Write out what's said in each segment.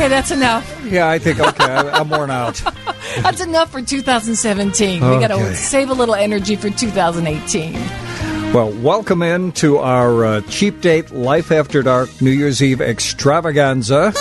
that's enough. Yeah, I think, okay, I'm worn out. That's enough for 2017. We got to save a little energy for 2018. Well, welcome in to our Cheap Date Life After Dark New Year's Eve extravaganza.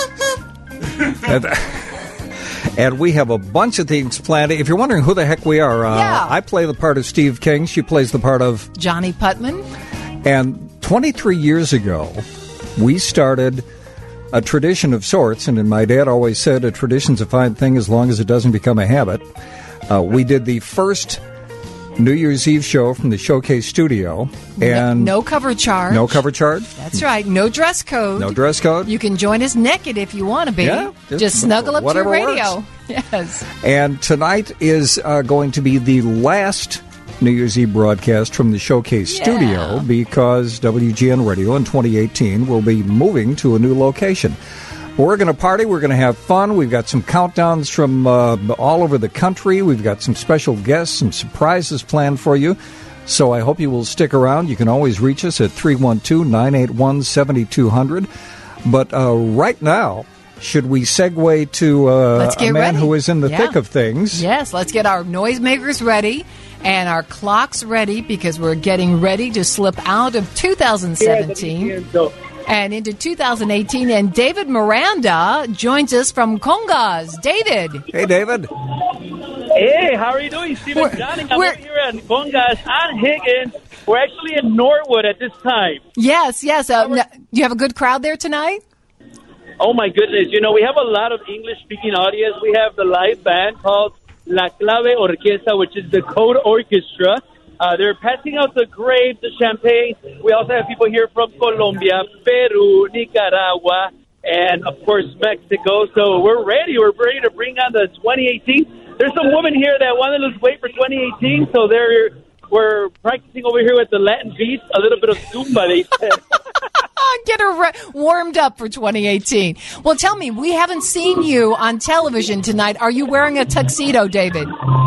And we have a bunch of things planned. If you're wondering who the heck we are, I play the part of Steve King. She plays the part of Johnny Putman. And 23 years ago, we started a tradition of sorts. And my dad always said a tradition's a fine thing as long as it doesn't become a habit. We did the first New Year's Eve show from the Showcase Studio. And no cover charge. No cover charge? That's right. No dress code. No dress code. You can join us naked if you want to be. Yeah, just snuggle up to your radio. Works. Yes. And tonight is going to be the last New Year's Eve broadcast from the Showcase Studio because WGN Radio in 2018 will be moving to a new location. We're going to party. We're going to have fun. We've got some countdowns from all over the country. We've got some special guests, some surprises planned for you. So I hope you will stick around. You can always reach us at 312-981-7200. But right now, should we segue to a man ready. Who is in the thick of things? Yes, let's get our noisemakers ready and our clocks ready because we're getting ready to slip out of 2017. And into 2018, and David Miranda joins us from Congas. David. Hey, David. Hey, how are you doing, Stephen and Johnny? I'm over here at Congas on Higgins. We're actually in Norwood at this time. Yes. Do you have a good crowd there tonight? Oh, my goodness. You know, we have a lot of English-speaking audience. We have the live band called La Clave Orquesta, which is the Code Orchestra. They're passing out the grapes, the champagne. We also have people here from Colombia, Peru, Nicaragua, and, of course, Mexico. So we're ready. We're ready to bring on the 2018. There's some women here that want to lose weight for 2018, so we're practicing over here with the Latin beats, a little bit of Zumba, they said. Get her warmed up for 2018. Well, tell me, we haven't seen you on television tonight. Are you wearing a tuxedo, David?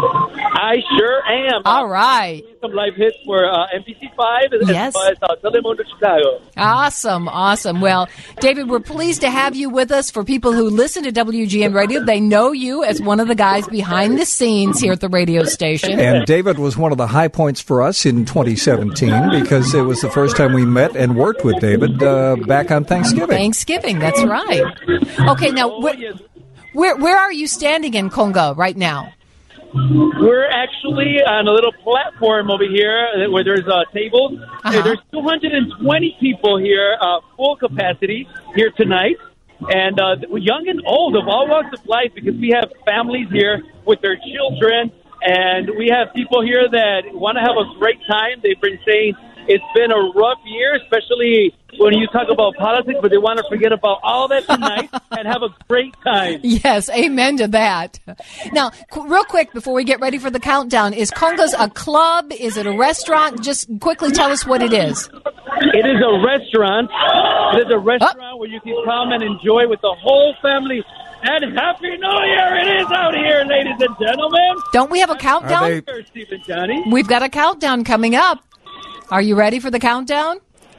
I sure am. All right. Some live hits for MPC5 as well as Telemundo Chicago. Awesome. Well, David, we're pleased to have you with us. For people who listen to WGN Radio, they know you as one of the guys behind the scenes here at the radio station. And David was one of the high points for us in 2017 because it was the first time we met and worked with David back on Thanksgiving. That's right. Okay, now, where are you standing in Conga right now? We're actually on a little platform over here where there's tables. There's 220 people here, full capacity here tonight. And young and old of all walks of life because we have families here with their children. And we have people here that want to have a great time. They've been saying it's been a rough year, especially when you talk about politics, but they want to forget about all that tonight and have a great time. Yes, amen to that. Now, real quick, before we get ready for the countdown, is Congas a club? Is it a restaurant? Just quickly tell us what it is. It is a restaurant. It is a restaurant where you can come and enjoy with the whole family. And Happy New Year it is out here, ladies and gentlemen. Don't we have a countdown? We've got a countdown coming up. Are you ready for the countdown?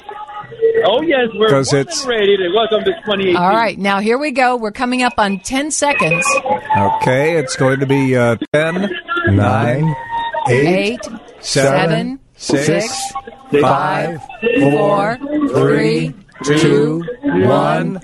Oh, yes, we're ready to welcome to 2018. All right, now here we go. We're coming up on 10 seconds. Okay, it's going to be 10, 9, 8, 7, 6, 5, 4, 3, 2, 1.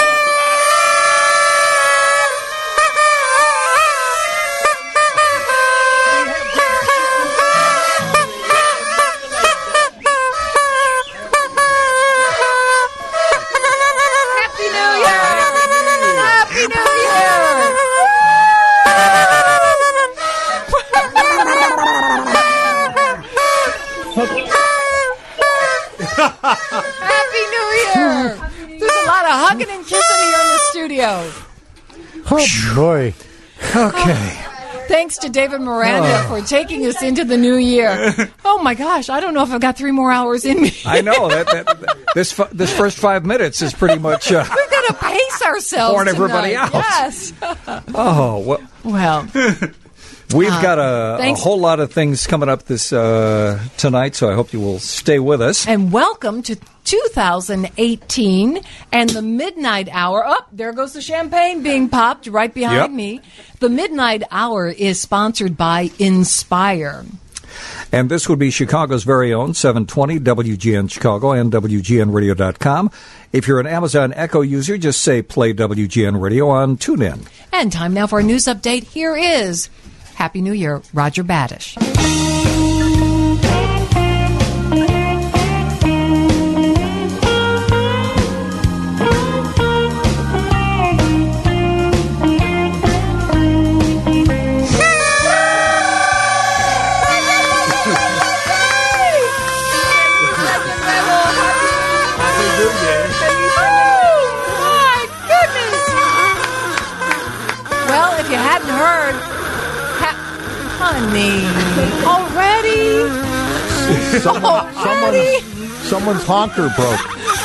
Happy New Year! There's a lot of hugging and kissing here in the studio. Oh, boy. Okay. Thanks to David Miranda for taking us into the new year. Oh, my gosh. I don't know if I've got 3 more hours in me. I know. This first 5 minutes is pretty much... We've got to pace ourselves pouring everybody out. Yes. Oh, well... We've got a whole lot of things coming up this tonight, so I hope you will stay with us. And welcome to 2018 and the Midnight Hour. Oh, there goes the champagne being popped right behind me. The Midnight Hour is sponsored by Inspire. And this would be Chicago's very own 720 WGN Chicago and WGNradio.com. If you're an Amazon Echo user, just say play WGN Radio on TuneIn. And time now for a news update. Here is Happy New Year, Roger Badish. Already? Someone's honker broke.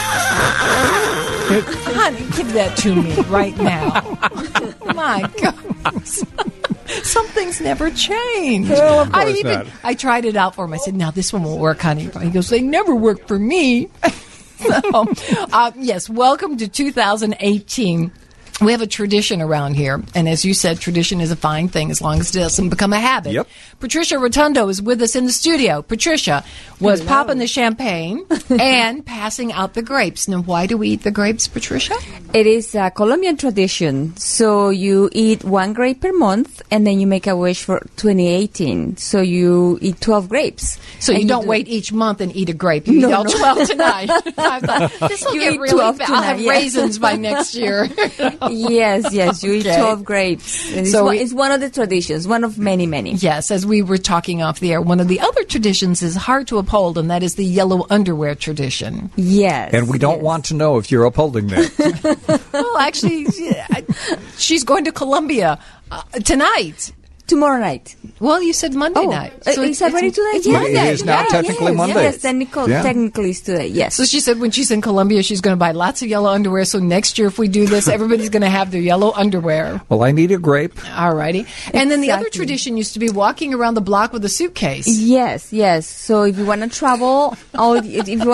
Honey, give that to me right now. My God. Some things never change. Well, of course not. I tried it out for him. I said, now this one won't work, honey. He goes, they never work for me. So, yes, welcome to 2018. We have a tradition around here, and as you said, tradition is a fine thing as long as it doesn't become a habit. Yep. Patricia Rotundo is with us in the studio. Patricia was popping the champagne and passing out the grapes. Now, why do we eat the grapes, Patricia? It is a Colombian tradition. So you eat 1 grape per month, and then you make a wish for 2018. So you eat 12 grapes. So you don't wait each month and eat a grape. You eat all 12 tonight. I thought, this will get really bad. I'll have raisins by next year. Yes, you eat 12 grapes. And so it's one of the traditions, one of many, many. Yes, as we were talking off the air, one of the other traditions is hard to uphold, and that is the yellow underwear tradition. Yes. And we don't want to know if you're upholding that. Well, actually, she's going to Colombia tonight. Tomorrow night. Well, you said Monday night. So it's already today? It's Monday. It is now technically Monday. Yes, technically it's today, yes. So she said when she's in Colombia, she's going to buy lots of yellow underwear. So next year, if we do this, everybody's going to have their yellow underwear. Well, I need a grape. All righty. And then the other tradition used to be walking around the block with a suitcase. Yes. So if you want to travel, on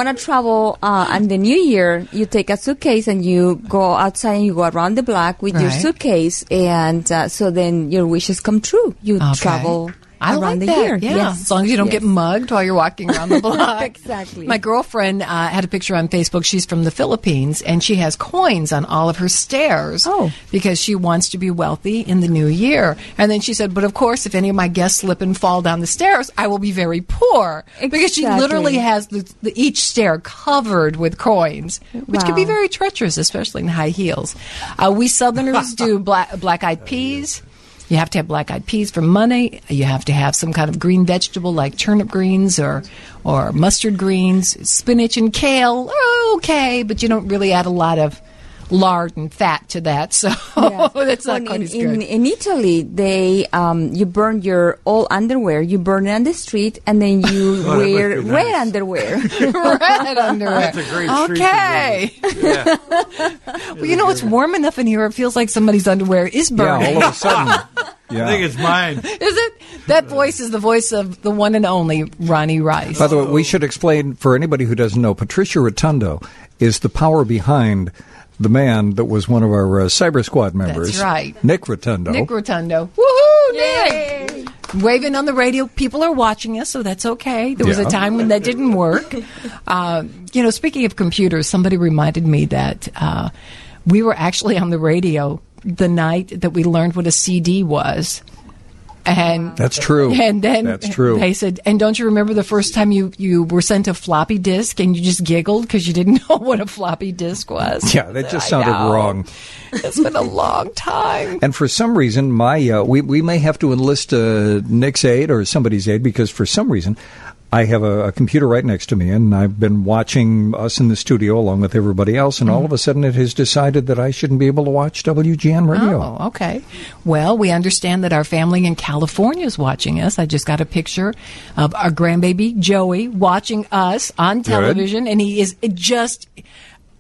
the New Year, you take a suitcase and you go outside and you go around the block with your suitcase. And so then your wishes come true. You travel around the year. Yeah. Yes. As long as you don't get mugged while you're walking around the block. Exactly. My girlfriend had a picture on Facebook. She's from the Philippines, and she has coins on all of her stairs because she wants to be wealthy in the new year. And then she said, but of course, if any of my guests slip and fall down the stairs, I will be very poor. Exactly. Because she literally has each stair covered with coins, which can be very treacherous, especially in high heels. We Southerners do black-eyed peas. You have to have black-eyed peas for money. You have to have some kind of green vegetable like turnip greens or mustard greens. Spinach and kale are okay, but you don't really add a lot of lard and fat to that, so that's not quite as good. In Italy, they you burn your old underwear. You burn it on the street, and then you wear red underwear. Red underwear. That's a great okay. Yeah. Well, you know, it's warm enough in here. It feels like somebody's underwear is burning. Yeah, all of a sudden. Yeah. I think it's mine. Is it? That voice is the voice of the one and only Ronnie Rice. By the way, we should explain for anybody who doesn't know, Patricia Rotundo is the power behind the man that was one of our Cyber Squad members. That's right. Nick Rotundo. Woohoo, Nick! Waving on the radio. People are watching us, so that's okay. There was a time when that didn't work. Speaking of computers, somebody reminded me that we were actually on the radio the night that we learned what a CD was. And that's true. And then that's true. They said, and don't you remember the first time you were sent a floppy disk and you just giggled because you didn't know what a floppy disk was? Yeah, that just sounded wrong. It's been a long time. And for some reason, we may have to enlist Nick's aid or somebody's aid because for some reason, I have a computer right next to me, and I've been watching us in the studio along with everybody else, and all of a sudden it has decided that I shouldn't be able to watch WGN Radio. Oh, okay. Well, we understand that our family in California is watching us. I just got a picture of our grandbaby, Joey, watching us on television, and he is just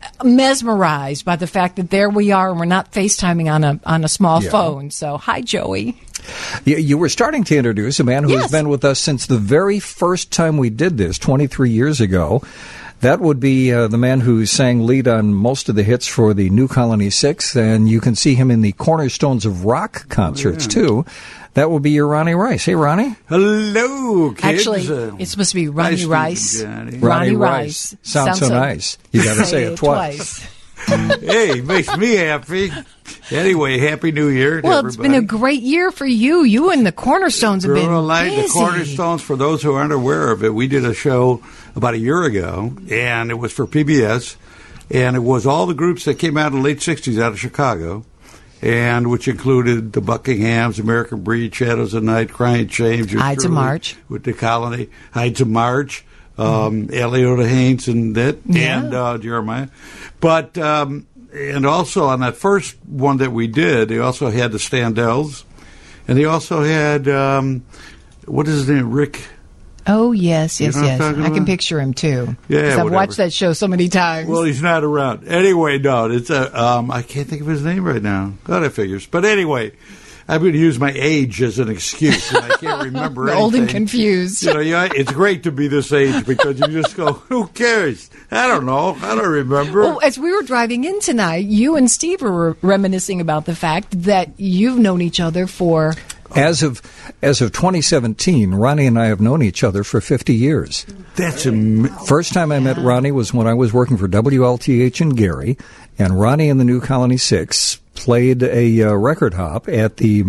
mesmerized by the fact that there we are and we're not FaceTiming on a small phone. So, hi, Joey. You were starting to introduce a man who has been with us since the very first time we did this 23 years ago. That would be the man who sang lead on most of the hits for the New Colony Six, and you can see him in the Cornerstones of Rock concerts, too. That will be your Ronnie Rice. Hey, Ronnie. Hello, kids. Actually, it's supposed to be Ronnie Rice. Ronnie Rice. Sounds so nice. You got to say it twice. Hey, makes me happy. Anyway, Happy New Year to everybody. It's been a great year for you. You and the Cornerstones have been busy. The Cornerstones, for those who aren't aware of it, we did a show about a year ago, and it was for PBS, and it was all the groups that came out in the late 60s out of Chicago, and which included the Buckinghams, American Breed, Shadows of Night, Crying Shame, Ides of March. With the Colony, Ides of March, Eliota Haynes and that, and Jeremiah. But, and also on that first one that we did, they also had the Standells, and they also had, what is his name, Rick? Oh, yes. I about? can picture him, too. Yeah, I've watched that show so many times. Well, he's not around. Anyway, no, it's I can't think of his name right now. God, I figures. But anyway, I'm going to use my age as an excuse, and I can't remember anything. Old and confused. It's great to be this age because you just go, who cares? I don't know. I don't remember. Well, as we were driving in tonight, you and Steve were reminiscing about the fact that you've known each other for... As of 2017, Ronnie and I have known each other for 50 years. That's First time I met Ronnie was when I was working for WLTH in Gary, and Ronnie and the New Colony Six played a record hop at the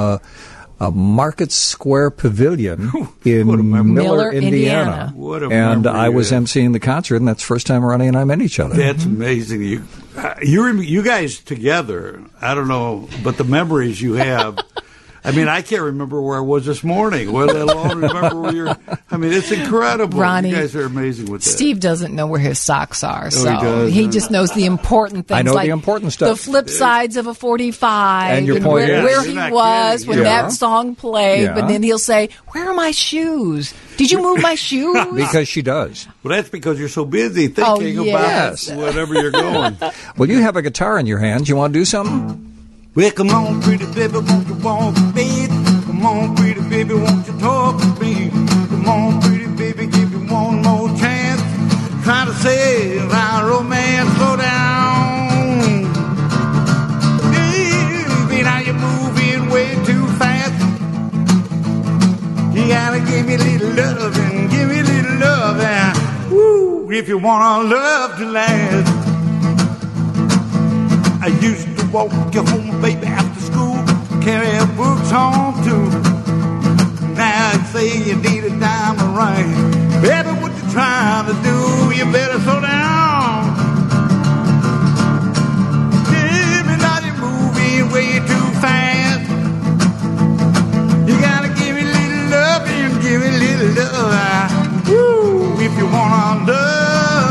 Market Square Pavilion in Miller, Indiana. What a and memory, I was emceeing the concert, and that's the first time Ronnie and I met each other. That's amazing. You guys together, I don't know, but the memories you have... I mean, I can't remember where I was this morning. Let alone remember where you're. I mean, it's incredible. Ronnie, you guys are amazing with that. Steve doesn't know where his socks are, so he just knows the important things. I know like the important stuff. The flip sides of a 45, and your point where he was when that song played. Yeah. But then he'll say, "Where are my shoes? Did you move my shoes?" Because she does. Well, that's because you're so busy thinking about whatever you're going. Well, you have a guitar in your hands. You want to do something? Well, come on, pretty baby, won't you walk with me? Come on, pretty baby, won't you talk with me? Come on, pretty baby, give you one more chance. Try to save our romance, slow down. Baby, now you're moving way too fast. You gotta give me a little loving, give me a little loving. Woo, if you want our love to last. I used to walk you home, baby, after school, carry books home too. Now I say you need a diamond ring. Baby, what you trying to do? You better slow down. Baby, now you're moving way too fast. You gotta give me a little love and give me a little love. Woo, if you want our love.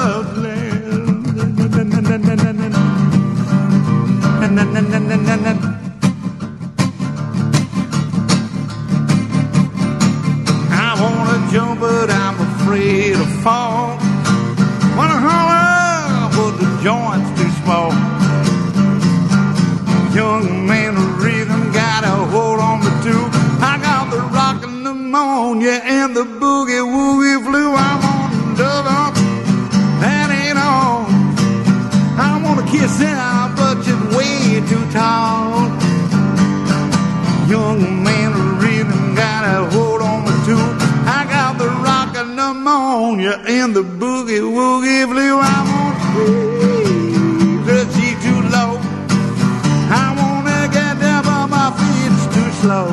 I wanna jump, but I'm afraid to fall. Wanna holler, but the joint's too small. Young man of rhythm got a hold on me too. I got the rockin' pneumonia and the boogie woogie flu. I'm on the double, that ain't all. I wanna kiss him, but just way too tall. Young man of rhythm got a hold on me too. I got the rockin' pneumonia and the boogie woogie flu. I'm on squeeze, the G too low. I wanna get down on my feet, it's too slow.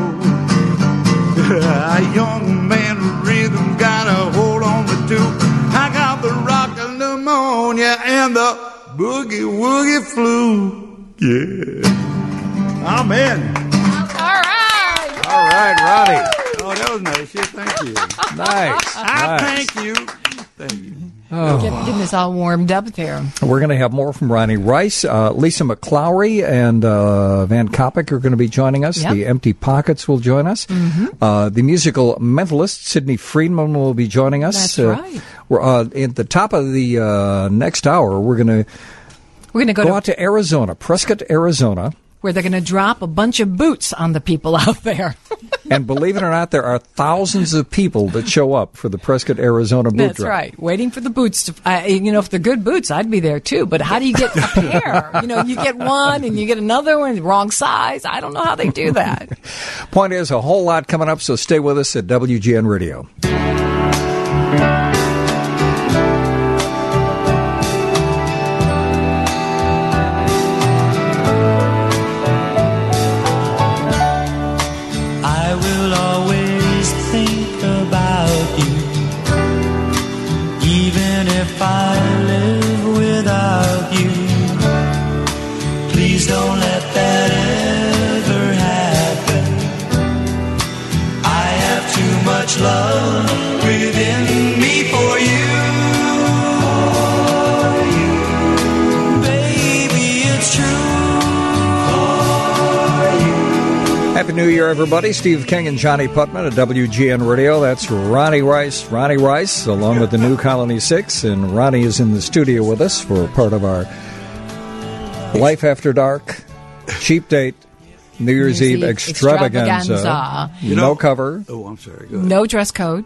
A young man of rhythm got a hold on me too. I got the rockin' pneumonia and the boogie woogie flu. Yeah. Amen. All right, Ronnie. Oh, that was nice. Yeah, thank you. Nice. Thank you. Thank you. Getting us all warmed up there. We're going to have more from Ronnie Rice. Lisa McClowry and Van Kopic are going to be joining us. Yep. The Empty Pockets will join us. The musical mentalist, Sidney Friedman, will be joining us. That's right. We're at the top of the next hour. We're going to go out to Arizona, Prescott, Arizona. Where they're going to drop a bunch of boots on the people out there. And believe it or not, there are thousands of people that show up for the Prescott, Arizona boot That's drop. right. Waiting for the boots. If they're good boots, I'd be there too. But how do you get a pair? You get one and you get another one, wrong size. I don't know how they do that. Point is, a whole lot coming up, so stay with us at WGN Radio. I live without you. Please don't let that ever happen. I have too much love within me for you. Baby, it's true for you. Happy New Year, everybody. Steve King and Johnny Putman at WGN Radio. That's Ronnie Rice, along with the New Colony 6. And Ronnie is in the studio with us for part of our Life After Dark, Cheap Date, New Year's Eve extravaganza. No cover. Oh, I'm sorry. Go ahead. No dress code.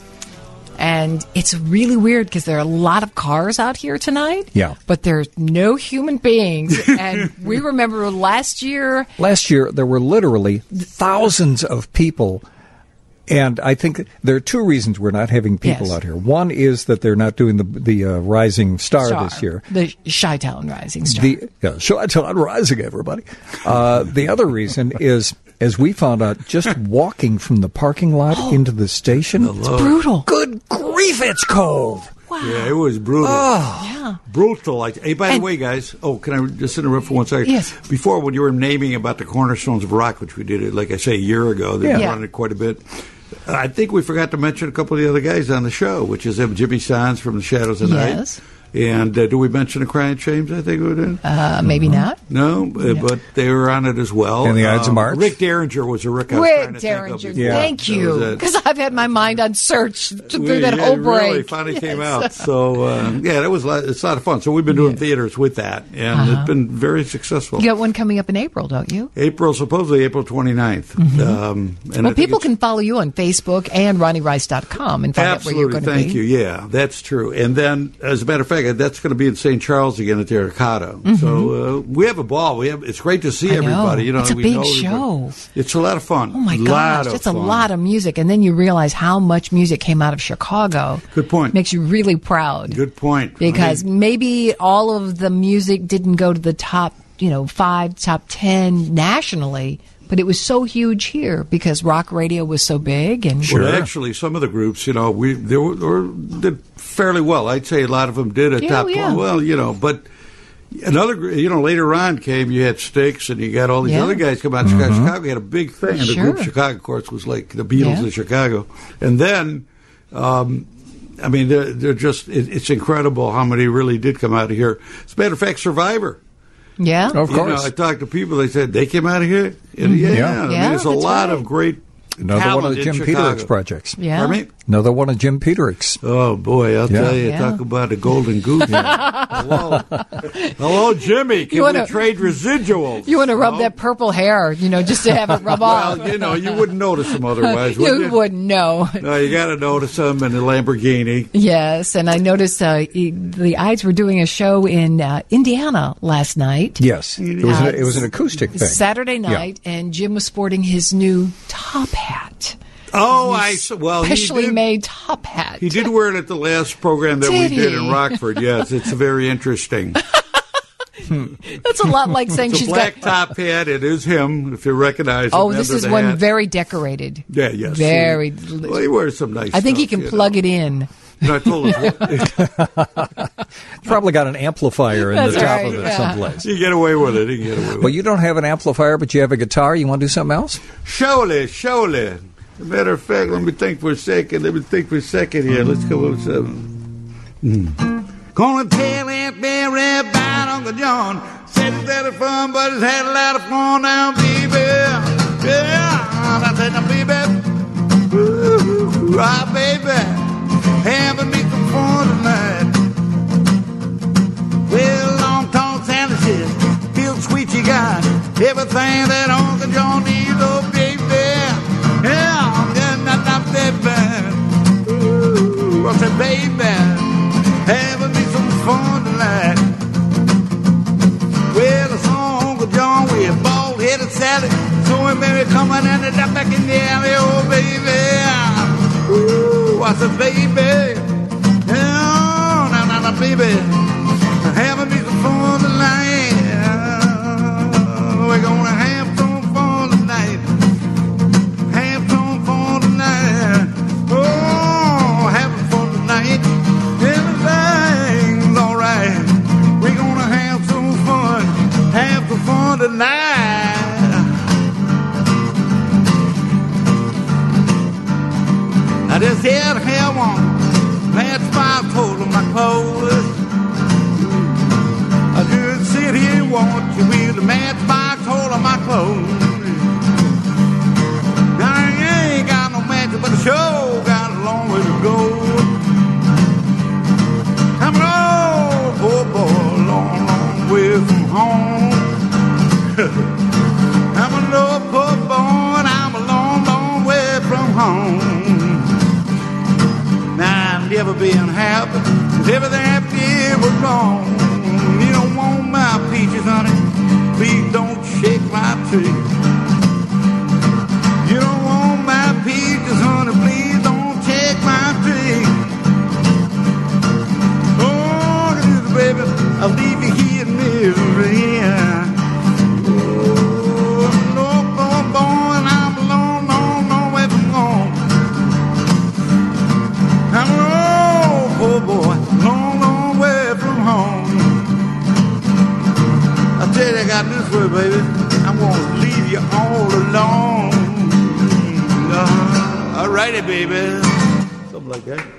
And it's really weird because there are a lot of cars out here tonight. Yeah. But there's no human beings. And we remember last year. Last year, there were literally thousands of people. And I think there are two reasons we're not having people out here. One is that they're not doing the Rising Star this year. The Chi-Town Rising Star. Chi-Town Rising, everybody. The other reason is, as we found out, just walking from the parking lot into the station. It's brutal. Good grief, it's cold. Wow. Yeah, it was brutal. Oh. Yeah. Brutal. Hey, by the way, guys, can I just interrupt for 1 second? Yes. Before, when you were naming about the Cornerstones of Rock, which we did, like I say, a year ago, they've been running it quite a bit. I think we forgot to mention a couple of the other guys on the show, which is Jimmy Sands from the Shadows of Night. Yes. And do we mention the Crying Shames? I think we did. Maybe not. No, but they were on it as well. And the Ides of March. Rick Derringer was a Rick. Rick Derringer, thank you. Because I've had my mind on search through that whole break. Really finally came out. So, that was it's a lot of fun. So we've been doing theaters with that, and it's been very successful. You got one coming up in April, don't you? Supposedly April 29th. And people can follow you on Facebook and RonnieRice.com and find out where you're going to be. Thank you. Yeah, that's true. And then, as a matter of fact, that's going to be in St. Charles again at the Arcado. So we have a ball. It's great to see everybody. It's a big show. It's a lot of fun. Oh my gosh, it's a lot of music, and then you realize how much music came out of Chicago. Good point. Makes you really proud. Good point. Because maybe all of the music didn't go to the top, 5, top 10 nationally. But it was so huge here because rock radio was so big. And Well, actually, some of the groups, they did fairly well. I'd say a lot of them did a top 20. Well, but another, later on you had Styx and you got all these other guys come out of Chicago. Chicago had a big thing. And the group Chicago, of course, was like the Beatles in Chicago. And then, they're just, it's incredible how many really did come out of here. As a matter of fact, Survivor. Yeah, of course. I talked to people. They said they came out of here. And there's a lot of great. Another one of the Jim Peterix projects. Yeah. Pardon me? Another one of Jim Peterix. Oh, boy, I'll tell you. Talk about a golden goose. Hello, Jimmy. Can we trade residuals? You want to rub that purple hair, just to have it rub off. Well, you wouldn't notice them otherwise, would you? You wouldn't know. No, you got to notice them in the Lamborghini. Yes, and I noticed the Ides were doing a show in Indiana last night. Yes. It was an acoustic thing. Saturday night, and Jim was sporting his new top hat. Oh, specially made top hat. He did wear it at the last program that we did in Rockford. Yes, it's very interesting. That's a lot like saying she's got a black top hat. It is him, if you recognize him. Oh, this is one very decorated. Yeah, yes. Very. Well, he wears some nice I think stuff, he can plug it in. I told him. Probably got an amplifier in the top of it someplace. You get away with it. Well, you don't have an amplifier, but you have a guitar. You want to do something else? Surely. As a matter of fact, let me think for a second here. Let's go with something. Gonna tell Aunt Mary about Uncle John. Said he's had fun, but he's had a lot of fun now, baby. Yeah, I said, now, baby. Ooh, ah, baby. Having me some fun tonight. Well, long tall sandwiches, feel sweet you got. Everything that Uncle John needs, oh, baby. Yeah, not baby. Ooh, I said, baby. Having me some fun tonight. Well, I saw Uncle John with a bald-headed Sally. Saw him Mary coming and they back in the alley. Oh, baby. Ooh, I said, baby. Oh, now, baby. Having me some fun tonight. We're gonna have some fun tonight. Have some fun tonight. Oh, having fun tonight. Everything's alright. We're gonna have some fun. Have some fun tonight. I just had to have one. That's why I told him my clothes. I just sit here and watch you with the matchbox hold on my clothes. Now I ain't got no match, but the show got a long way to go. I'm an old poor boy, long, long way from home. I'm an old poor boy, and I'm a long, long way from home. Now I've never been happy, 'cause everything I did was wrong. You don't want my peaches, honey. Please don't shake my tree. You don't want my peaches, honey. Please don't shake my tree. Oh, baby, I'll leave you here in misery. Oh, no, boy, and I'm a long, long, long way from home. I'm an old poor boy, long, long way from home. I tell you, I got this way, baby. I'm gonna leave you all alone. All righty, baby. Something like that.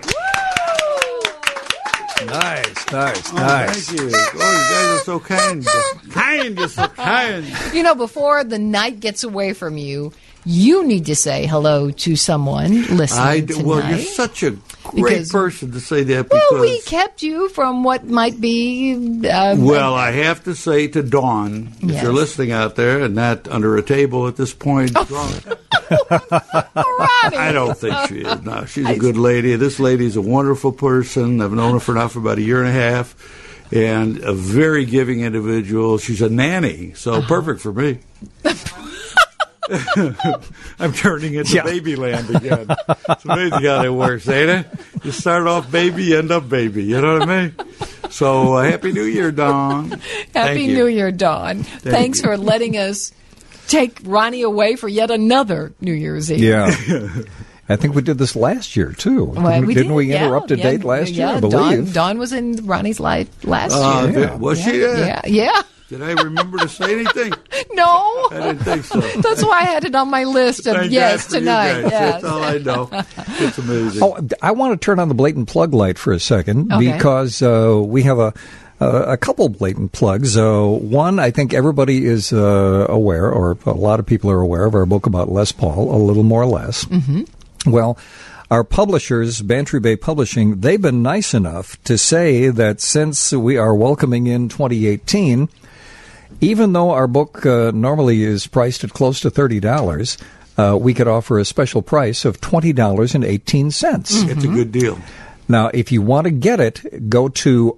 Nice. Thank you. Oh, you guys are so kind. You're so kind. You know, before the night gets away from you, you need to say hello to someone listening tonight. Well, you're such a great person to say that because... Well, we kept you from what might be... well, I have to say to Dawn, if you're listening out there and not under a table at this point, drunk... I don't think she is. No, she's a good lady. This lady's a wonderful person. I've known her for about a year and a half, and a very giving individual. She's a nanny, so perfect for me. I'm turning into Babyland again. It's amazing how that works, ain't it? You start off baby, you end up baby. You know what I mean? So, Happy New Year, Dawn. Happy New Year, Dawn. Thanks for letting us take Ronnie away for yet another New Year's Eve. Yeah. I think we did this last year, too. Well, didn't we interrupt a date last year, I believe? Dawn was in Ronnie's life last year. Was she? Yeah. Did I remember to say anything? No. I didn't think so. That's why I had it on my list of yes tonight. Yes. That's all I know. It's amazing. Oh, I want to turn on the blatant plug light for a second because we have a couple blatant plugs. One, I think everybody is aware, or a lot of people are aware of our book about Les Paul, A Little More Less. Mm-hmm. Well, our publishers, Bantry Bay Publishing, they've been nice enough to say that since we are welcoming in 2018, even though our book normally is priced at close to $30, we could offer a special price of $20.18. Mm-hmm. It's a good deal. Now, if you want to get it, go to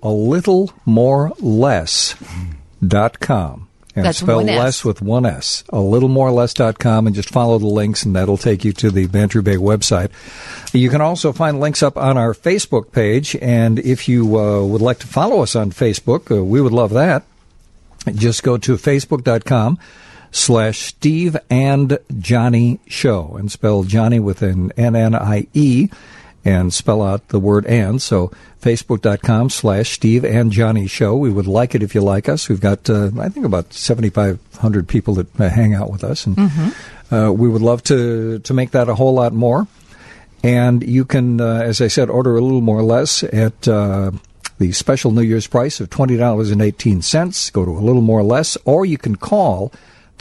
alittlemoreless.com. And That's spell one S. less with one S. alittlemoreless.com, and just follow the links, and that'll take you to the Bantry Bay website. You can also find links up on our Facebook page, and if you would like to follow us on Facebook, we would love that. Just go to facebook.com/Steve and Johnny Show, and spell Johnny with an N-N-I-E, and spell out the word and. So facebook.com/Steve and Johnny Show. We would like it if you like us. We've got, I think, about 7,500 people that hang out with us, and we would love to make that a whole lot more. And you can, as I said, order a little more or less at the special New Year's price of $20.18. Go to a little more or less, or you can call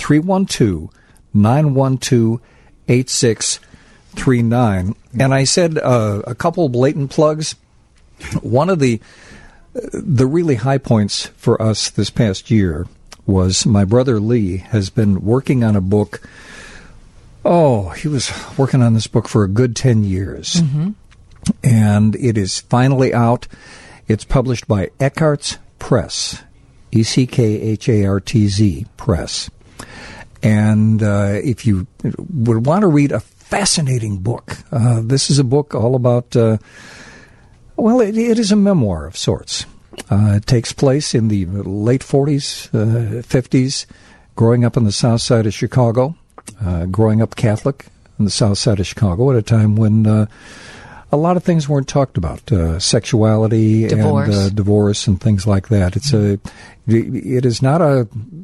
312-912-8639. And I said a couple blatant plugs. One of the really high points for us this past year was my brother Lee has been working on a book. Oh, he was working on this book for a good 10 years. Mm-hmm. And it is finally out. It's published by Eckhartz Press, Eckhartz Press. And if you would want to read a fascinating book, this is a book all about, it is a memoir of sorts. It takes place in the late 40s, 50s, growing up on the south side of Chicago. Growing up Catholic on the south side of Chicago at a time when a lot of things weren't talked about, sexuality and divorce and things like that. It's not a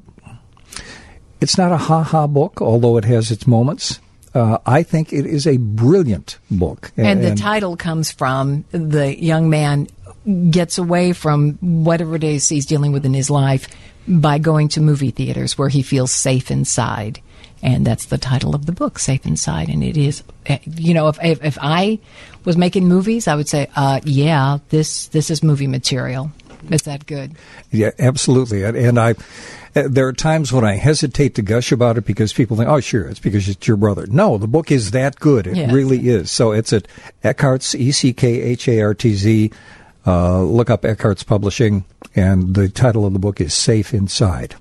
ha-ha book, although it has its moments. I think it is a brilliant book. And the title comes from the young man gets away from whatever it is he's dealing with in his life by going to movie theaters where he feels safe inside. And that's the title of the book, Safe Inside. And it is, if I was making movies, I would say, this is movie material. Is that good? Yeah, absolutely. And there are times when I hesitate to gush about it because people think, oh, sure, it's because it's your brother. No, the book is that good. It really is. So it's at Eckhartz, Eckhartz. Look up Eckhartz Publishing, and the title of the book is Safe Inside.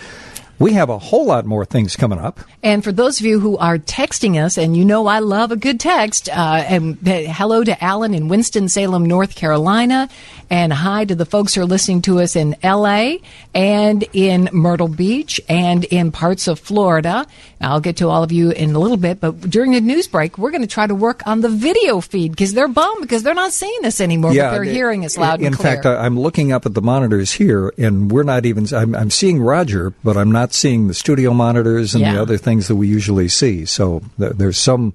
We have a whole lot more things coming up. And for those of you who are texting us, and you know I love a good text, and hello to Alan in Winston-Salem, North Carolina, and hi to the folks who are listening to us in L.A. and in Myrtle Beach and in parts of Florida. I'll get to all of you in a little bit, but during the news break, we're going to try to work on the video feed because they're bummed because they're not seeing us anymore, but they're hearing us loud and clear. In fact, I'm looking up at the monitors here, and we're not even, I'm seeing Roger, but I'm not seeing the studio monitors and the other things that we usually see. So there's some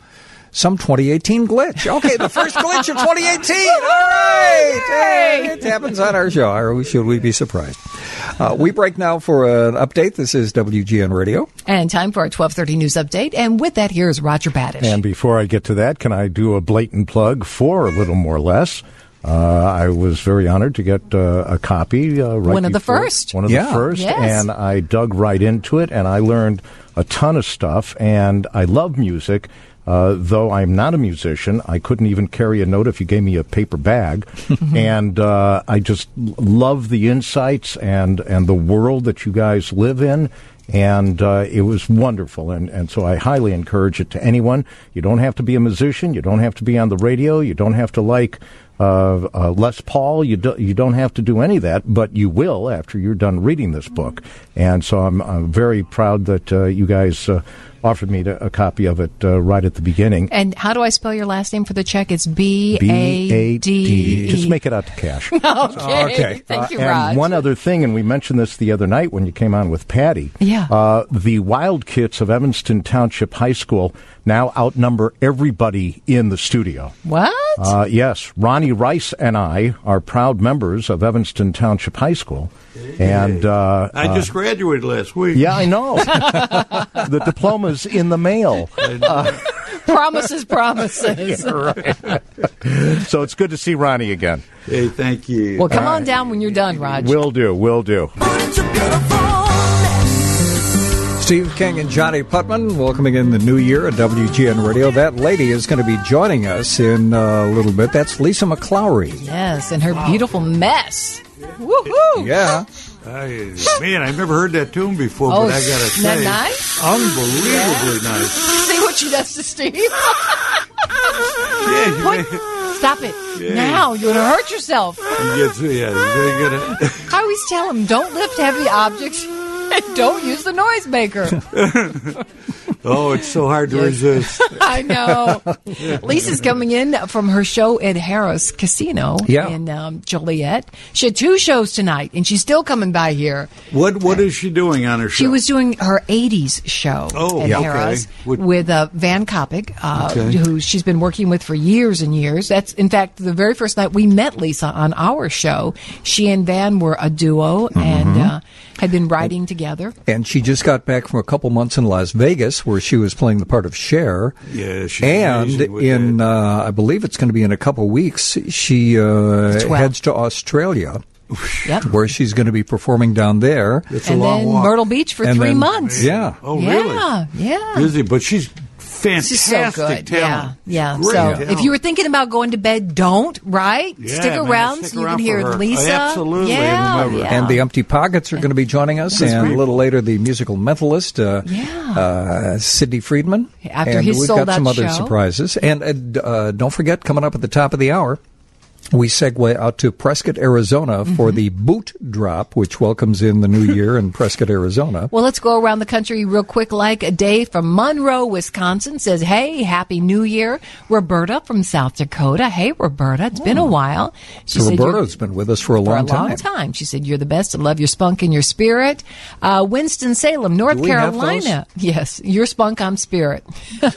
2018 glitch. Okay, the first glitch of 2018. All right. Hey, it happens on our show. Or should we be surprised? We break now for an update. This is WGN Radio. And time for our 12:30 news update. And with that, here's Roger Badish. And before I get to that, can I do a blatant plug for A Little More Less? I was very honored to get a copy. One of the first. Yes. And I dug right into it, and I learned a ton of stuff, and I love music. Though I'm not a musician, I couldn't even carry a note if you gave me a paper bag. And I just love the insights and the world that you guys live in. And it was wonderful, and so I highly encourage it to anyone. You don't have to be a musician. You don't have to be on the radio. You don't have to like Les Paul. You don't have to do any of that, but you will after you're done reading this book. And so I'm very proud that you guys offered me a copy of it right at the beginning. And how do I spell your last name for the check? It's B-A-D-E. Just make it out to cash. Okay. Thank you, Raj. And one other thing, and we mentioned this the other night when you came on with Patty. Yeah. The Wild Kits of Evanston Township High School now outnumber everybody in the studio. What? Yes. Ronnie Rice and I are proud members of Evanston Township High School. And I just graduated last week. Yeah, I know. The diploma's in the mail. Promises. Yeah, right. So it's good to see Ronnie again. Hey, thank you. Well, come on down when you're done, Raj. Will do. Steve King and Johnny Putman welcoming in the new year at WGN Radio. That lady is going to be joining us in a little bit. That's Lisa McClowry. Yes, and her beautiful mess. Woohoo! Yeah. Man, I've never heard that tune before, but I got to say. Isn't that nice? Unbelievably nice. See what she does to Steve? Stop it. Yeah. Now, you're going to hurt yourself. Very good. I always tell him, don't lift heavy objects and don't use the noisemaker. Oh, it's so hard to resist. I know. Lisa's coming in from her show at Harris Casino in Joliet. She had 2 shows tonight, and she's still coming by here. What is she doing on her show? She was doing her 80s show at Harris with Van Koppig, who she's been working with for years and years. That's, in fact, the very first night we met Lisa on our show. She and Van were a duo and had been writing together. And she just got back from a couple months in Las Vegas where she was playing the part of Cher. Yeah, she's and in I believe it's going to be in a couple weeks, she heads to Australia. Yep. Where she's going to be performing down there. It's and a long then walk. Myrtle Beach for 3 months. Yeah. Oh, really? Yeah. Busy, but she's fantastic. She's so good. Talent. Yeah. Great So talent. if you were thinking about going to bed, don't, right? Yeah, stick man, around stick so you around can hear for her. Lisa. Absolutely. Yeah. And the Empty Pockets are going to be joining us, and a little later, the musical mentalist, Sidney Friedman. After and his we've sold-out got some other show. surprises. And don't forget, coming up at the top of the hour, we segue out to Prescott, Arizona for the Boot Drop, which welcomes in the new year in Prescott, Arizona. Well, let's go around the country real quick. Like a Dave from Monroe, Wisconsin says, hey, Happy New Year. Roberta from South Dakota. Hey, Roberta, it's been a while. She So said, Roberta's been with us for a long time. She said, you're the best. I love your spunk and your spirit. Winston-Salem, North Do we have Carolina. Yes, your spunk, I'm spirit.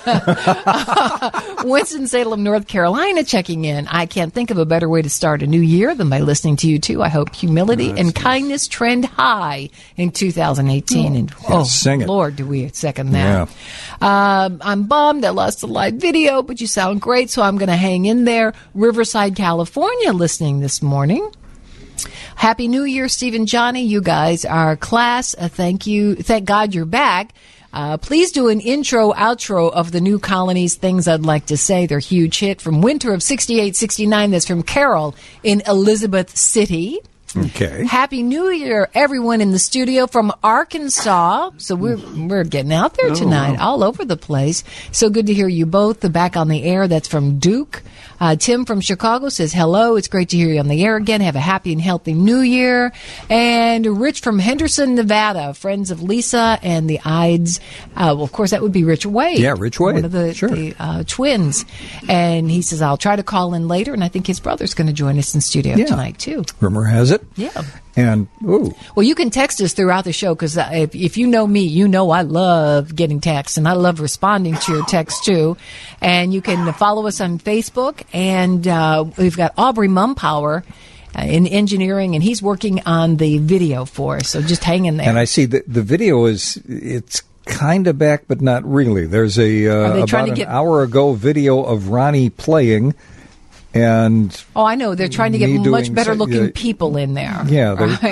Winston-Salem, North Carolina checking in. I can't think of a better way to start a new year than by listening to you two. I hope humility and kindness trend high in 2018. Sing it. Lord, do we second that. I'm bummed I lost the live video, but you sound great, so I'm going to hang in there. Riverside, California, listening this morning. Happy New Year, Steve and Johnny. You guys are class. Thank you. Thank God you're back. Please do an intro, outro of the New Colonies, Things I'd Like to Say. Their huge hit from winter of 68-69. That's from Carol in Elizabeth City. Okay. Happy New Year, everyone in the studio from Arkansas. So we're getting out there tonight, all over the place. So good to hear you both. Back on the air. That's from Duke. Tim from Chicago says, hello, it's great to hear you on the air again. Have a happy and healthy New Year. And Rich from Henderson, Nevada, friends of Lisa and the Ides. Well, of course, that would be Rich Wade. Yeah, Rich Wade. One of the twins. And he says, I'll try to call in later, and I think his brother's going to join us in studio tonight, too. Rumor has it. Yeah. And, well, you can text us throughout the show, because if you know me, you know I love getting texts, and I love responding to your texts, too. And you can follow us on Facebook, and we've got Aubrey Mumpower in engineering, and he's working on the video for us, so just hang in there. And I see the video it's kind of back, but not really. There's about an hour ago video of Ronnie playing. And I know. They're trying to get much better-looking people in there. Yeah.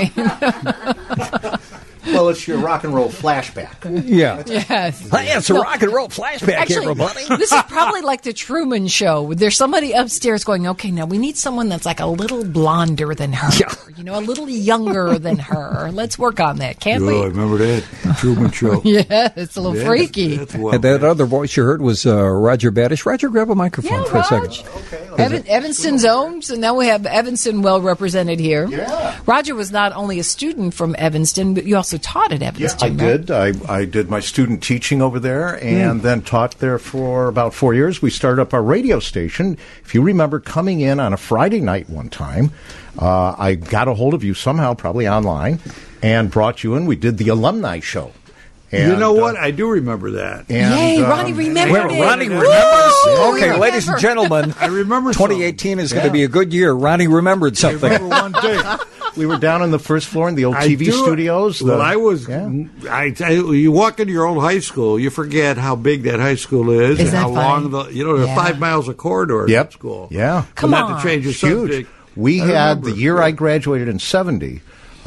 Right? Well, it's your rock and roll flashback. Yeah. Yes. Hey, it's a rock and roll flashback, everybody. This is probably like the Truman Show. There's somebody upstairs going, okay, now we need someone that's like a little blonder than her. Yeah. A little younger than her. Let's work on that, can't we? I remember that. The Truman Show. Yeah, it's a little freaky. And that other voice you heard was Roger Badish. Roger, grab a microphone for a second. Okay. Evanston's own, so now we have Evanston well represented here. Yeah. Roger was not only a student from Evanston, but you also taught at Evanston. Yeah, I did. I did my student teaching over there and then taught there for about 4 years. We started up our radio station. If you remember coming in on a Friday night one time, I got a hold of you somehow, probably online, and brought you in. We did the alumni show. And, you know what? I do remember that. Yay, Ronnie remembered it. Ronnie remembers. Okay, ladies and gentlemen, I remember 2018 is going to be a good year. Ronnie remembered something. I remember one day. We were down on the first floor in the old TV studios. Well, you walk into your old high school, you forget how big that high school is and how long there are 5 miles of corridor in school. Yeah. Come on. Not to change the subject. We had, the year I graduated in 70,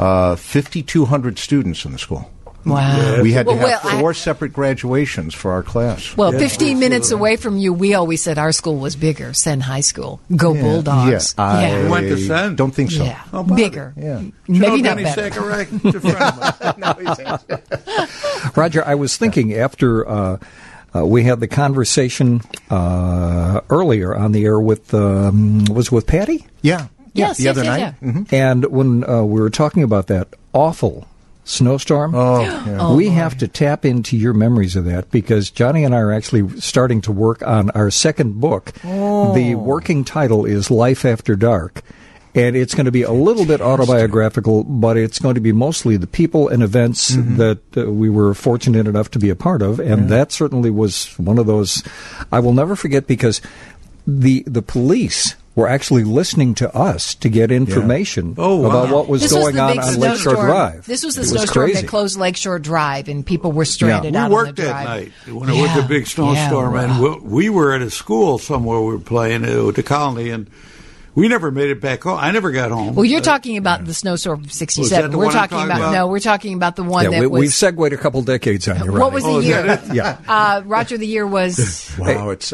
5,200 students in the school. Wow. We had to have 4 separate graduations for our class. Well, 15 minutes away from you, we always said our school was bigger, Senn High School. Go Bulldogs. I You went to Senn? don't think so. Yeah. How about bigger. it? Yeah. Maybe not Denny better. Sacarac, a friend of mine. Roger, I was thinking after we had the conversation earlier on the air with, was it with Patty? Yeah. Yes, the other night. Yeah. Mm-hmm. And when we were talking about that awful snowstorm. We have to tap into your memories of that because Johnny and I are actually starting to work on our second book. The working title is Life After Dark. And it's going to be a little bit autobiographical, but it's going to be mostly the people and events that we were fortunate enough to be a part of. And that certainly was one of those I will never forget because the police were actually listening to us to get information about what was going on Lakeshore Drive. This was the snowstorm that closed Lakeshore Drive, and people were stranded out on the drive. We worked that night when it was a big snowstorm, and we were at a school somewhere we were playing at the Colony, and we never made it back home. I never got home. Well, you're talking about the snowstorm of '67. We're talking about no. We're talking about the one that was. We've segued a couple decades on you. What was the year? Roger, the year was. Wow, it's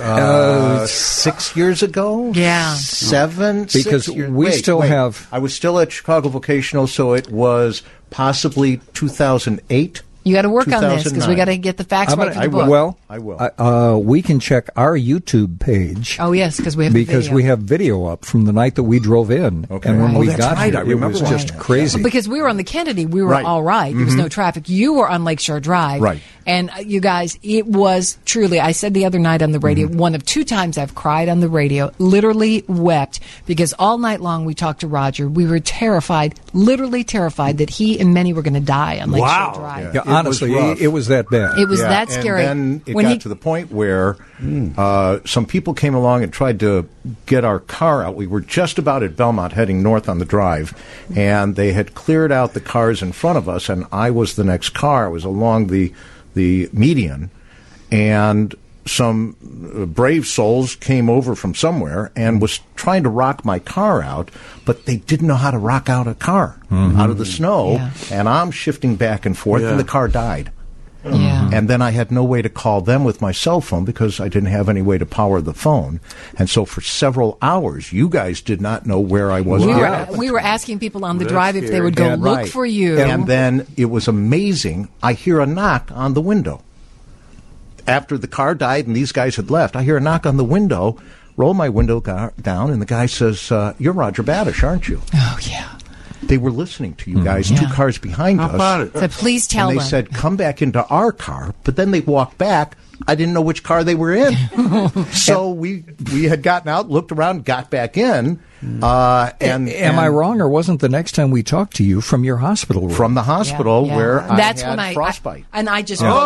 6 years ago. Yeah, 7. Because 6 years. we still have. I was still at Chicago Vocational, so it was possibly 2008. You got to work on this because we got to get the facts right for the book. Well, I will. We can check our YouTube page. Oh yes, because we have we have video up from the night that we drove in, and when we got here, it was just crazy. Because we were on the Kennedy, we were all right. There was no traffic. You were on Lakeshore Drive, right? And you guys, it was truly. I said the other night on the radio, one of 2 times I've cried on the radio, literally wept because all night long we talked to Roger. We were terrified, literally terrified that he and many were going to die on Lakeshore Drive. Yeah, honestly, it was that bad. It was that scary. And then it got to the point where some people came along and tried to get our car out. We were just about at Belmont heading north on the drive, and they had cleared out the cars in front of us, and I was the next car. I was along the median, and some brave souls came over from somewhere and was trying to rock my car out, but they didn't know how to rock out a car out of the snow, and I'm shifting back and forth, and the car died. And then I had no way to call them with my cell phone because I didn't have any way to power the phone. And so for several hours, you guys did not know where I was. We were asking people on the drive if they would go look for you. And then it was amazing. I hear a knock on the window. After the car died and these guys had left, I hear a knock on the window, roll my window down, and the guy says, you're Roger Badish, aren't you? Oh, yeah. They were listening to you guys 2 cars behind us. How about it? So please tell them. And they said, come back into our car. But then they walked back. I didn't know which car they were in. So we had gotten out, looked around, got back in. Am I wrong, or wasn't the next time we talked to you from your hospital room? From the hospital where That's I had when frostbite. I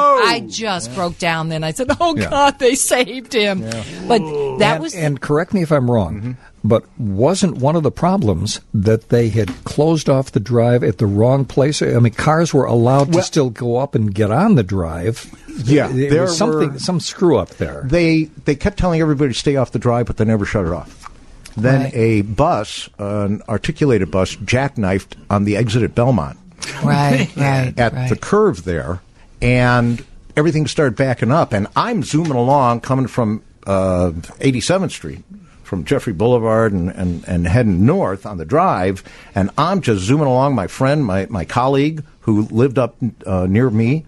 just broke down then. I said, oh, God, they saved him. Yeah. But that was... And correct me if I'm wrong, but wasn't one of the problems that they had closed off the drive at the wrong place? I mean, cars were allowed to still go up and get on the drive. Yeah. There was some screw-up there. They kept telling everybody to stay off the drive, but they never shut it off. Then a bus, an articulated bus, jackknifed on the exit at Belmont. At the curve there, and everything started backing up. And I'm zooming along, coming from 87th Street, from Jeffrey Boulevard, and heading north on the drive. And I'm just zooming along. My friend, my colleague, who lived up near me,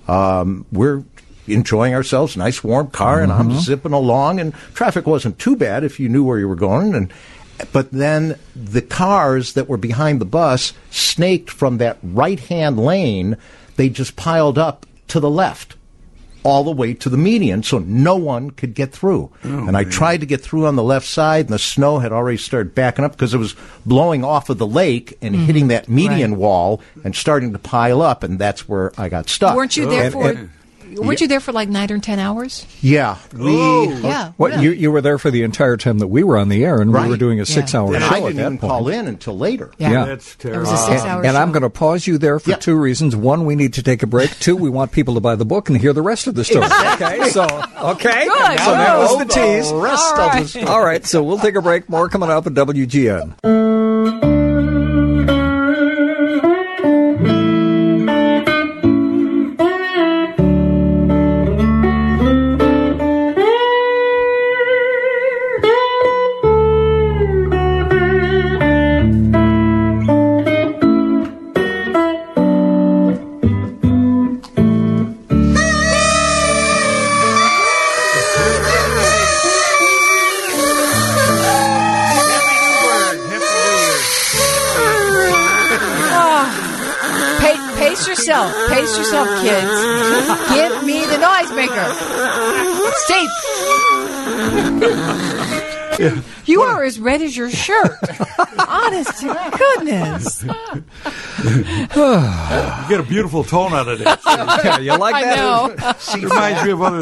we're enjoying ourselves, nice warm car, and I'm zipping along, and traffic wasn't too bad if you knew where you were going. But then the cars that were behind the bus snaked from that right-hand lane. They just piled up to the left, all the way to the median, so no one could get through. I tried to get through on the left side, and the snow had already started backing up because it was blowing off of the lake and hitting that median wall and starting to pile up, and that's where I got stuck. Weren't you there Weren't you there for like 9 or 10 hours? Yeah. You were there for the entire time that we were on the air, and we were doing a 6-hour show at that point. I didn't even call in until later. Yeah. That's terrible. It was a 6-hour show. And I'm going to pause you there for 2 reasons. 1, we need to take a break. 2, we want people to buy the book and hear the rest of the story. Okay? Good. So that was the tease. The rest of the story. All right, so we'll take a break. More coming up at WGN. Pace yourself. Pace yourself, kids. Give me the noisemaker. Steve. You are as red as your shirt. Honest to goodness. You get a beautiful tone out of that. Yeah, you like that? I know. It reminds me of other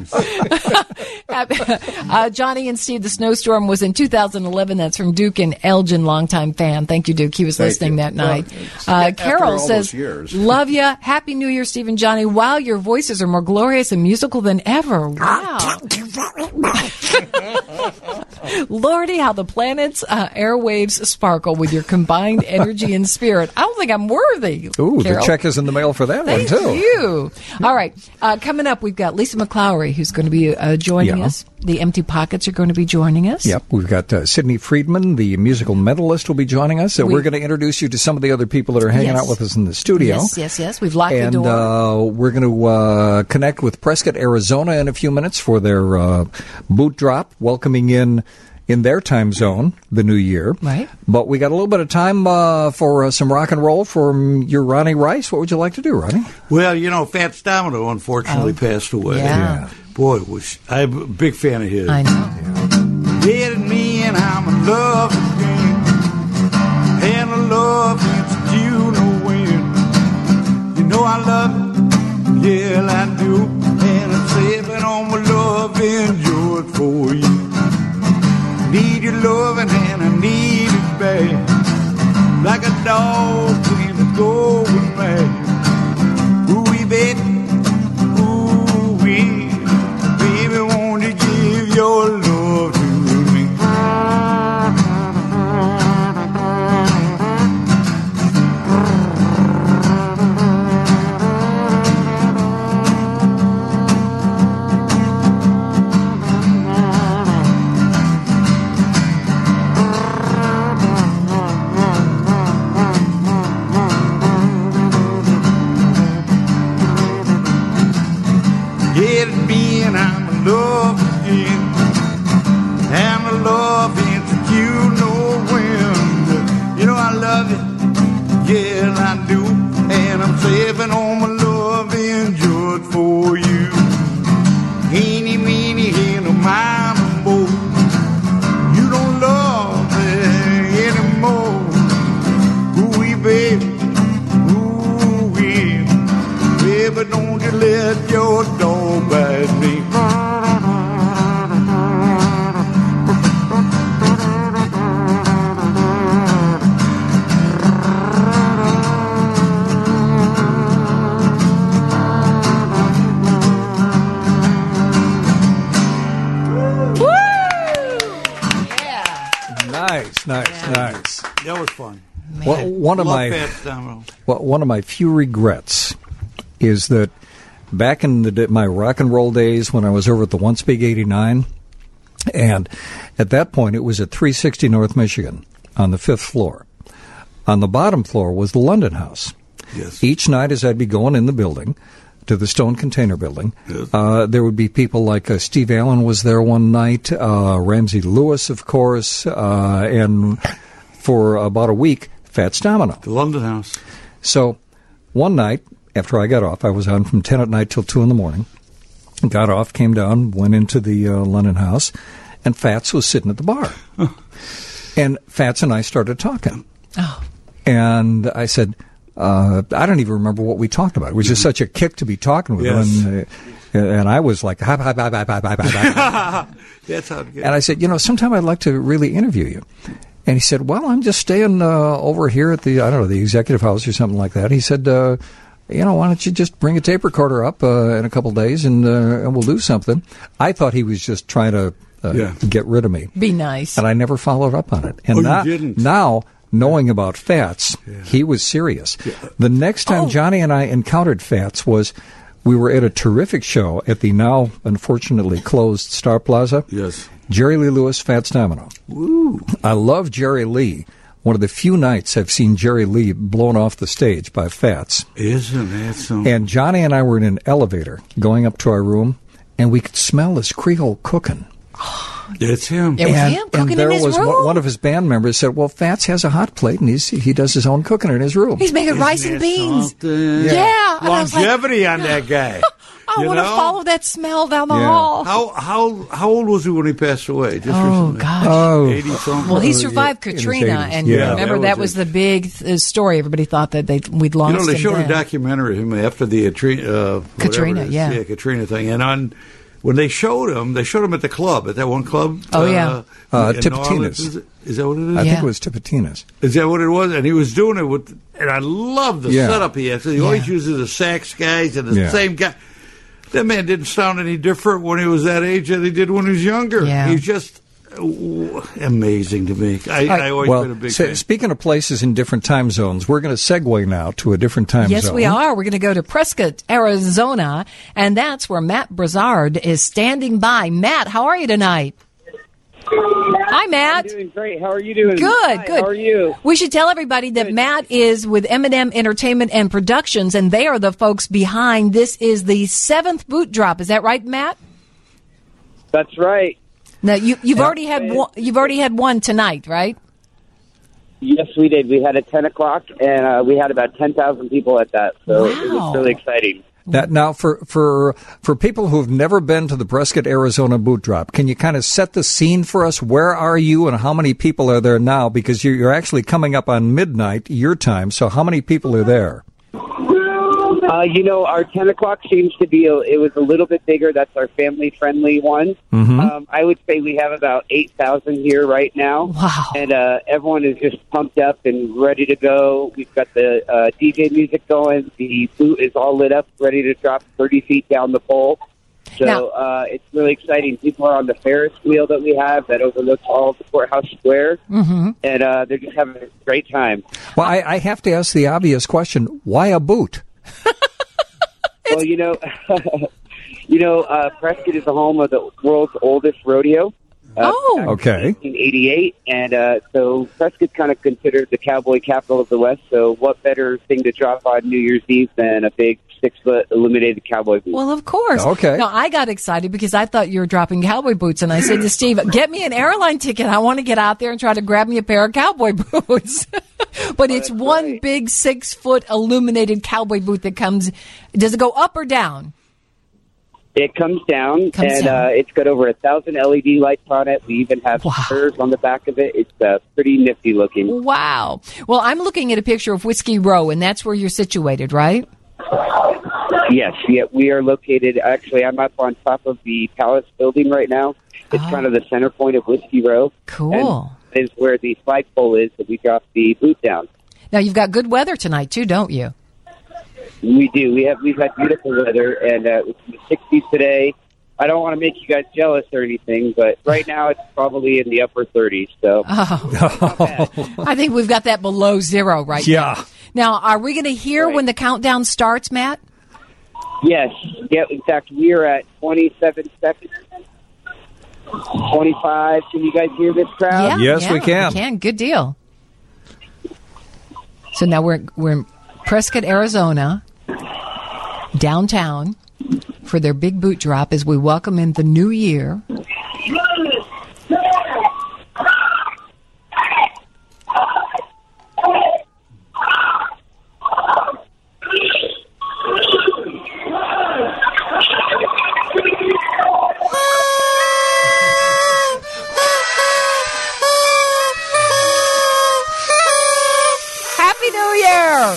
things. Johnny and Steve, the snowstorm was in 2011. That's from Duke and Elgin, longtime fan. Thank you, Duke. He was listening that night. Carol says, love ya. Happy New Year, Steve and Johnny. Wow, your voices are more glorious and musical than ever. Wow. Thank you very much. Lordy, how the planet's airwaves sparkle with your combined energy and spirit. I don't think I'm worthy. Ooh, Carol. the check is in the mail for that Thank one, too. you. All right. Coming up, we've got Lisa McClowry, who's going to be joining us. The Empty Pockets are going to be joining us. Yep. We've got Sidney Friedman, the musical medalist, will be joining us. We're going to introduce you to some of the other people that are hanging out with us in the studio. Yes. We've locked the door. And we're going to connect with Prescott, Arizona in a few minutes for their boot drop, welcoming in their time zone, the new year. Right. But we got a little bit of time for some rock and roll from your Ronnie Rice. What would you like to do, Ronnie? Well, Fats Domino unfortunately passed away. Yeah. Boy, I'm a big fan of his. I know. Did me and I'm in love again. And I love since you know when. You know I love it, yeah I do. And I'm saving all my love and yours for you. Need your loving and I need it bad. Like a dog when it's going mad. Ooh-wee, baby, ooh-wee. Baby, won't you give your love to me? Get me and I'm in love again. I'm in love into you know when. You know I love you, yeah I do. And I'm saving all my love and yours for you. Eeny, meeny, and a mama more. You don't love me anymore. Ooh-wee, baby, ooh-wee. Baby, don't you let your dog bite me. Nice. That was fun. Well, one of my few regrets is that back in my rock and roll days when I was over at the Once Big 89, and at that point it was at 360 North Michigan on the 5th floor. On the bottom floor was the London House. Yes. Each night as I'd be going in the building, to the Stone Container Building, yes, there would be people like Steve Allen was there one night, Ramsey Lewis, of course, and for about a week, Fats Domino. The London House. So one night, after I got off, I was on from 10 at night till 2 in the morning, got off, came down, went into the London House, and Fats was sitting at the bar. And Fats and I started talking. Oh. And I said, I don't even remember what we talked about. It was just such a kick to be talking with him. And I was like, hi. That's how it goes. And I said, sometime I'd like to really interview you. And he said, well, I'm just staying over here at the executive house or something like that. He said, why don't you just bring a tape recorder up in a couple of days and we'll do something. I thought he was just trying to get rid of me. Be nice. And I never followed up on it. And you didn't? Now, knowing about Fats, he was serious. Yeah. The next time Johnny and I encountered Fats was we were at a terrific show at the now unfortunately closed Star Plaza. Yes. Jerry Lee Lewis, Fats Domino. Woo. I love Jerry Lee. One of the few nights I've seen Jerry Lee blown off the stage by Fats. Isn't that something? And Johnny and I were in an elevator going up to our room, and we could smell this Creole cooking. It's him. It was him And cooking there in his was room. one of his band members said, "Well, Fats has a hot plate, and he does his own cooking in his room." He's making rice and beans. Yeah. And I was like, Longevity on that guy. I want to follow that smell down the Yeah. hall. How old was he when he passed away? Just Oh, recently? gosh. 80-something? Well, he survived in his Katrina, 80s. and Yeah. remember That that was was the big story. Everybody thought that we'd lost him. they showed then. a documentary of him after the Katrina, whatever it is. yeah. Katrina thing. And when they showed him at the club, at that one club. Oh, yeah. in Tipitina's. New Orleans. Is that what it is? I Yeah. think it was Tipitina's. Is that what it was? And he was doing it with, and I love the Yeah. setup he has. He always uses the sax guys and the Yeah. same guy. That man didn't sound any different when he was that age than he did when he was younger. Yeah. He's just amazing to me. I always been a big fan. Speaking of places in different time zones, we're going to segue now to a different time zone. Yes, we are. We're going to go to Prescott, Arizona, and that's where Matt Brazard is standing by. Matt, how are you tonight? Hi, Matt. I'm doing great. How are you doing? Good, Hi, good. How are you? We should tell everybody that Matt is with M&M Entertainment and Productions, and they are the folks behind. This is the 7th boot drop. Is that right, Matt? That's right. Now you've already had one. You've already had one tonight, right? Yes, we did. We had at 10 o'clock, and we had about 10,000 people at that, so it Wow. was really exciting. Now, for people who've never been to the Prescott, Arizona boot drop, can you kind of set the scene for us? Where are you, and how many people are there now? Because you're actually coming up on midnight your time. So, how many people are there? Our 10 o'clock seems to be, it was a little bit bigger. That's our family-friendly one. Mm-hmm. I would say we have about 8,000 here right now. Wow. And everyone is just pumped up and ready to go. We've got the DJ music going. The boot is all lit up, ready to drop 30 feet down the pole. So Now- it's really exciting. People are on the Ferris wheel that we have that overlooks all of the courthouse square. Mm-hmm. And they're just having a great time. Well, I have to ask the obvious question: why a boot? Well, Prescott is the home of the world's oldest rodeo. Okay. 1988, and so Prescott's kind of considered the cowboy capital of the West. So, what better thing to drop on New Year's Eve than a big 6-foot illuminated cowboy boot? Well, of course. Okay. No, I got excited because I thought you were dropping cowboy boots, and I said to Steve, "Get me an airline ticket. I want to get out there and try to grab me a pair of cowboy boots." But it's one right. big 6-foot illuminated cowboy boot that comes. Does it go up or down? It comes down, Comes and down. it's got over 1,000 LED lights on it. We even have Wow. stickers on the back of it. It's pretty nifty looking. Wow. Well, I'm looking at a picture of Whiskey Row, and that's where you're situated, right? Yes, yeah, we are located. Actually, I'm up on top of the Palace building right now. It's kind of the center point of Whiskey Row. Cool. And is where the flagpole is that we drop the boot down. Now, you've got good weather tonight, too, don't you? We do. We've had beautiful weather, and it's in the 60s today. I don't want to make you guys jealous or anything, but right now it's probably in the upper 30s. So I think we've got that below zero right Yeah. now. Now, are we going to hear Right. when the countdown starts, Matt? yes, yeah. In fact, we are at 27 seconds. 25. Can you guys hear this crowd? Yes, we can. Good deal. So now we're in Prescott, Arizona, downtown, for their big boot drop as we welcome in the new year. Happy New Year!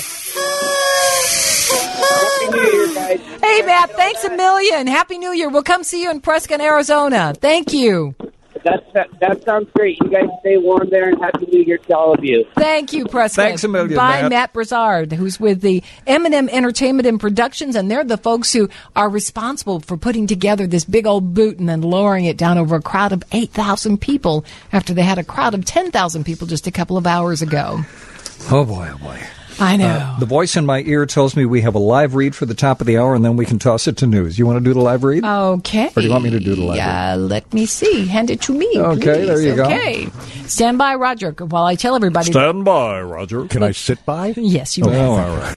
Happy New Year, guys. Hey, Matt, thanks a million. Happy New Year. We'll come see you in Prescott, Arizona. Thank you. That sounds great. You guys stay warm there, and Happy New Year to all of you. Thank you, Prescott. Thanks a million, By Matt. Brazard, who's with the M&M Entertainment and Productions, and they're the folks who are responsible for putting together this big old boot and then lowering it down over a crowd of 8,000 people after they had a crowd of 10,000 people just a couple of hours ago. Oh boy, oh boy. I know. The voice in my ear tells me we have a live read for the top of the hour, and then we can toss it to news. You want to do the live read? Okay. Or do you want me to do the live read? Let me see. Hand it to me, Okay, please. there you go. Okay. Stand by, Roger, while I tell everybody. Stand by, Roger. Can I sit by? Yes, you Oh, may. all right.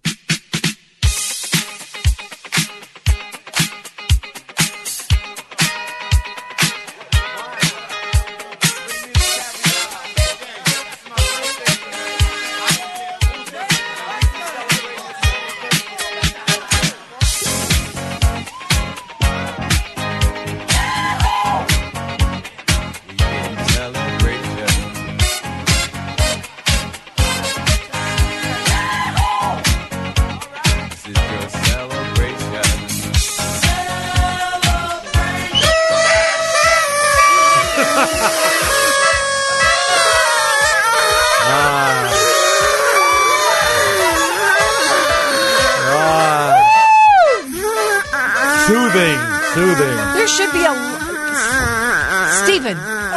Soothing. There should be a Stephen.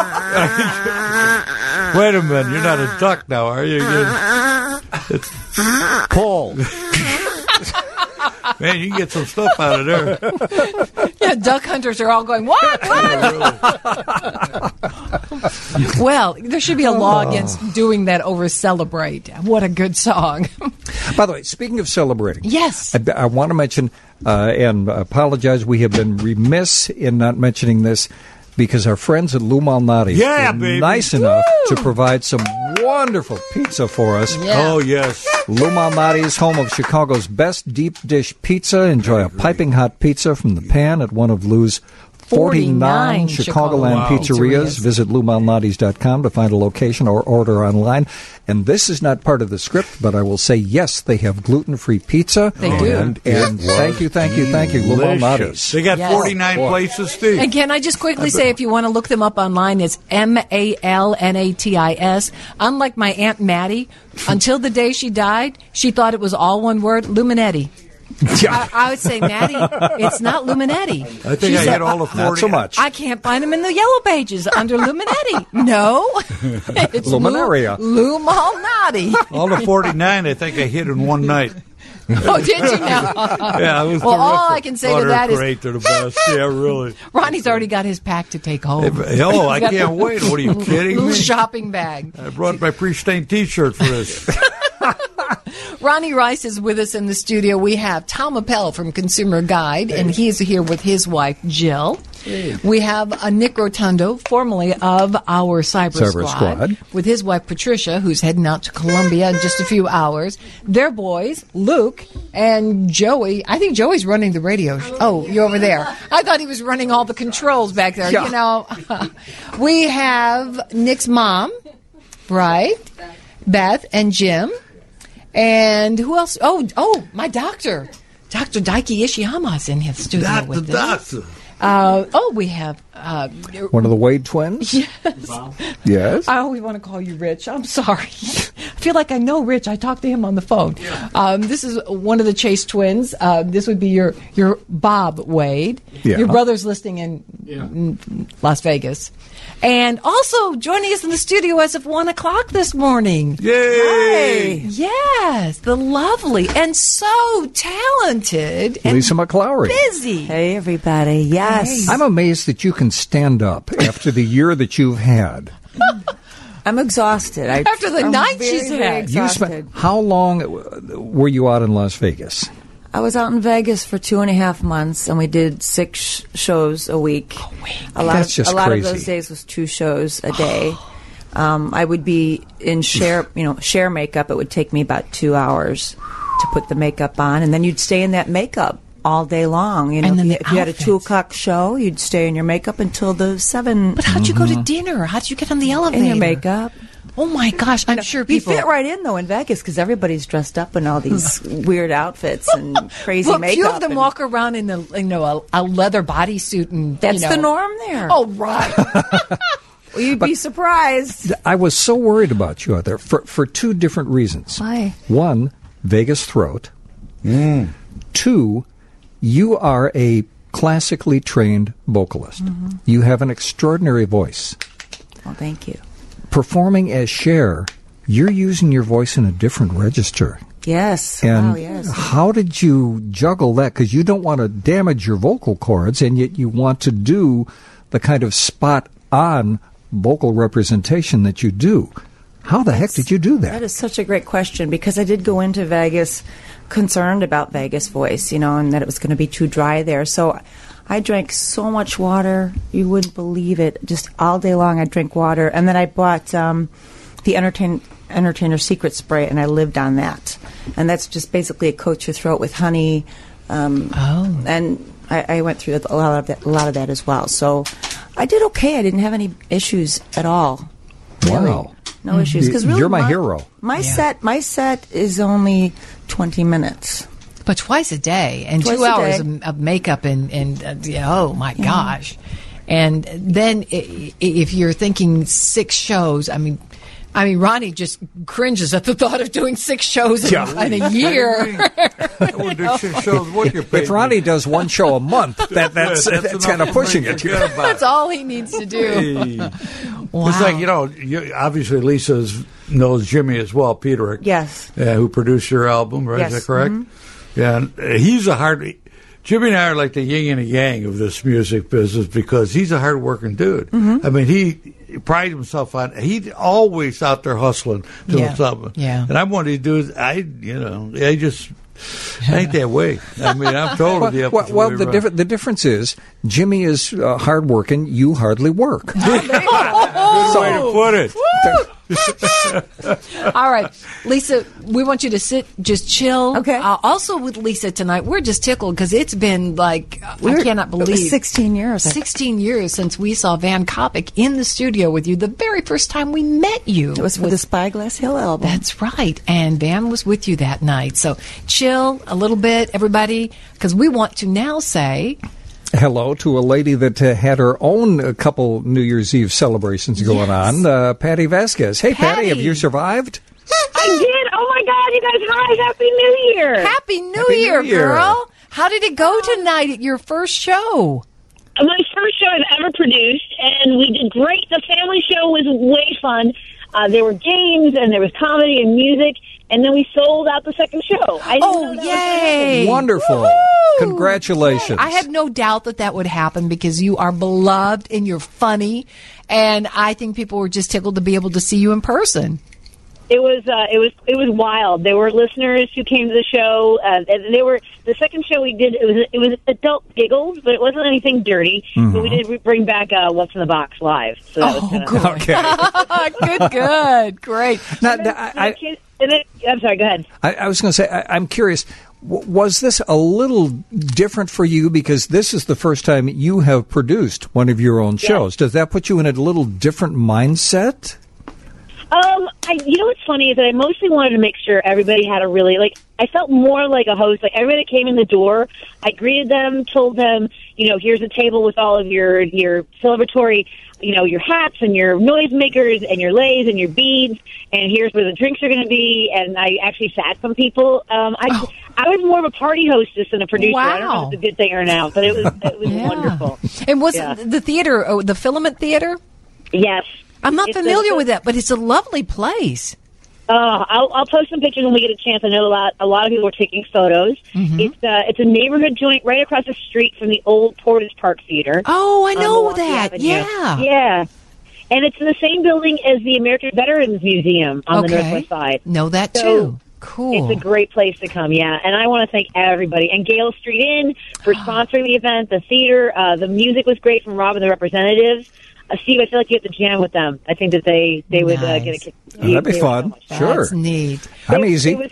Wait a minute, you're not a duck now, are you? It's Paul. Man, you can get some stuff out of there. Yeah, duck hunters are all going, what? Well, there should be a law against doing that over Celebrate. What a good song. By the way, speaking of celebrating. Yes. I want to mention, and apologize, we have been remiss in not mentioning this, because our friends at Lou Malnati's were nice enough to provide some wonderful pizza for us. Yeah. Oh, yes. Lou Malnati's, home of Chicago's best deep dish pizza. Enjoy a piping hot pizza from the pan at one of Lou's 49 Chicagoland pizzerias. Visit LouMalnati's.com to find a location or order online. And this is not part of the script, but I will say, yes, they have gluten-free pizza. They do. And thank you, Lou Malnati's. They got 49 places, Steve. And can I just quickly say, if you want to look them up online, it's Malnatis. Unlike my Aunt Maddie, until the day she died, she thought it was all one word, Luminetti. I would say, Maddie, it's not Luminetti. I think I hit all the 40. Not so much. I can't find them in the yellow pages under Luminetti. No. It's Luminaria. Lou Malnati. All the 49, I think I hit in one night. Oh, did you now? Yeah, it was well, terrific. all I can say to that they're is great. They're the best. Yeah, really. Ronnie's already got his pack to take home. Oh, I can't wait. What are you kidding Little me? shopping bag. I brought my pre-stained T-shirt for this. Ronnie Rice is with us in the studio. We have Tom Appel from Consumer Guide, and he's here with his wife, Jill. Hey. We have Nick Rotundo, formerly of our Cyber Squad, with his wife, Patricia, who's heading out to Columbia in just a few hours. Their boys, Luke and Joey. I think Joey's running the radio. Oh, you're over there. I thought he was running all the controls back there. Yeah. You know, we have Nick's mom, right? Beth and Jim. And who else? Oh, my doctor. Dr. Daiki Ishiyama's in his studio with us. Doctor. We have... one of the Wade twins? Yes. Yes. I always want to call you Rich. I'm sorry. I feel like I know Rich. I talked to him on the phone. Yeah. This is one of the Chase twins. This would be your Bob Wade. Yeah. Your brother's listening in Las Vegas. And also joining us in the studio as of 1 o'clock this morning. Yay! Hi. Yes, the lovely and so talented Lisa McClowry. Busy. Hey, everybody. Yes. I'm amazed that you can stand up after the year that you've had. I'm exhausted. After the night she's had. How long were you out in Las Vegas? I was out in Vegas for 2.5 months, and we did 6 shows a week. A lot of those days was 2 shows a day. I would be in share makeup. It would take me about 2 hours to put the makeup on, and then you'd stay in that makeup all day long. You know, and then if you had a 2 o'clock show, you'd stay in your makeup until the 7. But how'd you go to dinner? How'd you get on the elevator? In your makeup. Oh my gosh! I'm sure people you fit right in though in Vegas because everybody's dressed up in all these weird outfits and crazy makeup. Few of them walk around in a leather bodysuit, and that's the norm there. Oh right. Well, you'd be surprised. I was so worried about you out there for 2 different reasons. Why? 1, Vegas throat. 2, you are a classically trained vocalist. Mm-hmm. You have an extraordinary voice. Well, thank you. Performing as Cher, you're using your voice in a different register. Yes. And yes. How did you juggle that? Because you don't want to damage your vocal cords, and yet you want to do the kind of spot-on vocal representation that you do. How the heck did you do that? That is such a great question, because I did go into Vegas concerned about Vegas voice, and that it was going to be too dry there. So I drank so much water, you wouldn't believe it. Just all day long I drank water. And then I bought the Entertainer Secret Spray, and I lived on that. And that's just basically a coat your throat with honey. And I went through a lot of that as well. So I did okay. I didn't have any issues at all. Really. Wow. No issues. 'Cause really you're my hero. My set is only 20 minutes. But twice a day and 2 hours of makeup and oh my gosh. And then if you're thinking 6 shows, I mean, I mean, Ronnie just cringes at the thought of doing 6 shows in a year. If Ronnie does 1 show a month, that's kind of pushing it. That's all he needs to do. Hey. Wow. It's like, obviously Lisa knows Jimmy as well, Peterick. Yes. Who produced your album, right? Yes. Is that correct? Mm-hmm. Yeah, and he's Jimmy and I are like the yin and the yang of this music business because he's a hard-working dude. Mm-hmm. I mean, he prides himself on, he's always out there hustling, doing something. Yeah. And I'm one of these dudes, I just ain't that way. I mean, I'm totally the opposite. Well, the difference is Jimmy is hardworking. You hardly work. Good way to put it. All right, Lisa, we want you to sit, just chill. Okay. Also with Lisa tonight, we're just tickled because it's been like, I cannot believe. 16 years. 16 years since we saw Van Kopic in the studio with you the very first time we met you. It was for the Spyglass Hill album. That's right. And Van was with you that night. So chill a little bit, everybody, because we want to now say hello to a lady that had her own couple New Year's Eve celebrations going on, Patty Vasquez. Hey, Patty, have you survived? I did. Oh, my God, you guys, hi. Happy New Year. Happy New Year, girl. How did it go tonight at your first show? My first show I've ever produced, and we did great. The family show was way fun. There were games, and there was comedy and music, and then we sold out the second show. Yay! Wonderful. Woo-hoo! Congratulations. I had no doubt that would happen because you are beloved and you're funny, and I think people were just tickled to be able to see you in person. It was wild. There were listeners who came to the show. The second show we did. It was adult giggles, but it wasn't anything dirty. Mm-hmm. But we did bring back What's in the Box live. So that was good. Okay. good, great. Now, I'm sorry. Go ahead. I was going to say, I'm curious. Was this a little different for you because this is the first time you have produced one of your own shows? Does that put you in a little different mindset? What's funny is that I mostly wanted to make sure everybody had I felt more like a host. Like everybody that came in the door, I greeted them, told them, here's a table with all of your celebratory, your hats and your noisemakers and your leis and your beads, and here's where the drinks are going to be. And I actually sat some people. I was more of a party hostess than a producer. Wow. I don't know if it's a good thing or not, but it was wonderful. And was the theater, the Filament Theater? Yes. I'm not familiar with that, but it's a lovely place. I'll post some pictures when we get a chance. I know a lot of people are taking photos. Mm-hmm. It's a neighborhood joint right across the street from the old Portage Park Theater. Oh, I know that. Yeah. And it's in the same building as the American Veterans Museum on the Northwest Side. Know that too. Cool. It's a great place to come, and I want to thank everybody. And Gale Street Inn for sponsoring the event, the theater. The music was great from Rob and the Representatives. Steve, I feel like you have to jam with them. I think that they would get a kick. That'd be fun. Sure. That's neat. I'm easy. Yep.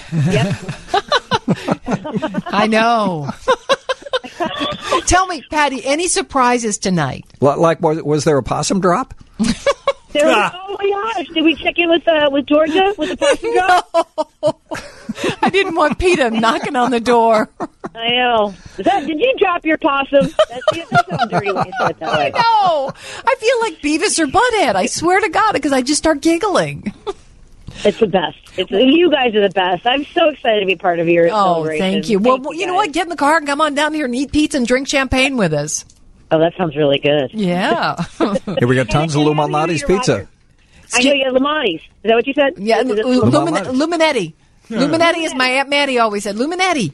I know. Tell me, Patty, any surprises tonight? Like, was there a possum drop? Oh my gosh! Did we check in with Georgia with the possum drop? No. I didn't want PETA knocking on the door. I know. Did you drop your possum? That sounds dirty when you say it that way. No, I feel like Beavis or Butthead. I swear to God, because I just start giggling. It's the best. You guys are the best. I'm so excited to be part of your celebration. Thank you. Well, you know what? Get in the car and come on down here and eat pizza and drink champagne with us. Oh, that sounds really good. Yeah. Here we got tons of Lumalnati's pizza. I know you have Lumalati's. Is that what you said? Yeah, Luminetti. Luminetti, as my Aunt Maddie always said. Luminetti.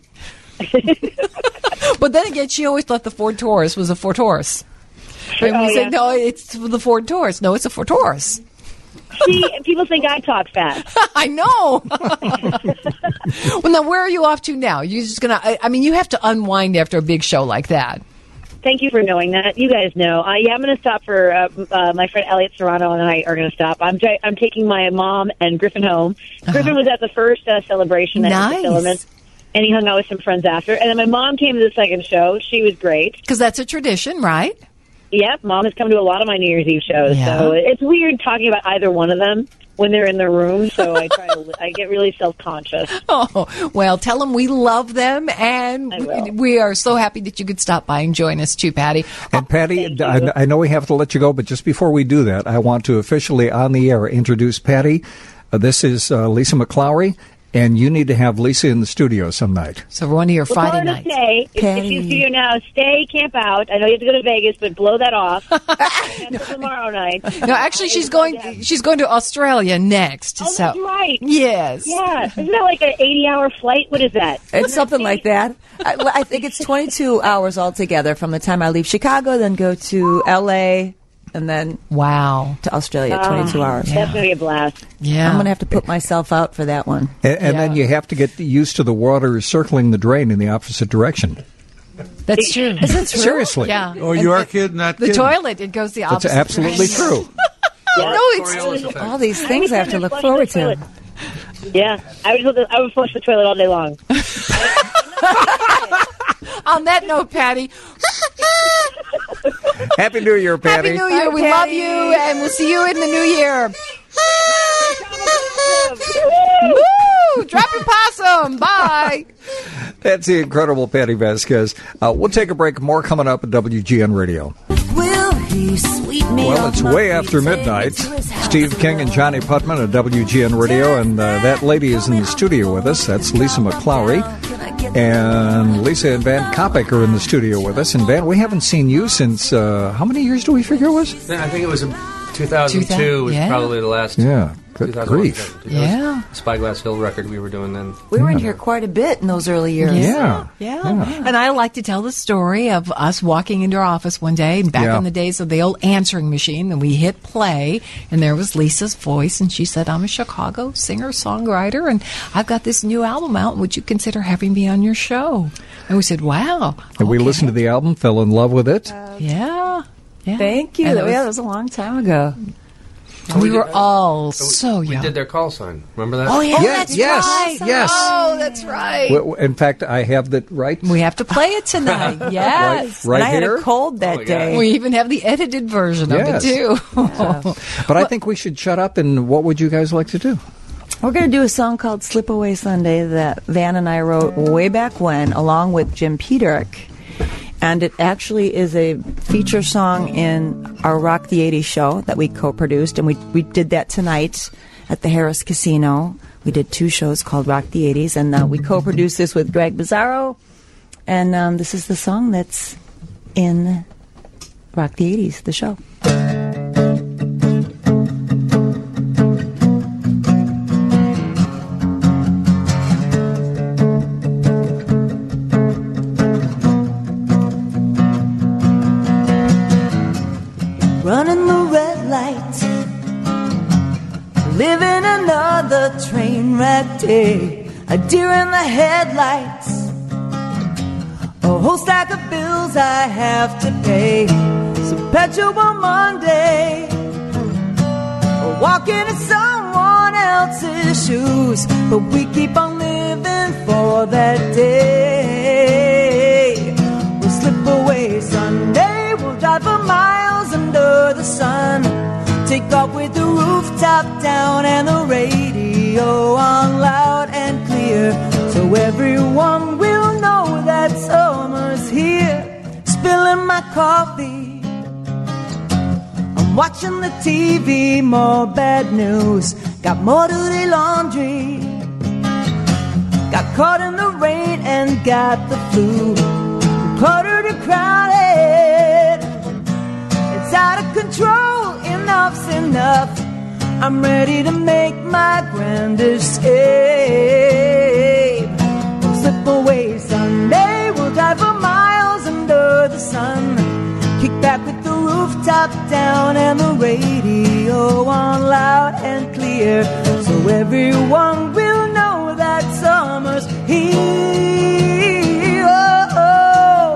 But then again, she always thought the Ford Taurus was a Ford Taurus. And we said, no, it's the Ford Taurus. No, it's a Ford Taurus. See, people think I talk fast. I know. Well, now, where are you off to now? You're just going to, you have to unwind after a big show like that. Thank you for knowing that. You guys know. I'm going to stop for my friend Elliot Serrano and I are going to stop. I'm taking my mom and Griffin home. Griffin was at the first celebration at the Filament, and he hung out with some friends after. And then my mom came to the second show. She was great. Because that's a tradition, right? Yep. Mom has come to a lot of my New Year's Eve shows. Yeah. So it's weird talking about either one of them. when they're in their room, so I get really self-conscious. Oh, well, tell them we love them, and we are so happy that you could stop by and join us too, Patty. And Patty, I know we have to let you go, but just before we do that, I want to officially on the air introduce Patty. This is Lisa McClowry. And you need to have Lisa in the studio some night. So one of your Friday nights. Stay. If you see you now, stay, camp out. I know you have to go to Vegas, but blow that off. Until tomorrow night. No, actually, she's going to Australia next. Oh, that's right. Yes. Yeah. Isn't that like an 80-hour flight? What is that? It's something like that. I think it's 22 hours altogether from the time I leave Chicago, then go to L.A., and then to Australia, 22 hours. That's going to be a blast. Yeah. I'm going to have to put myself out for that one. And then you have to get used to the water circling the drain in the opposite direction. That's true. Is it true? Seriously. Yeah. Oh, you are kidding? Not the kidding. toilet, it goes the opposite. That's absolutely true. No, it's all these things I have to look forward to. Yeah. I would flush the toilet all day long. On that note, Patty. Happy New Year, Patty. Happy New Year. We love you, and we'll see you in the new year. Woo! Drop your possum. Bye. That's the incredible Patty Vasquez. We'll take a break. More coming up at WGN Radio. Will he sweep me Well, it's way after midnight. Steve King and Johnny Putman at WGN Radio, and that lady is in the studio with us. That's Lisa McClowry. And Lisa and Van Kopic are in the studio with us. And Van, we haven't seen you since, how many years do we figure it was? I think it was 2002 was probably the last. Yeah, good grief. Yeah. Spyglass Hill record we were doing then. We were in here quite a bit in those early years. Yeah. And I like to tell the story of us walking into our office one day, back in the days of the old answering machine, and we hit play, and there was Lisa's voice, and she said, I'm a Chicago singer-songwriter, and I've got this new album out. Would you consider having me on your show? And we said, wow. And we listened to the album, fell in love with it. Yeah. Thank you. That was a long time ago. We were all so young. We did their call sign. Remember that? Oh, yeah. Yes. Yes. Oh, that's right. In fact, I have that right. We have to play it tonight. Yes. Right and I had here. a cold that day. We even have the edited version of it, too. But I think we should shut up, and what would you guys like to do? We're going to do a song called Slip Away Sunday that Van and I wrote way back when, along with Jim Peterick. And it actually is a feature song in our Rock the 80s show that we co-produced. And we did that tonight at the Harris Casino. We did 2 shows called Rock the 80s. And we co-produced this with Greg Bizzarro. And this is the song that's in Rock the 80s, the show. Running the red light, living another train wreck day, a deer in the headlights, a whole stack of bills I have to pay, some petrol on Monday, walking in someone else's shoes, but we keep on living for that day. We'll slip away Sunday, we'll drive for miles under the sun, take off with the rooftop down and the radio on loud and clear, so everyone will know that summer's here. Spilling my coffee, I'm watching the TV, more bad news, got more dirty laundry, got caught in the rain and got the flu, cluttered and crowded, it's out of control, enough's enough, I'm ready to make my grand escape. We'll slip away Sunday, we'll drive for miles under the sun, kick back with the rooftop down and the radio on loud and clear, so everyone will know that summer's here. Oh,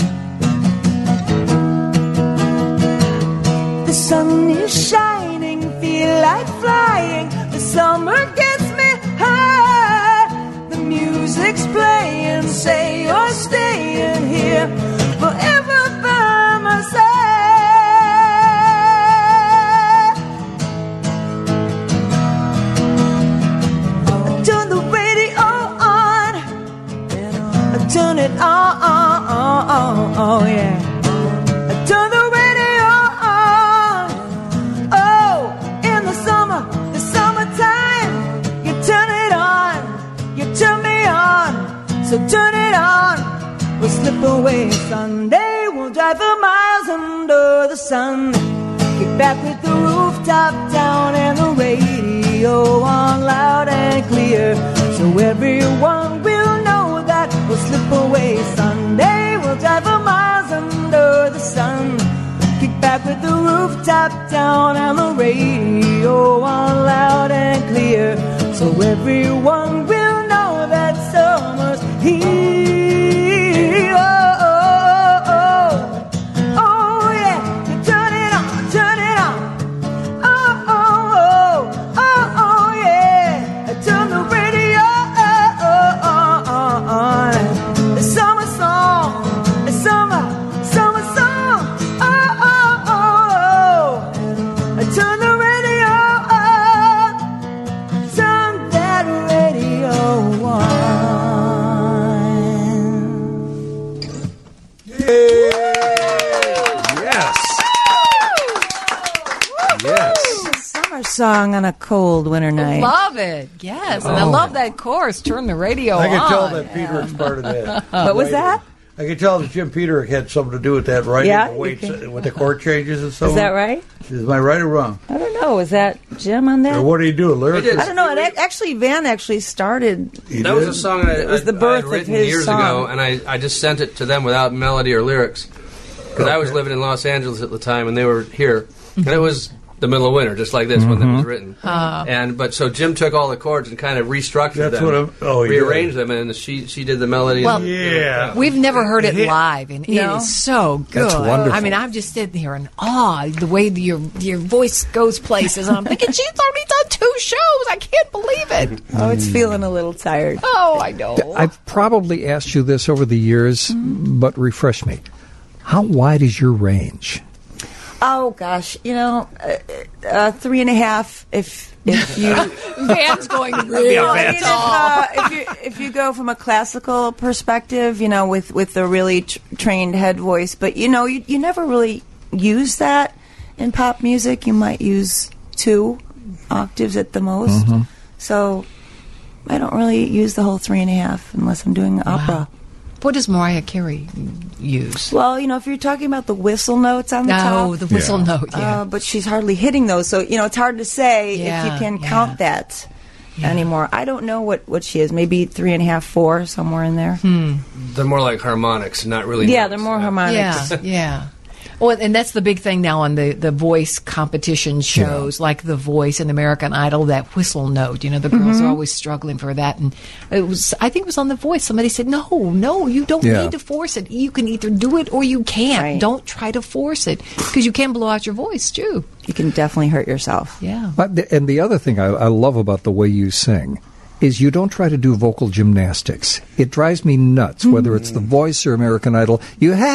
oh. The sun is shining, feel like flying, the summer gets me high, the music's playing, say you're staying here forever by my side. slip away. Sunday we'll drive for miles under the sun. Kick back with the rooftop down and the radio on loud and clear, so everyone will know that we'll slip away. Sunday we'll drive for miles under the sun. Kick back with the rooftop down and the radio on loud and clear, so everyone will know that summer's here. Oh, oh, oh, oh, yeah. You turn it on, turn it on. Oh, oh, oh, oh, oh, yeah. Turn the radio on. The summer song, the summer song. Oh, oh, oh, oh. Turn the radio on. Turn that radio on. Summer song on a cold winter night. Love it. Yes. And I love that chorus. Turn the radio on. I can tell that Peter's part of that. What was that? I can tell that Jim Peter had something to do with that writing, Yeah, the weights, with the chord changes and so on. Is that right? Is my right or wrong? I don't know. Was that Jim on that? Or what do you do? Lyrics? I don't know. Actually, Van actually started. That was a song It was the birth I had written of his years song. ago, and I just sent it to them without melody or lyrics because I was living in Los Angeles at the time, and they were here, and it was the middle of winter, just like this when that was written. But so Jim took all the chords and kind of restructured That's them, what rearranged them, and she did the melody. Well, Yeah. we've never heard it live, and it is so good. That's wonderful. I mean, I'm just sitting here in awe the way your voice goes places, and I'm thinking she's already done 2 shows. I can't believe it. Oh, it's feeling a little tired. Oh, I know. I've probably asked you this over the years, but refresh me. How wide is your range? Oh gosh, 3.5. If you Van's going really tall. if you go from a classical perspective, with the really trained head voice, but you never really use that in pop music. You might use 2 octaves at the most. So I don't really use the whole 3.5 unless I'm doing opera. What does Mariah Carey use? Well, if you're talking about the whistle notes on the top. Oh, the whistle note, yeah. But she's hardly hitting those, so, it's hard to say if you can count that anymore. I don't know what she is. Maybe 3.5, 4, somewhere in there. They're more like harmonics, not really. Yeah, notes. they're more harmonics. Yeah. Well, and that's the big thing now on the voice competition shows, like The Voice and American Idol, that whistle note. The girls are always struggling for that. And I think it was on The Voice. Somebody said, no, you don't need to force it. You can either do it or you can't. Right. Don't try to force it because you can blow out your voice, too. You can definitely hurt yourself. Yeah. And the other thing I love about the way you sing is you don't try to do vocal gymnastics. It drives me nuts, whether it's The Voice or American Idol. You You're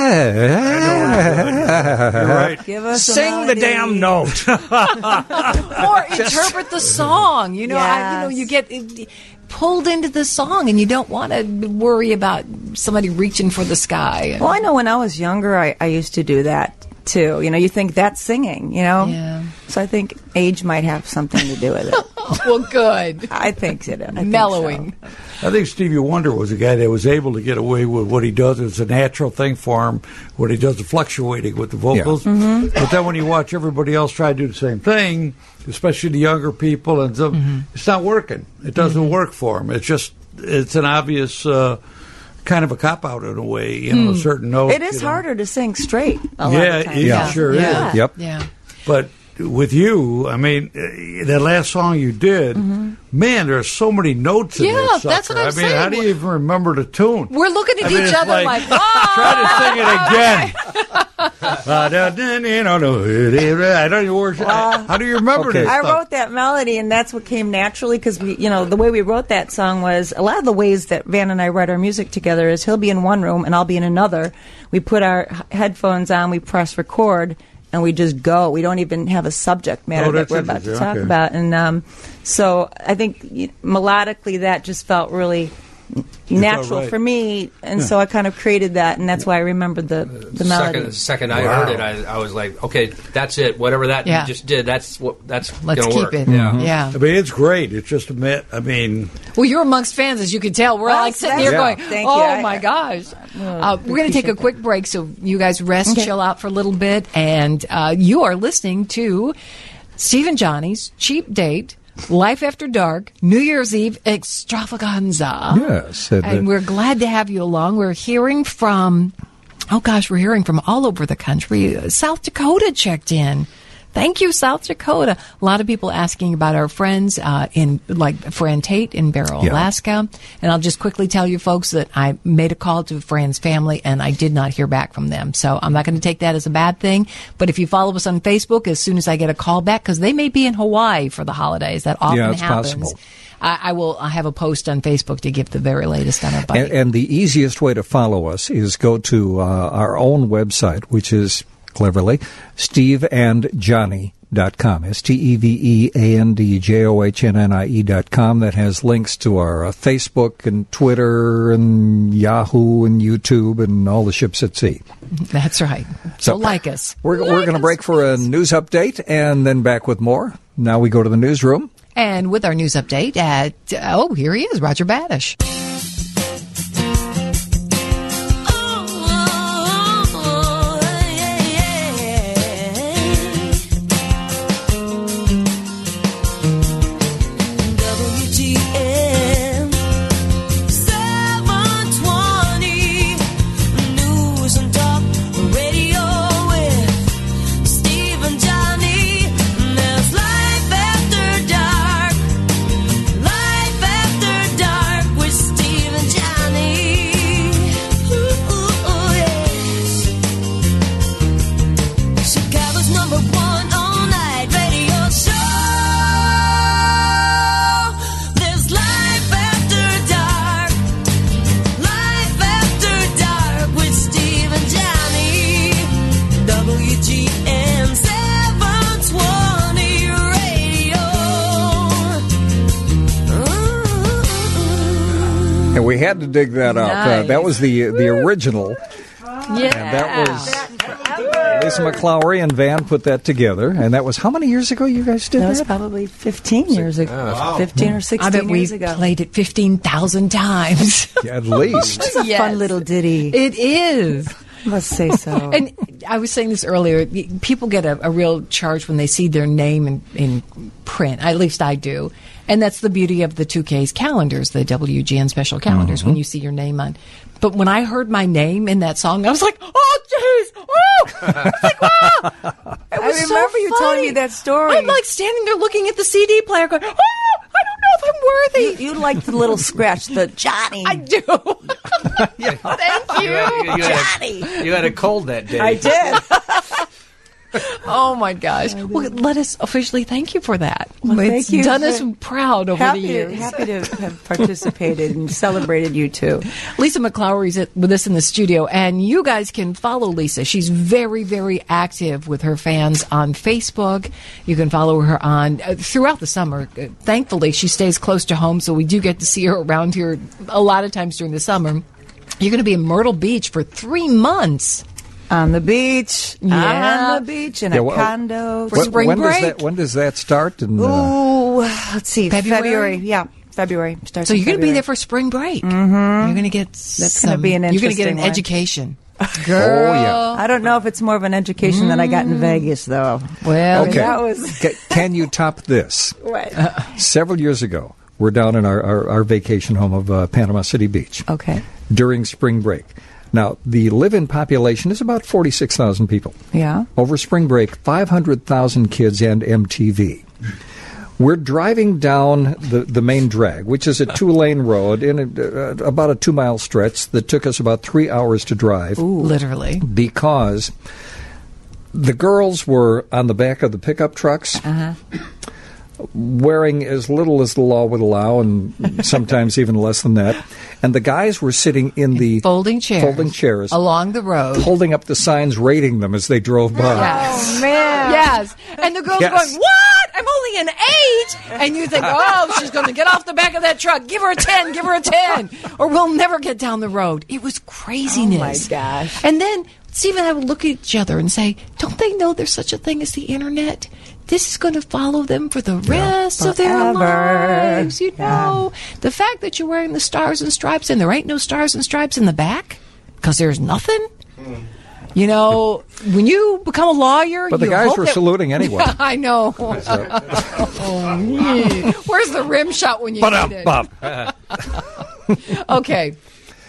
right. Give us a sing the melody. damn note. Or interpret the song. Yes. You get pulled into the song, and you don't want to worry about somebody reaching for the sky. Well, I know when I was younger, I used to do that, too. You think that's singing, Yeah. So I think age might have something to do with it. Well, good. I think it. I think Mellowing. so. I think Stevie Wonder was a guy that was able to get away with what he does. It's a natural thing for him, what he does, the fluctuating with the vocals. But then when you watch everybody else try to do the same thing, especially the younger people, and it's not working. It doesn't work for him. It's an obvious kind of a cop-out in a way, a certain note. It is harder to sing straight a lot of times. It sure is. Yep. Yeah. But with you, I mean, that last song you did, man, there's so many notes in that sucker. That's what I'm saying. How do you even remember the tune? We're looking at each it's other like, try to sing it again. I don't even worship. How do you remember this I stuff? wrote that melody, and that's what came naturally because the way we wrote that song was a lot of the ways that Van and I write our music together is he'll be in one room and I'll be in another. We put our headphones on, we press record, and we just go. We don't even have a subject matter that we're about to talk about. And so I think melodically that just felt really natural right. for me, and so I kind of created that, and that's why I remembered the melody. The second I heard it, I was like, okay, that's it. Whatever that you just did, that's Let's gonna keep work. it. Yeah. Yeah. I mean, it's great. It's just Well, you're amongst fans, as you can tell. We're like sitting here going, Thank oh, you. my gosh. We're going to take a quick break, so you guys rest, chill out for a little bit. And you are listening to Steve and Johnny's Cheap Date, Life After Dark, New Year's Eve extravaganza. Yes. And we're glad to have you along. We're hearing from all over the country. South Dakota checked in. Thank you, South Dakota. A lot of people asking about our friends Fran Tate in Barrow, Alaska. And I'll just quickly tell you folks that I made a call to Fran's family and I did not hear back from them. So I'm not going to take that as a bad thing. But if you follow us on Facebook, as soon as I get a call back, because they may be in Hawaii for the holidays, that often it's happens. possible. I have a post on Facebook to give the very latest on our bike. And the easiest way to follow us is go to our own website, which is cleverly steveandjohnny.com. SteveandJohnnie.com. That has links to our Facebook and Twitter and Yahoo and YouTube and all the ships at sea. That's right. So like us. We're going to break for a news update and then back with more. Now we go to the newsroom. And with our news update at, here he is, Roger Badish. We had to dig that up. Nice. That was the original. Yeah. And that was Lisa McClowery and Van put that together. And that was how many years ago you guys did that? That was probably 15 years ago. Wow. 15 or 16 I bet years we ago. played it 15,000 times. At least. It's a fun little ditty. It is. Let's say so. And I was saying this earlier. People get a real charge when they see their name in print. At least I do. And that's the beauty of the 2K's calendars, the WGN special calendars, when you see your name on. But when I heard my name in that song, I was like, oh, jeez. Oh! It's like, wow. It was I remember you telling me that story. I'm like standing there looking at the CD player going, oh, I don't know if I'm worthy. You like the little scratch, the Johnny. I do. Thank you. Johnny. You had a cold that day. I did. Oh my gosh! Well, let us officially thank you for that. Well, it's thank you. done us proud over the years. Happy to have participated and celebrated you too. Lisa McClowery's with us in the studio, and you guys can follow Lisa. She's very, very active with her fans on Facebook. You can follow her on throughout the summer. Thankfully, she stays close to home, so we do get to see her around here a lot of times during the summer. You're going to be in Myrtle Beach for 3 months. On the beach. Yeah. On the beach in a condo. For spring break. When does that start? Ooh, let's see. February? Yeah, February. So you're going to be there for spring break. Mm-hmm. You're going to get That's going to be an You're going to get interesting an one. education. Girl. Oh, yeah. I don't know if it's more of an education than I got in Vegas, though. Well, Okay. That was Can you top this? what? Several years ago, we're down in our vacation home of Panama City Beach Okay. during spring break. Now, the live-in population is about 46,000 people. Yeah. Over spring break, 500,000 kids and MTV. We're driving down the main drag, which is a 2-lane road in about a 2-mile stretch that took us about 3 hours to drive. Ooh. Literally. Because the girls were on the back of the pickup trucks. Uh-huh. wearing as little as the law would allow, and sometimes even less than that. And the guys were sitting in the folding chairs along the road, holding up the signs, rating them as they drove by. Yes. Oh, man. Yes. And the girls going, what? I'm only an 8. And you think, oh, she's going to get off the back of that truck. Give her a 10. Give her a 10. Or we'll never get down the road. It was craziness. Oh, my gosh. And then Steve and I would look at each other and say, don't they know there's such a thing as the internet? This is going to follow them for the rest of their lives. You know, the fact that you're wearing the stars and stripes and there ain't no stars and stripes in the back because there's nothing. You know, when you become a lawyer, but the guys were saluting anyway. I know. Where's the rim shot when you need it? Okay.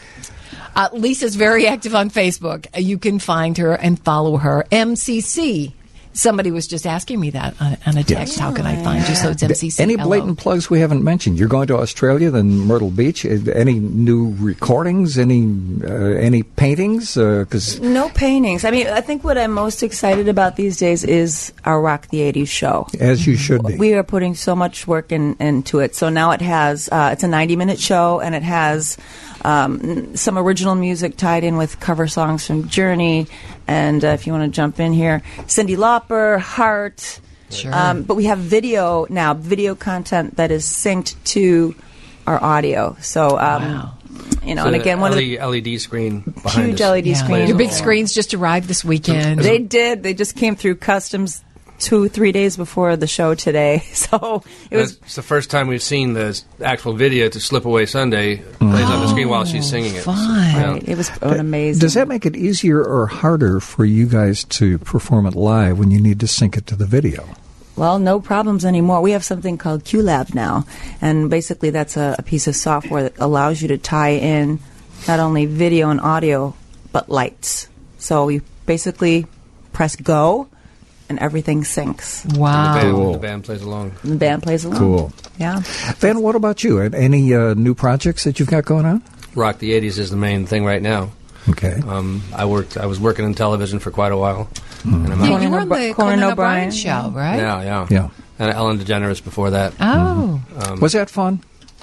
Lisa's very active on Facebook. You can find her and follow her. MCC. Somebody was just asking me that on a text. Yes. How can I find you? So it's MCC. Any blatant plugs we haven't mentioned? You're going to Australia, then Myrtle Beach. Any new recordings? Any paintings? 'Cause no paintings. I mean, I think what I'm most excited about these days is our Rock the 80s show. As you should be. We are putting so much work into it. So now it has, it's a 90-minute show, and it has some original music tied in with cover songs from Journey. And if you want to jump in here, Cyndi Lauper, Heart. Sure. But we have video now, video content that is synced to our audio. So, you know, so and again, one of the LED screen behind huge us. LED screen. Your big screens just arrived this weekend. They did. They just came through customs 2-3 days before the show today. So it's the first time we've seen the actual video to Slip Away Sunday plays on the screen while she's singing it. Right. It was amazing. Does that make it easier or harder for you guys to perform it live when you need to sync it to the video? Well, no problems anymore. We have something called QLab now, and basically that's a piece of software that allows you to tie in not only video and audio, but lights. So we basically press go, and everything syncs. Wow. The band plays along. The band plays along. Cool. Yeah. Van, what about you? Any new projects that you've got going on? Rock the 80s is the main thing right now. Okay. I was working in television for quite a while. And you were on the Conan O'Brien show, right? Yeah. And Ellen DeGeneres before that. Oh. Was that fun?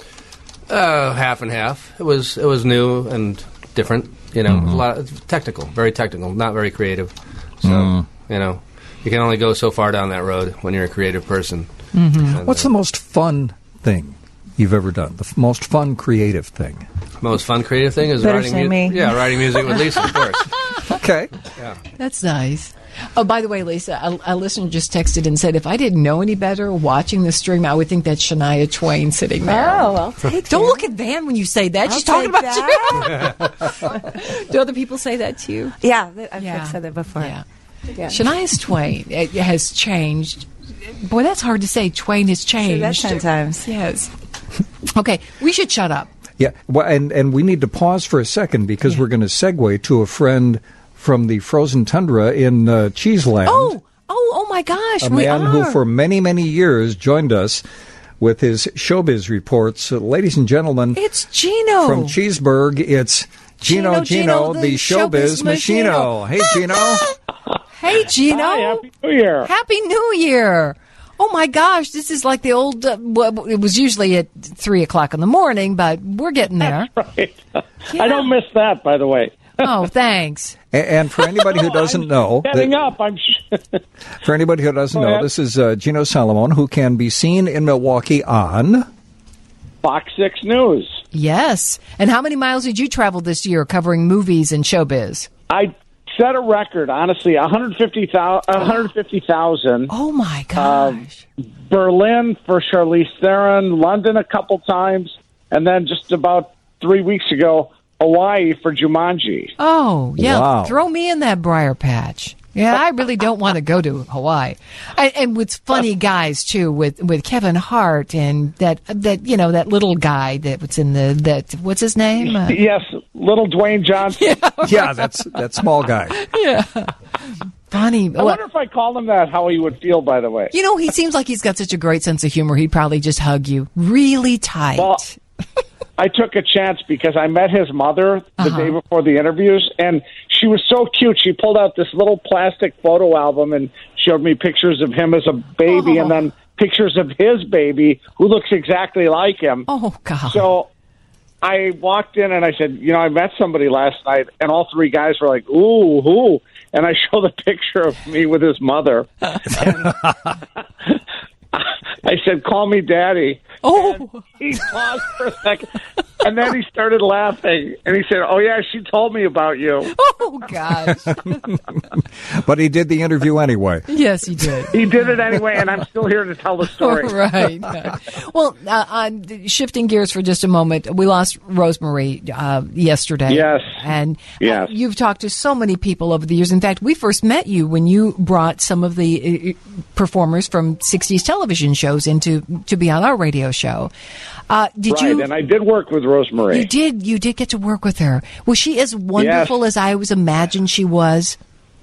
Half and half. It was new and different. You know, a lot of technical, very technical, not very creative. So, you know, you can only go so far down that road when you're a creative person. And, what's the most fun thing you've ever done? The most fun creative thing? Most fun creative thing is Better writing say music. me. Yeah, writing music with Lisa, of course. Okay. Yeah. That's nice. Oh, by the way, Lisa, a listener just texted and said, if I didn't know any better watching the stream, I would think that's Shania Twain sitting there. Oh, well, take Don't look at Van when you say that. She's talking about you. Do other people say that to you? Yeah, I've said that before. Yeah. Shania Twain has changed. Boy, that's hard to say. Twain has changed. That's 10 times. Yes. Okay, we should shut up. Yeah, well, and we need to pause for a second because we're going to segue to a friend from the frozen tundra in Cheeseland. Oh my gosh, a man who for many, many years joined us with his showbiz reports. Ladies and gentlemen, it's Gino. From Cheeseburg, it's Gino, the showbiz machino. Hey, Gino. Hey, Gino. Hi, Happy New Year. Happy New Year. Oh, my gosh. This is like the old, well, it was usually at 3 o'clock in the morning, but we're getting there. That's right. Yeah. I don't miss that, by the way. Oh, thanks. And for anybody who doesn't know, for anybody who doesn't know, this is Gino Solomon, who can be seen in Milwaukee on Fox 6 News. Yes. And how many miles did you travel this year covering movies and showbiz? I set a record, honestly, 150,000. Oh, my gosh. Berlin for Charlize Theron, London a couple times, and then just about 3 weeks ago, Hawaii for Jumanji. Oh, yeah. Wow. Throw me in that briar patch. Yeah, I really don't want to go to Hawaii. And with funny guys, too, with Kevin Hart and that that little guy that was in what's his name? Yes, little Dwayne Johnson. Yeah, that small guy. Yeah. Funny. I wonder if I called him that, how he would feel, by the way. You know, he seems like he's got such a great sense of humor. He'd probably just hug you really tight. Well, I took a chance because I met his mother the day before the interviews, and she was so cute. She pulled out this little plastic photo album and showed me pictures of him as a baby, and then pictures of his baby, who looks exactly like him. Oh, God. So I walked in and I said, I met somebody last night, and all three guys were like, ooh, who? And I show the picture of me with his mother. And I said, call me Daddy. Oh. And he paused for a second, and then he started laughing, and he said, oh, yeah, she told me about you. Oh, gosh. But he did the interview anyway. Yes, he did. He did it anyway, and I'm still here to tell the story. Right. Well, shifting gears for just a moment, we lost Rosemary yesterday. Yes. And yes. You've talked to so many people over the years. In fact, we first met you when you brought some of the performers from 60s television shows to be on our radio show. Did you? And I did work with Rosemary. You did get to work with her. Was she as wonderful as I always imagined she was?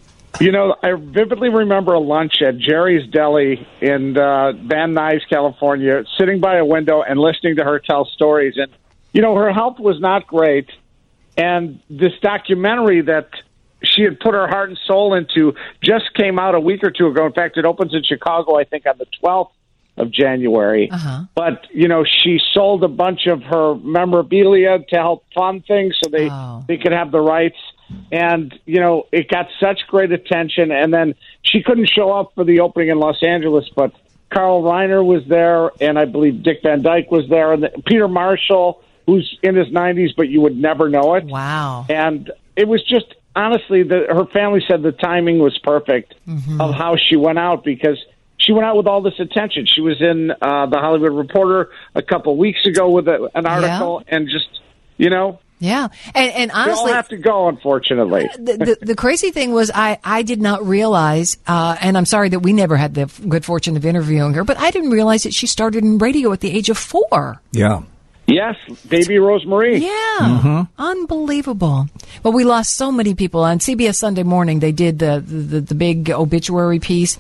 I vividly remember a lunch at Jerry's Deli in Van Nuys, California, sitting by a window and listening to her tell stories. And, her health was not great. And this documentary that she had put her heart and soul into just came out a week or two ago. In fact, it opens in Chicago, I think, on the 12th of January. Uh-huh. But, she sold a bunch of her memorabilia to help fund things so they could have the rights. And, it got such great attention. And then she couldn't show up for the opening in Los Angeles, but Carl Reiner was there, and I believe Dick Van Dyke was there, and Peter Marshall, who's in his 90s, but you would never know it. Wow. And it was just, honestly, her family said the timing was perfect of how she went out, because she went out with all this attention. She was in the Hollywood Reporter a couple weeks ago with an article, and just, Yeah, and honestly, they all have to go, unfortunately. The crazy thing was I did not realize, and I'm sorry that we never had the good fortune of interviewing her, but I didn't realize that she started in radio at the age of 4. Yeah. Yes, baby Rosemary. Yeah, unbelievable. Well, we lost so many people. On CBS Sunday Morning, they did the big obituary piece.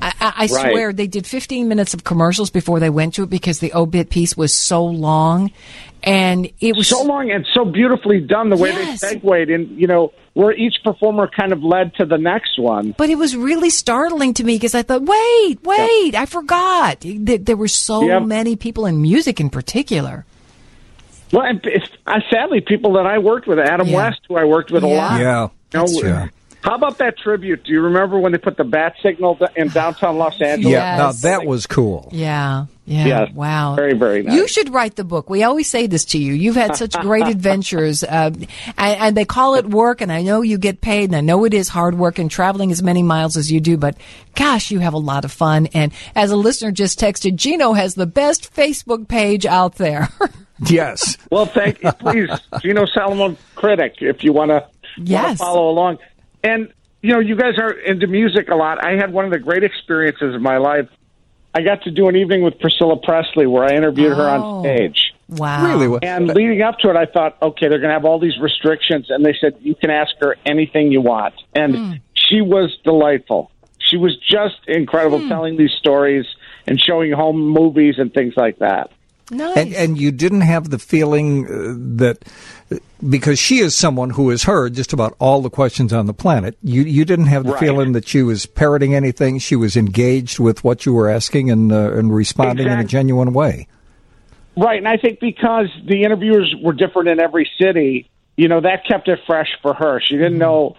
I swear they did 15 minutes of commercials before they went to it, because the obit piece was so long. And it was so long and so beautifully done, the way they segued in, where each performer kind of led to the next one. But it was really startling to me, because I thought, wait, I forgot. There were so many people in music in particular. Well, and sadly, people that I worked with, Adam West, who I worked with a lot. Yeah. How about that tribute? Do you remember when they put the bat signal in downtown Los Angeles? Yeah, now that was cool. Yeah. Yes. Wow. Very, very nice. You should write the book. We always say this to you. You've had such great adventures, and they call it work, and I know you get paid, and I know it is hard work and traveling as many miles as you do, but gosh, you have a lot of fun. And as a listener just texted, Gino has the best Facebook page out there. Yes. Well, thank you. Please, Gino Salomon Critic, if you want to follow along. And, you guys are into music a lot. I had one of the great experiences of my life. I got to do an evening with Priscilla Presley where I interviewed her on stage. Wow. Really? And leading up to it, I thought, okay, they're going to have all these restrictions. And they said, you can ask her anything you want. And she was delightful. She was just incredible, telling these stories and showing home movies and things like that. Nice. And you didn't have the feeling that, because she is someone who has heard just about all the questions on the planet, you didn't have the feeling that she was parroting anything. She was engaged with what you were asking and responding in a genuine way. Right, and I think because the interviewers were different in every city, that kept it fresh for her. She didn't know,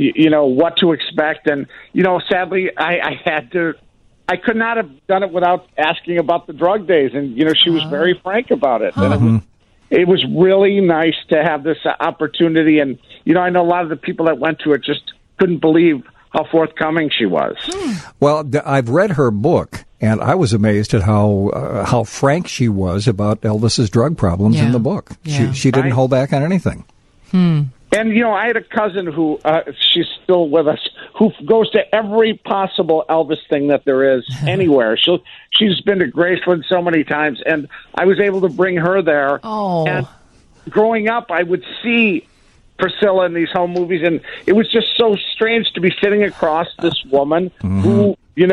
what to expect. And, sadly, I could not have done it without asking about the drug days. And, she was very frank about it. And it was really nice to have this opportunity. And, I know a lot of the people that went to it just couldn't believe how forthcoming she was. Well, I've read her book, and I was amazed at how frank she was about Elvis's drug problems in the book. Yeah. She didn't hold back on anything. And, I had a cousin who, she's still with us, who goes to every possible Elvis thing that there is anywhere. She's been to Graceland so many times, and I was able to bring her there. Oh. And growing up, I would see Priscilla in these home movies, and it was just so strange to be sitting across this woman who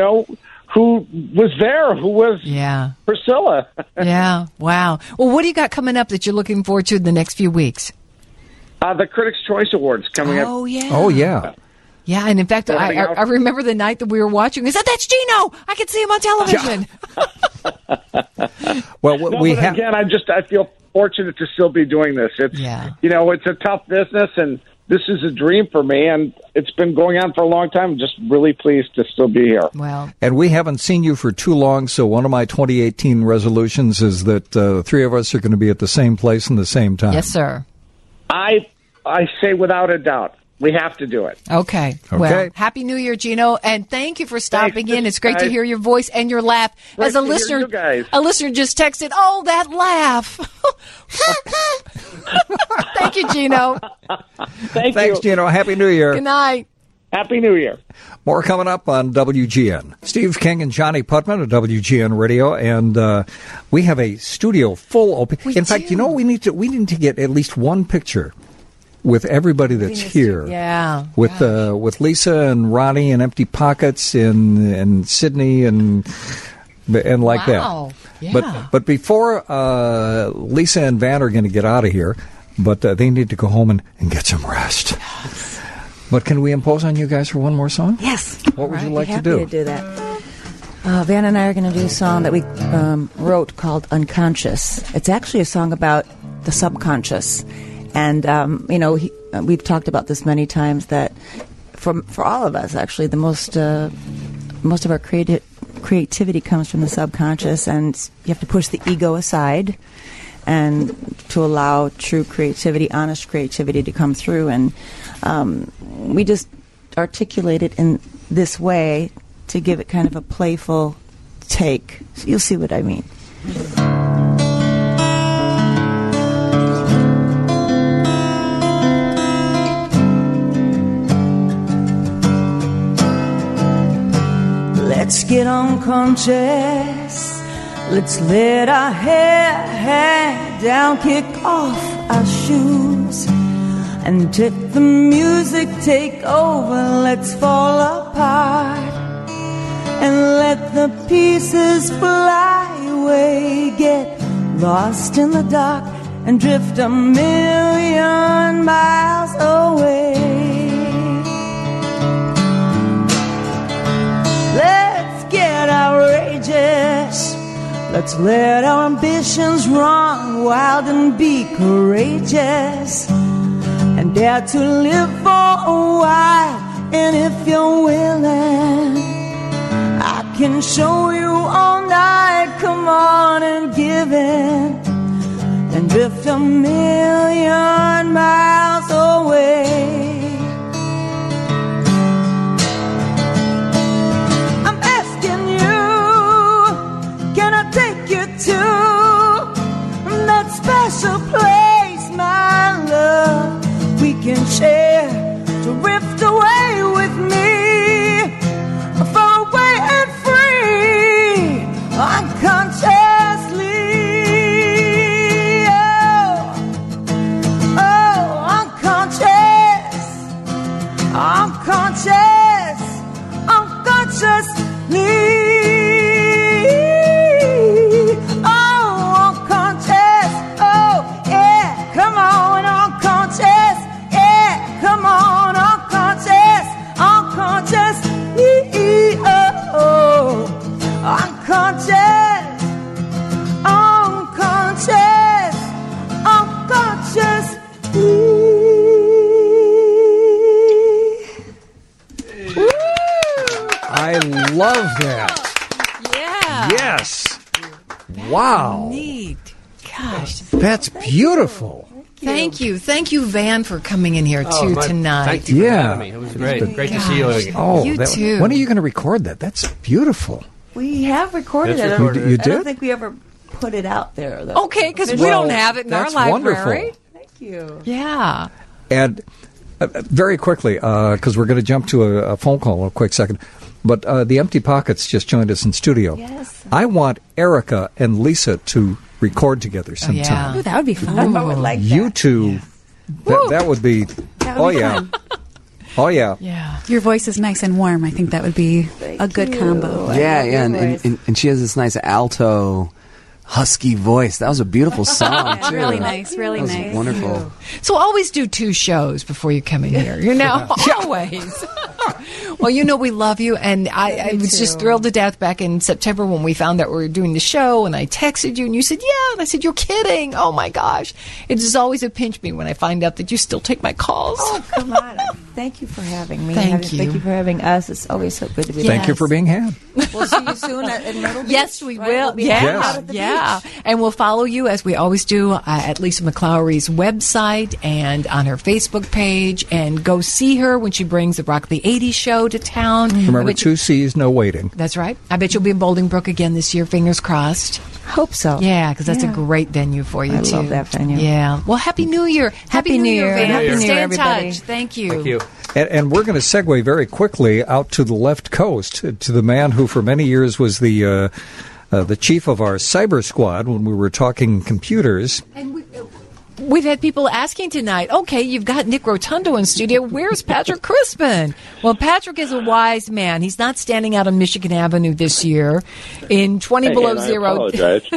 was there, who was Priscilla. Yeah, wow. Well, what do you got coming up that you're looking forward to in the next few weeks? The Critics' Choice Awards coming up. Oh, yeah. Oh, yeah. Yeah, and in fact, I remember the night that we were watching. I said, "That's Gino! I can see him on television." Well, again, I feel fortunate to still be doing this. It's it's a tough business, and this is a dream for me, and it's been going on for a long time. I'm just really pleased to still be here. Well, and we haven't seen you for too long, so one of my 2018 resolutions is that the three of us are going to be at the same place and the same time. Yes, sir. I say without a doubt. We have to do it. Okay. Well, Happy New Year, Gino, and thank you for stopping in. It's great to hear your voice and your laugh. Great As a listener just texted, "Oh, that laugh!" Thank you, Gino. Thanks, Gino. Happy New Year. Good night. Happy New Year. More coming up on WGN. Steve King and Johnny Putman at WGN Radio, and we have a studio full open. In fact, we need to get at least one picture with everybody that's here. Yeah. With Lisa and Ronnie and Empty Pockets and Sydney and like that. Yeah. But before Lisa and Van are going to get out of here, but they need to go home and get some rest. Yes. But can we impose on you guys for one more song? Yes. What would you like to do? Happy to do that. Van and I are going to do a song that we wrote called Unconscious. It's actually a song about the subconscious. And, we've talked about this many times that for all of us, actually, the most of our creativity comes from the subconscious, and you have to push the ego aside and to allow true creativity, honest creativity to come through. And we just articulate it in this way to give it kind of a playful take. So you'll see what I mean. Let's get unconscious. Let's let our hair hang down, kick off our shoes, and let the music take over. Let's fall apart and let the pieces fly away. Get lost in the dark and drift 1,000,000 miles away. Let's get outrageous. Let's let our ambitions run wild and be courageous and dare to live for a while. And if you're willing, I can show you all night. Come on and give in and drift 1,000,000 miles away. To that special place, my love, we can share. To drift away with me, far away and free, unconsciously. Oh, unconscious, unconscious, unconsciously. Love that. Yeah. Yes. Wow. Neat. Gosh. That's beautiful. Thank you. Thank you, Van, for coming in here, too, tonight. Thank you for having me. It was great. Great to see you again. Oh, you too. When are you going to record that? That's beautiful. We have recorded it. You did? I don't think we ever put it out there, though. Okay, because we don't have it in our library. Wonderful. Thank you. Yeah. And very quickly, because we're going to jump to a phone call in a quick second, but the Empty Pockets just joined us in studio. Yes. I want Erica and Lisa to record together sometime. Yeah. Ooh, that would be fun. I would like that. You two, that would be, That would be fun. Oh, yeah. Yeah. Your voice is nice and warm. I think that would be a good combo. Yeah, and she has this nice alto, husky voice. That was a beautiful song, too. Really nice, really That was nice. wonderful. So always do 2 shows before you come in here, you know? Always. Well, we love you, and I was just thrilled to death back in September when we found out we were doing the show, and I texted you, and you said, yeah, and I said, you're kidding. Oh, my gosh. It is always a pinch me when I find out that you still take my calls. Oh, come on. Thank you for having me. Thank you. Thank you for having us. It's always so good to be Thank you for being had. We'll see you soon at Myrtle Beach. Yes, we right? will. We'll be Yeah, out at the yeah. beach. And we'll follow you, as we always do, at Lisa McClowery's website and on her Facebook page, and go see her when she brings the Rock the 80s show to town. Remember, 2 C's, no waiting. That's right. I bet you'll be in Bolingbrook again this year, fingers crossed. Hope so. Yeah, because that's a great venue for you, I too. love that venue. Yeah. Well, Happy New Year. Happy New Year, Van. Happy New Stay Year, in everybody. touch. Thank you. Thank you. And we're going to segue very quickly out to the left coast, to the man who for many years was the chief of our cyber squad when we were talking computers. And we've had people asking tonight, okay, you've got Nick Rotundo in studio. Where's Patrick Crispin? Well, Patrick is a wise man. He's not standing out on Michigan Avenue this year in 20 below zero. I apologize.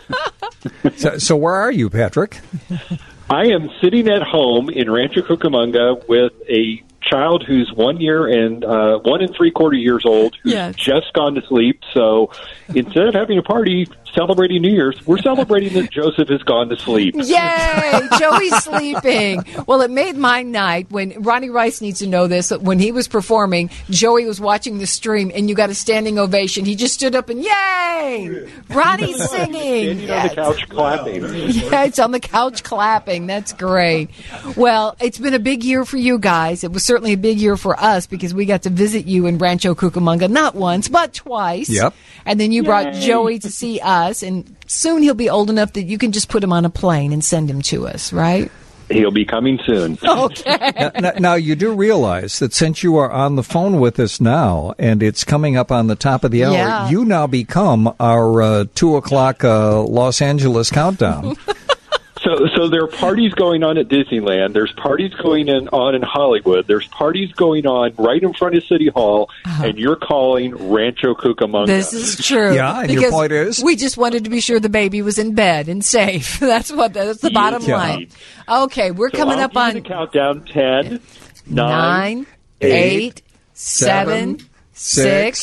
So where are you, Patrick? I am sitting at home in Rancho Cucamonga with a child who's 1 year and 1 3/4 years old who's just gone to sleep. So instead of having a party celebrating New Year's, we're celebrating that Joseph has gone to sleep. Yay! Joey's sleeping. Well, it made my night when Ronnie Rice needs to know this. When he was performing, Joey was watching the stream, and you got a standing ovation. He just stood up and yay! Ronnie's singing. Standing on the couch clapping. Yeah, it's on the couch clapping. That's great. Well, it's been a big year for you guys. It was certainly a big year for us because we got to visit you in Rancho Cucamonga not once, but twice. Yep. And then you brought Joey to see us, and soon he'll be old enough that you can just put him on a plane and send him to us, right? He'll be coming soon. Okay. Now, you do realize that since you are on the phone with us now, and it's coming up on the top of the hour, you now become our 2 o'clock Los Angeles countdown. So there are parties going on at Disneyland. There's parties going on in Hollywood. There's parties going on right in front of City Hall, and you're calling Rancho Cucamonga. This is true. Yeah, and your point is? We just wanted to be sure the baby was in bed and safe. That's the bottom line. Okay, we're coming up on the countdown. 10, 9, 8, 7, 6,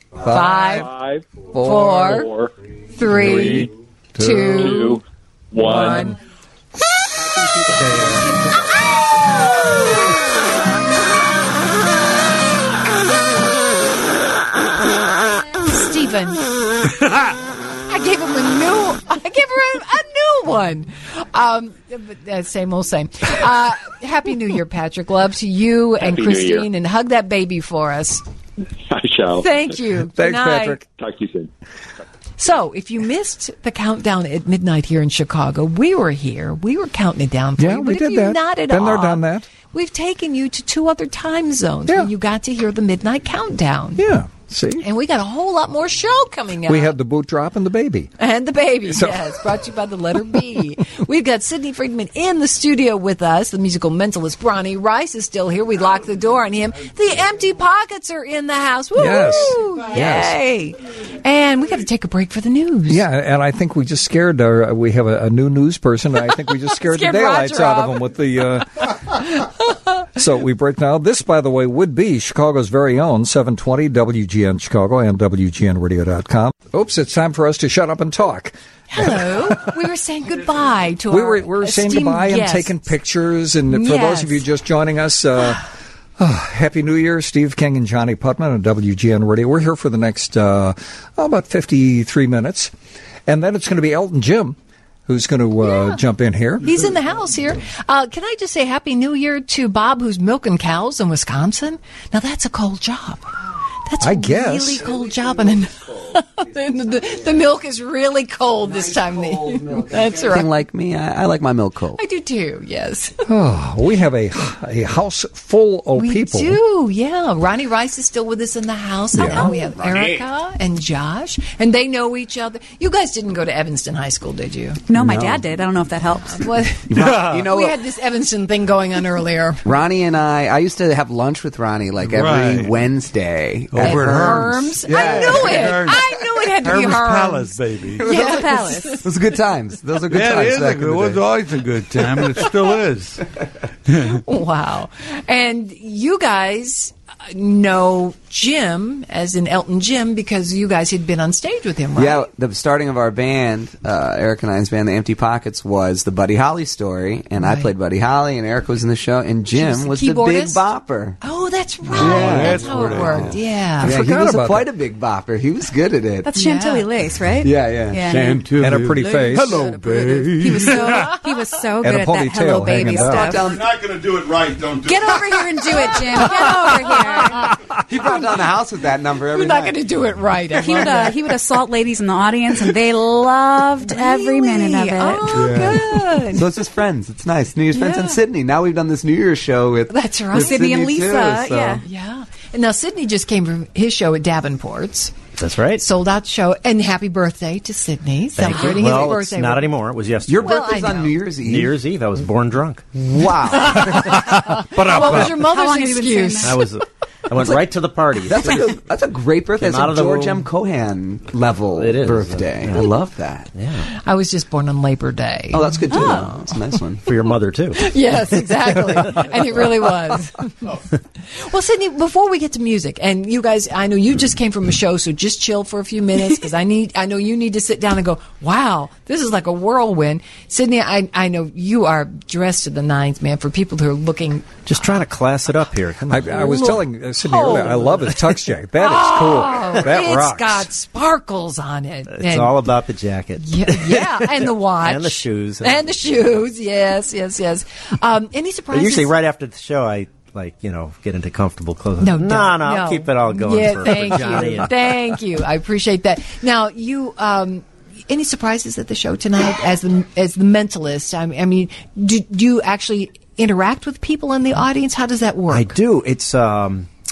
5, 4, 3, 2, 1. Stephen, I gave him a new one. Same old same. Happy New Year, Patrick. Love to you and Happy New Christine, Year. and hug that baby for us. I shall. Thank you. Thanks, Good night. Patrick. Talk to you soon. So, if you missed the countdown at midnight here in Chicago, we were here. We were counting it down for Yeah, you. we But did if you that. nodded Been there, off, done that. We've taken you to 2 other time zones where you got to hear the midnight countdown. Yeah, see? And we got a whole lot more show coming up. We had the boot drop and the baby. And the baby, yes. Brought to you by the letter B. We've got Sidney Friedman in the studio with us. The musical mentalist Ronnie Rice is still here. We locked the door on him. The empty pockets are in the house. Woo! Yes. Yay! And we got to take a break for the news. Yeah, and I think we just scared we have a new news person, and I think we just scared the daylights Roger out off. of him with the... So we break now. This, by the way, would be Chicago's very own 720 WGN Chicago and WGNradio.com. Oops, it's time for us to shut up and talk. Hello. We were saying goodbye to We our were saying esteemed goodbye and guests. taking pictures. And for those of you just joining us, Happy New Year. Steve King and Johnny Putman on WGN Radio. We're here for the next about 53 minutes. And then it's going to be Elton Jim, who's going to jump in here. He's in the house here. Can I just say Happy New Year to Bob, who's milking cows in Wisconsin? Now, that's a cold job. That's I a guess. really cold job. And the milk is really cold this time. That's right. Anything like me, I like my milk cold. I do too, yes. Oh, we have a house full of people. We do, yeah. Ronnie Rice is still with us in the house. And now we have Erica and Josh, and they know each other. You guys didn't go to Evanston High School, did you? No, my dad did. I don't know if that helps. What? You know we what? had this Evanston thing going on earlier. Ronnie and I used to have lunch with Ronnie like every Right. Wednesday. Over at Herms. Yeah. I knew it. I knew it had to be Hermes Herms. Palace, baby. Yes. Palace. Those are good times. Those are good Yeah, times. it is. back in the It was day. always a good time, and it still is. Wow. And you guys know Jim, as in Elton Jim, because you guys had been on stage with him, right? Yeah, the starting of our band, Eric and I's band, The Empty Pockets, was the Buddy Holly story, and I played Buddy Holly, and Eric was in the show, and Jim was the Big Bopper. Oh, that's right. Yeah, that's how it worked. Yeah. I forgot he was quite a big bopper. He was good at it. That's Chantilly Lace, right? Yeah. Chantilly. And a pretty face. Hello, babe. He was so good And a at that Hello ponytail Baby hanging down. stuff. You're not going to do it right. Don't do Get it. over here and do it, Jim. Get over here. He brought down the house with that number every We're not night. going to do it right. He would assault ladies in the audience, and they loved every minute of it. Oh, good. So it's just friends. It's nice. New Year's friends and Sydney. Now we've done this New Year's show with That's right. with Sydney and Lisa, too, so. Yeah. And now Sydney just came from his show at Davenport's. That's right. Sold out show. And happy birthday to Sydney. Thank you. Celebrating Well, his it's birthday. not anymore. It was yesterday. Your Well, birthday's I on know. New Year's Eve. New Year's Eve. I was born drunk. Wow. What was your mother's long have you been saying excuse? I went right to the party. That's a great birthday. Came That's out a of the George womb. M. Cohan level It is. birthday. Yeah. I love that. Yeah. I was just born on Labor Day. Oh, that's good too. That's a nice one. For your mother, too. Yes, exactly. And it really was. Well, Sydney, before we get to music, and you guys, I know you just came from a show, so just chill for a few minutes because I know you need to sit down and go, wow, this is like a whirlwind. Sydney, I know you are dressed to the nines, man, for people who are looking. Just trying to class it up here. Come on. I was telling Sydney earlier, I love his tux jacket. That is cool. That it's rocks. got sparkles on it. It's all about the jacket. Yeah, and the watch. And the shoes. And the shoes, yes. Any surprises? Usually right after the show, I get into comfortable clothes. No, I'll keep it all going for Johnny. You. Thank you. I appreciate that. Now, you, any surprises at the show tonight as the mentalist? I mean, do you actually interact with people in the audience? How does that work? I do. It's all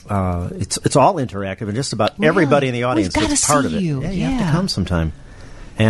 interactive, and just about everybody in the audience We've is part of it. you. Yeah, you have to come sometime. And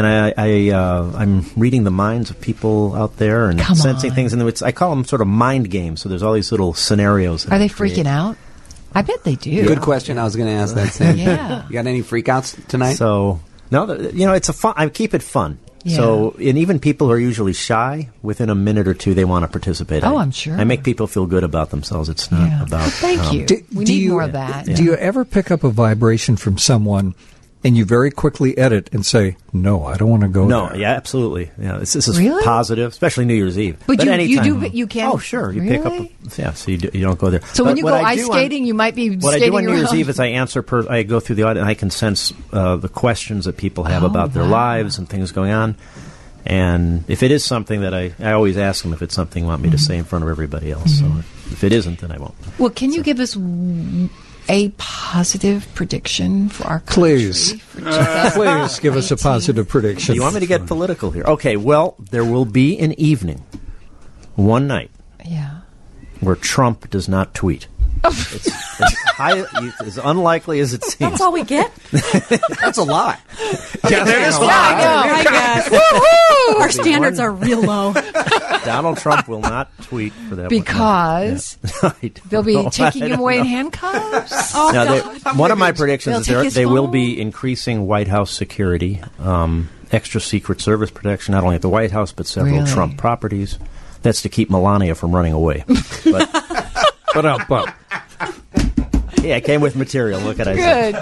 I'm reading the minds of people out there and sensing things, and I call them sort of mind games. So there's all these little scenarios. Are they freaking out? I bet they do. Good question. I was going to ask that, Sam. Yeah. You got any freakouts tonight? So no, it's a fun. I keep it fun. Yeah. So, and even people who are usually shy, within a minute or two, they want to participate. Oh, I'm sure. I make people feel good about themselves. It's not about. Thank you. We need more of that. Do you ever pick up a vibration from someone and you very quickly edit and say, no, I don't want to go there? Yeah, absolutely. Yeah, this is Really? positive, especially New Year's Eve. But you anytime. you can. Oh, sure. You pick up. So you don't go there. So But when you go what I ice do skating, you might be What I skating do on New Year's around. Eve is I answer. I go through the audience, and I can sense the questions that people have about their lives and things going on. And if it is something that I always ask them if it's something they want me to say in front of everybody else. So if it isn't, then I won't. Well, can you give us a positive prediction for our country? Please. Please give us a positive prediction. You want me to get political here? Okay, well, there will be an evening, one night, where Trump does not tweet. It's as unlikely as it seems. That's all we get? That's a lot. Yeah, that is a lot. I guess. Our standards are real low. Donald Trump will not tweet for that Because they'll be taking him away in handcuffs. Oh, God. One of my predictions They'll take is his they will phone? be increasing White House security, extra Secret Service protection, not only at the White House, but several Really? Trump properties. That's to keep Melania from running away. But yeah, I came with material. What can I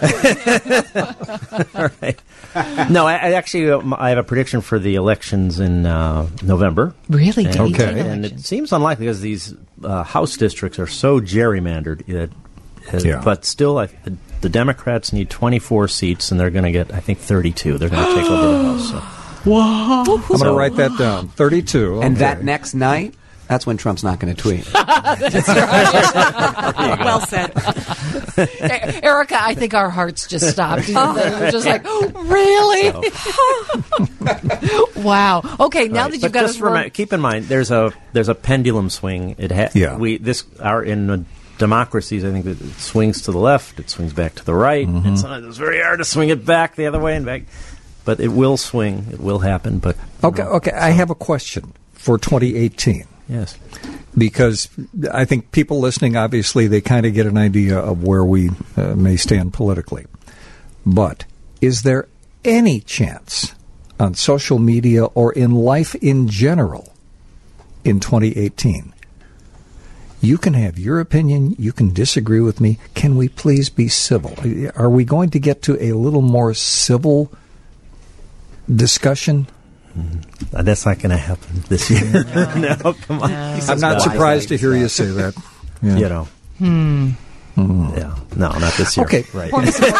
say? All right. No, I actually I have a prediction for the elections in November. Really? And, Okay. And it seems unlikely because these House districts are so gerrymandered. But still, the Democrats need 24 seats, and they're going to get, I think, 32. They're going to take over the House. So. Wow. I'm going to write that down. 32. And okay. that next night, that's when Trump's not going to tweet. That's right. Well said. Erica, I think our hearts just stopped. We're just like, really? Wow. Okay, now that you've got us keep in mind, there's a pendulum swing. In democracies, I think that it swings to the left, it swings back to the right. Mm-hmm. And sometimes it's very hard to swing it back the other way and back. But it will swing. It will happen. But Okay. I have a question for 2018. Yes. Because I think people listening, obviously, they kind of get an idea of where we may stand politically. But is there any chance on social media or in life in general in 2018 You can have your opinion. You can disagree with me. Can we please be civil? Are we going to get to a little more civil discussion? That's not going to happen this year. No, come on. I'm not surprised to hear you say that. Yeah. You know. Yeah, no, not this year. Okay, right.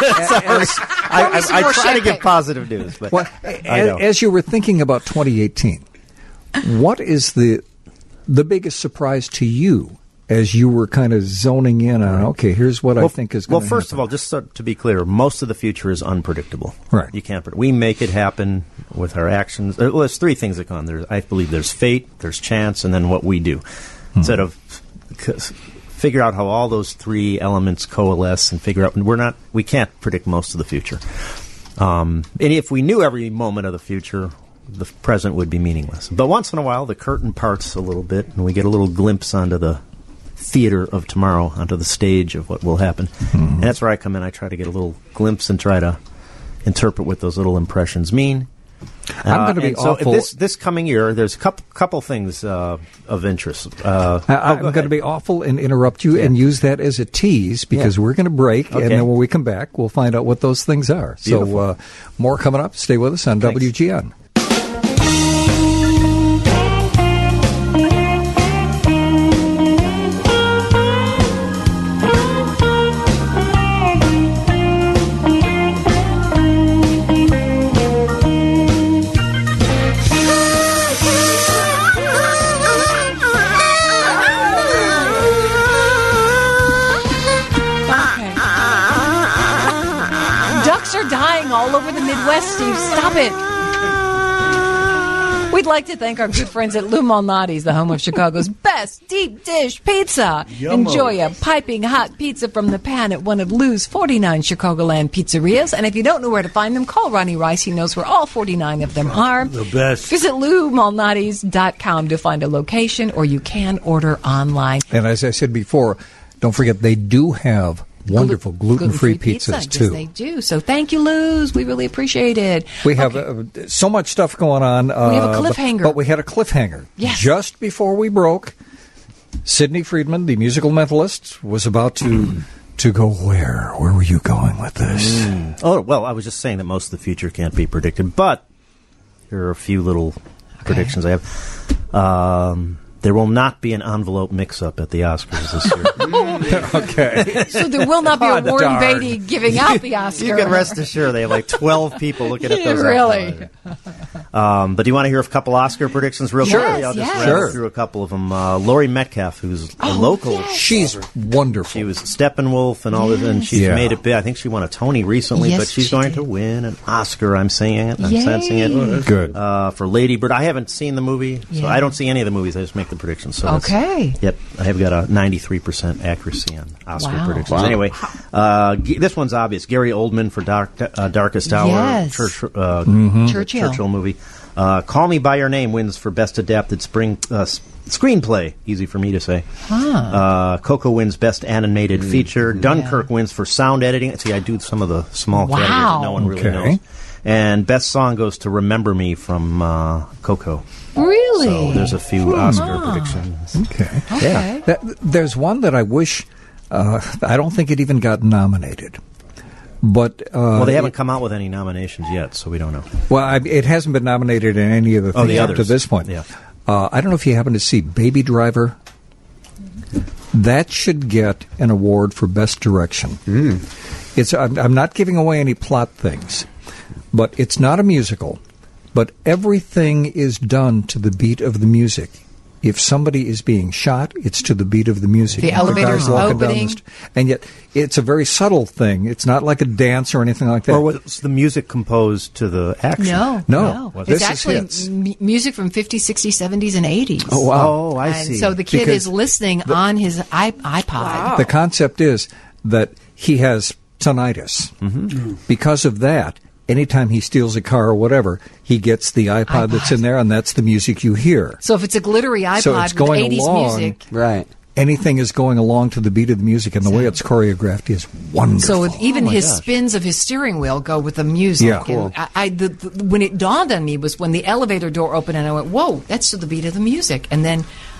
I try to give positive news, but as you were thinking about 2018, what is the biggest surprise to you as you were kind of zoning in on? Okay, here's what I think is going to happen. Well, first of all, just to be clear, most of the future is unpredictable. Right, you can't predict. We make it happen with our actions. Well, there's three things that go on. I believe there's fate, there's chance, and then what we do. Instead of figure out how all those three elements coalesce and figure out we can't predict most of the future. And if we knew every moment of the future, the present would be meaningless. But once in a while, the curtain parts a little bit, and we get a little glimpse onto the theater of tomorrow, onto the stage of what will happen. And that's where I come in. I try to get a little glimpse and try to interpret what those little impressions mean. I'm going to be awful. So this coming year, there's a couple things of interest. I'm going to be awful and interrupt you and use that as a tease because we're going to break, and then when we come back, we'll find out what those things are. Beautiful. So more coming up. Stay with us on WGN. All over the Midwest, Steve. Stop it. We'd like to thank our good friends at Lou Malnati's, the home of Chicago's best deep dish pizza. Yummo. Enjoy a piping hot pizza from the pan at one of Lou's 49 Chicagoland pizzerias. And if you don't know where to find them, call Ronnie Rice. He knows where all 49 of them are. The best. Visit LouMalnati's.com to find a location, or you can order online. And as I said before, don't forget they do have wonderful gluten-free pizzas, too. Yes, they do. So thank you, Lou's. We really appreciate it. We have so much stuff going on. We have a cliffhanger. But we had a cliffhanger. Yes. Just before we broke, Sidney Friedman, the musical mentalist, was about to go where? Where were you going with this? Oh, well, I was just saying that most of the future can't be predicted, but here are a few little predictions I have. There will not be an envelope mix-up at the Oscars this year. Okay. So there will not be a Warren Beatty giving out the Oscar. You can rest assured they have like 12 people looking at those. Really? But do you want to hear a couple Oscar predictions real quickly? I'll just rattle through a couple of them. Laurie Metcalf, who's a local. Yes. She's wonderful. She was Steppenwolf and all this, and she's made it big. I think she won a Tony recently, but she's going to win an Oscar. I'm saying it. I'm sensing it. Good. For Lady Bird. I haven't seen the movie, so I don't see any of the movies. I just make the predictions. So yep, I have got a 93% accuracy on Oscar predictions. Wow. Anyway, this one's obvious. Gary Oldman for Darkest Hour. Churchill movie. Call Me By Your Name wins for Best Adapted Screenplay. Easy for me to say. Coco wins Best Animated Feature. Dunkirk wins for Sound Editing. See, I do some of the small categories that no one really knows. And Best Song goes to Remember Me from Coco. Really? So there's a few Oscar predictions. Okay. Yeah. There's one that I wish, I don't think it even got nominated. But well, they haven't come out with any nominations yet, so we don't know. Well, it hasn't been nominated in any of the things up to this point. Yeah. I don't know if you happen to see Baby Driver. That should get an award for Best Direction. I'm not giving away any plot things, but it's not a musical. But everything is done to the beat of the music. If somebody is being shot, it's to the beat of the music. The elevator's opening. And yet, it's a very subtle thing. It's not like a dance or anything like that. Or was the music composed to the action? No. It's actually music from 50s, 60s, 70s, and 80s. Oh, wow. Oh, I see. So the kid is listening on his iPod. Wow. The concept is that he has tinnitus. Because of that, anytime he steals a car or whatever, he gets the iPod that's in there, and that's the music you hear. So if it's a glittery iPod so it's going with 80s along, music. Right. Anything is going along to the beat of the music, and the way it's choreographed is wonderful. So even his spins of his steering wheel go with the music. Yeah. Cool. When it dawned on me was when the elevator door opened, and I went, whoa, that's to the beat of the music. And then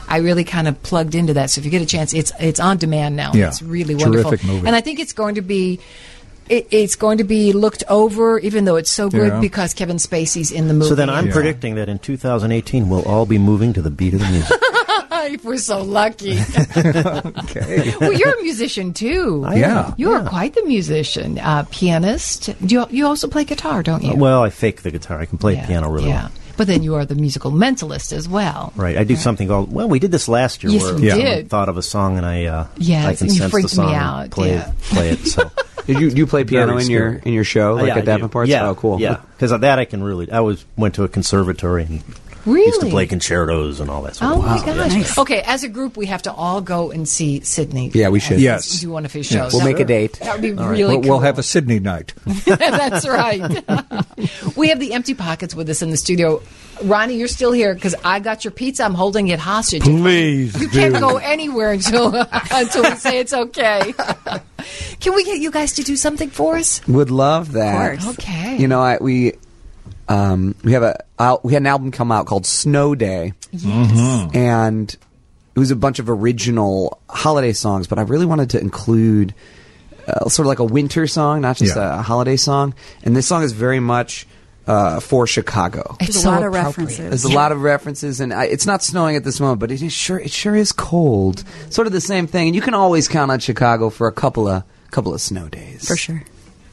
I really kind of plugged into that. So if you get a chance, it's on demand now. Yeah. It's really wonderful. Terrific movie. And I think it's going to be it's going to be looked over, even though it's so good, because Kevin Spacey's in the movie. So then I'm predicting that in 2018 we'll all be moving to the beat of the music. If we're so lucky. Okay. Well, you're a musician too. You are quite the musician, pianist. You also play guitar, don't you? Well, I fake the guitar. I can play piano really well. But then you are the musical mentalist as well. Right. I do something called, we did this last year where I thought of a song and I can sense the song and play it. So. Did you play piano in your show, like at Davenport's? Yeah. Oh, cool. Yeah, because of that I can really. I went to a conservatory and used to play concertos and all that sort of my stuff. gosh. Nice. Okay, as a group, we have to all go and see Sydney. Yeah, we should. Yes. Do one of his shows. We'll make a date. That would be really cool. We'll have a Sydney night. That's right. We have the Empty Pockets with us in the studio. Ronnie, you're still here because I got your pizza. I'm holding it hostage. Please You can't go anywhere until we say it's okay. Can we get you guys to do something for us? Would love that. Of course. Okay. You know, we had an album come out called Snow Day. Yes. And it was a bunch of original holiday songs, but I really wanted to include sort of like a winter song, not just a holiday song. And this song is very much for Chicago. There's a lot of references. There's a lot of references, and it's not snowing at this moment, but it sure is cold. Sort of the same thing, and you can always count on Chicago for a couple of snow days. For sure.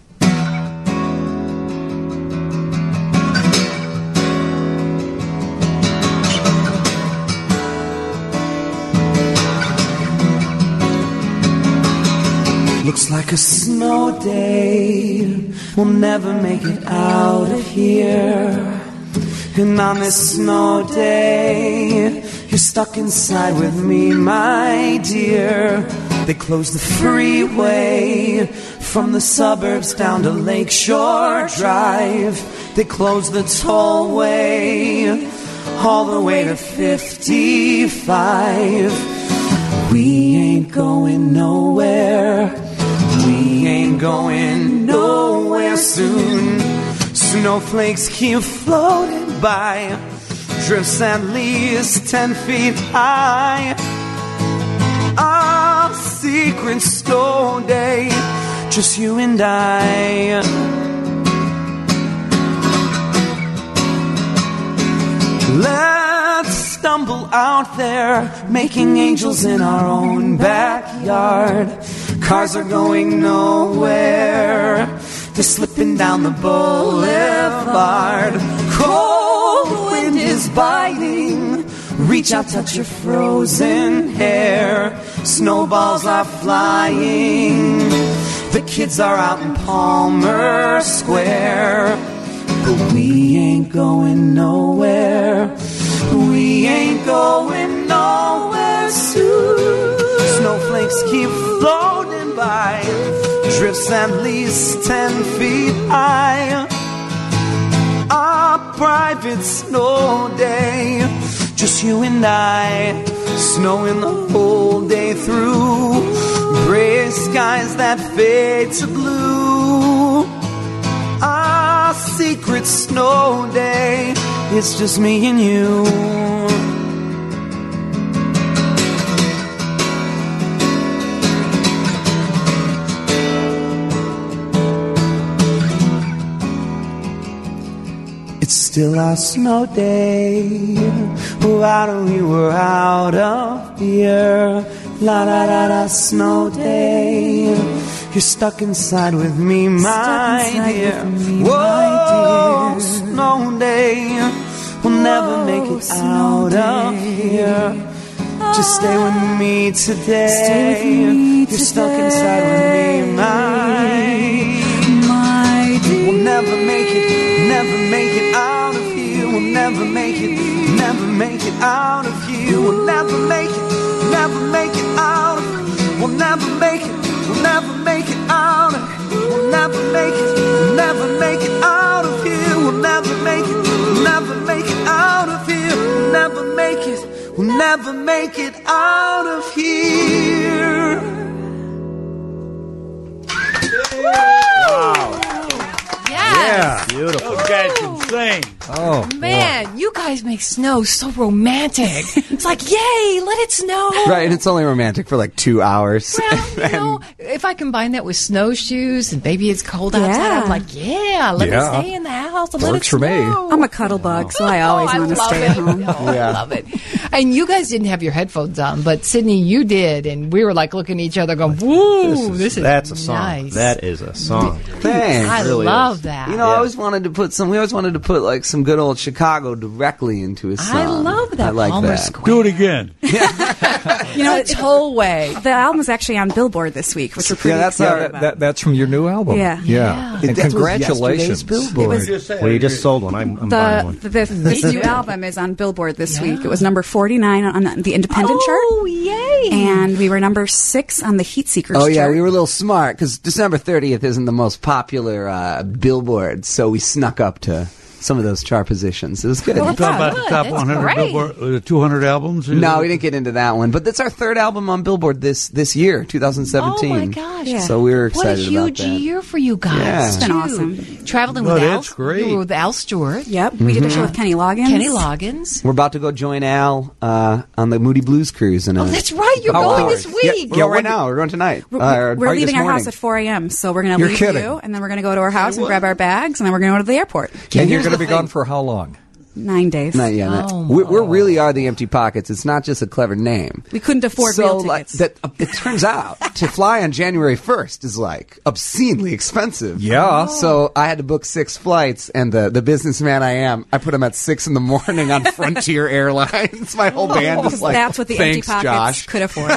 Looks like a snow day. We'll never make it out of here. And on this snow day, you're stuck inside with me, my dear. They closed the freeway from the suburbs down to Lakeshore Drive. They closed the tollway all the way to 55. We ain't going nowhere. We ain't going nowhere soon. Snowflakes keep floating by, drifts at least 10 feet high. A secret snow day, just you and I. Let's stumble out there, making angels in our own backyard. Cars are going nowhere, they're slipping down the boulevard. Cold wind is biting, reach out, touch your frozen hair. Snowballs are flying, the kids are out in Palmer Square. But we ain't going nowhere, we ain't going nowhere soon. Snowflakes keep floating by, drifts at least 10 feet high. A private snow day, just you and I. Snowing the whole day through, gray skies that fade to blue. A secret snow day, it's just me and you. It's still our snow day. Wow, we were out of here. La da da da, snow day. You're stuck inside with me, my dear. Whoa, snow day. We'll never make it out of here. Just stay with me today. You're stuck inside with me, my dear. We'll never make it out of here. We'll never make it out of here. We'll never make it out of here. We'll never make it out of here. We'll never make it out of here. We'll never make it out of here. We'll never make it out of here. Wow. Yes. Yeah. Beautiful. Those guys can sing. Oh man, you guys make snow so romantic. It's like, yay, let it snow. Right, and it's only romantic for like 2 hours. Well, you know, if I combine that with snowshoes and maybe it's cold outside, I'm like, let me stay in the house and let it Works for snow. me. I'm a cuddle bug, so I always want to stay at home. I love it. And you guys didn't have your headphones on, but Sydney, you did, and we were like looking at each other going, woo, That's a song. nice. That is a song. Thanks. I really love that. You know, I always wanted to put we always wanted to put like some good old Chicago directly into a song. I love that. I like Palmer that. Square. Do it again. You know, It's whole way. the album is actually on Billboard this week, which we're pretty excited about. That's from your new album. Yeah. And That was congratulations. yesterday's Billboard. Well, you just sold one. I'm buying one. This new album is on Billboard this week. It was number 49 on the independent chart. Oh, yay. And we were number 6 on the Heat Seekers Oh yeah, chart. we were a little smart because December 30th isn't the most popular Billboard, so we snuck up to some of those chart positions. It was good. You talking about the top 100 Billboard, 200 albums? No, we didn't get into that one, but that's our third album on Billboard this year, 2017. Oh my gosh! Yeah. So we were excited What a about huge that. year for you guys. Yeah. It's been too. awesome. Traveling Oh, with Al. that's great. You were with Al Stewart. Yep. We did a show with Kenny Loggins. Kenny Loggins. We're about to go join Al on the Moody Blues Cruise. Oh, that's right. You're going this week. Yeah, right now. We're going tonight. We're Or leaving this our morning. house at 4 a.m., so we're going to You're leave kidding. you, and then we're going to go to our house and grab our bags, and then we're going to go to the airport. And you're going to be gone for how long? 9 days. Not yet. Oh, we really are the Empty Pockets. It's not just a clever name. We couldn't afford so, real like, tickets. it turns out to fly on January 1st is like obscenely expensive. Yeah. So I had to book 6 flights, and the businessman I am, I put them at 6 in the morning on Frontier Airlines. My whole band is like, that's what the thanks, Empty Pockets Josh. could afford.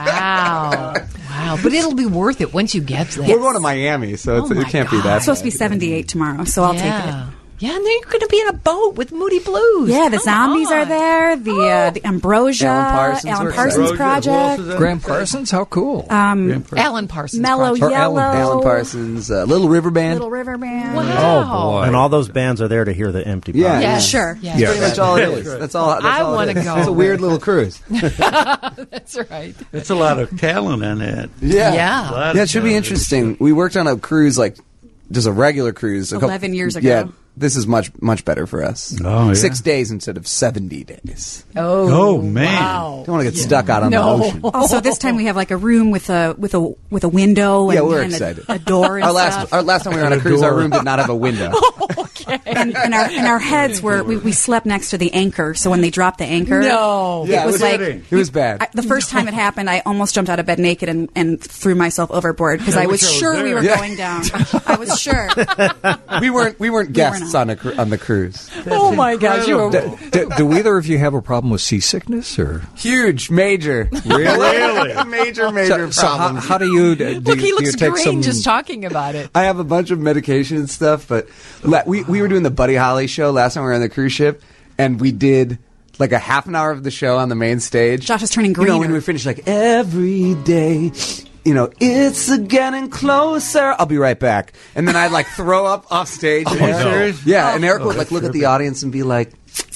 Wow. Wow. But it'll be worth it once you get there. We're going to Miami, so Oh it can't be that It's supposed to be bad. 78 tomorrow, so I'll take Yeah. it. Yeah, and then you're going to be in a boat with Moody Blues. Yeah, the Come zombies on. are there. The Ambrosia, Alan Parsons, Project, Graham Parsons? How cool. Alan Parsons. Mellow Project. Yellow, Alan Parsons, Little River Band. Little River Band. Wow. Oh, boy. And all those bands are there to hear the Empty Yeah, Pockets. yeah. Sure. Yeah. That's pretty much all it is. That's all. That's I all it wanna is. go. It's a weird little cruise. That's right. It's a lot of talent in it. Yeah. Yeah. Yeah, it should be interesting. We worked on a cruise, like just a regular cruise, 11 years ago. Yeah, this is much better for us. Oh, yeah. 6 days instead of 70 days. Oh, man. Wow. Don't want to get stuck out on the ocean. Also, this time we have like a room with a window. And, Yeah, we're and excited. A door. And Our stuff. last time we were on a cruise, our room did not have a window. and our heads were we slept next to the anchor. So when they dropped the anchor, No. Yeah, it was like it was bad. the first time it happened, I almost jumped out of bed naked and threw myself overboard because I was sure we were Yeah. going down. I was sure. we weren't guests on the cruise. Oh, my gosh. You were, Do either of you have a problem with seasickness? Or Huge, major, Really? major so problems. how do you look, he do looks you take green some just talking about it. I have a bunch of medication and stuff, but we were doing the Buddy Holly show last time we were on the cruise ship, and we did like a half an hour of the show on the main stage. Josh is turning You know, greener. when we finished, like, every day, you know, it's getting closer. I'll be right back. And then I'd like throw up off stage. Oh, and Eric, serious? Yeah, and Eric would like look at the audience and be like,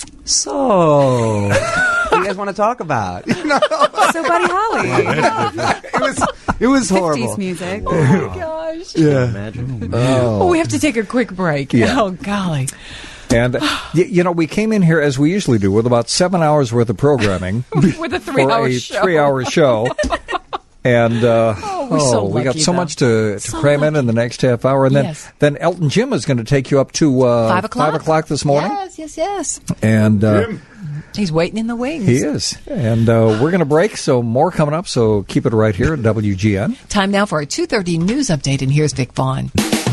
so, what do you guys want to talk about? You know? So Buddy Holly, It was horrible. 50s music. Oh, my gosh. Yeah. Imagine. Oh, we have to take a quick break. Yeah. Oh, golly. And, you know, we came in here, as we usually do, with about 7 hours worth of programming. With a 3-hour for a show. 3-hour show. And we're so we got lucky, so though. much to So cram in the next half hour. And Yes. then Elton Jim is going to take you up to 5 o'clock. 5 o'clock this morning. Yes. And He's waiting in the wings. he is. And we're going to break, so more coming up. So keep it right here at WGN. Time now for our 2:30 news update, and here's Vic Vaughn.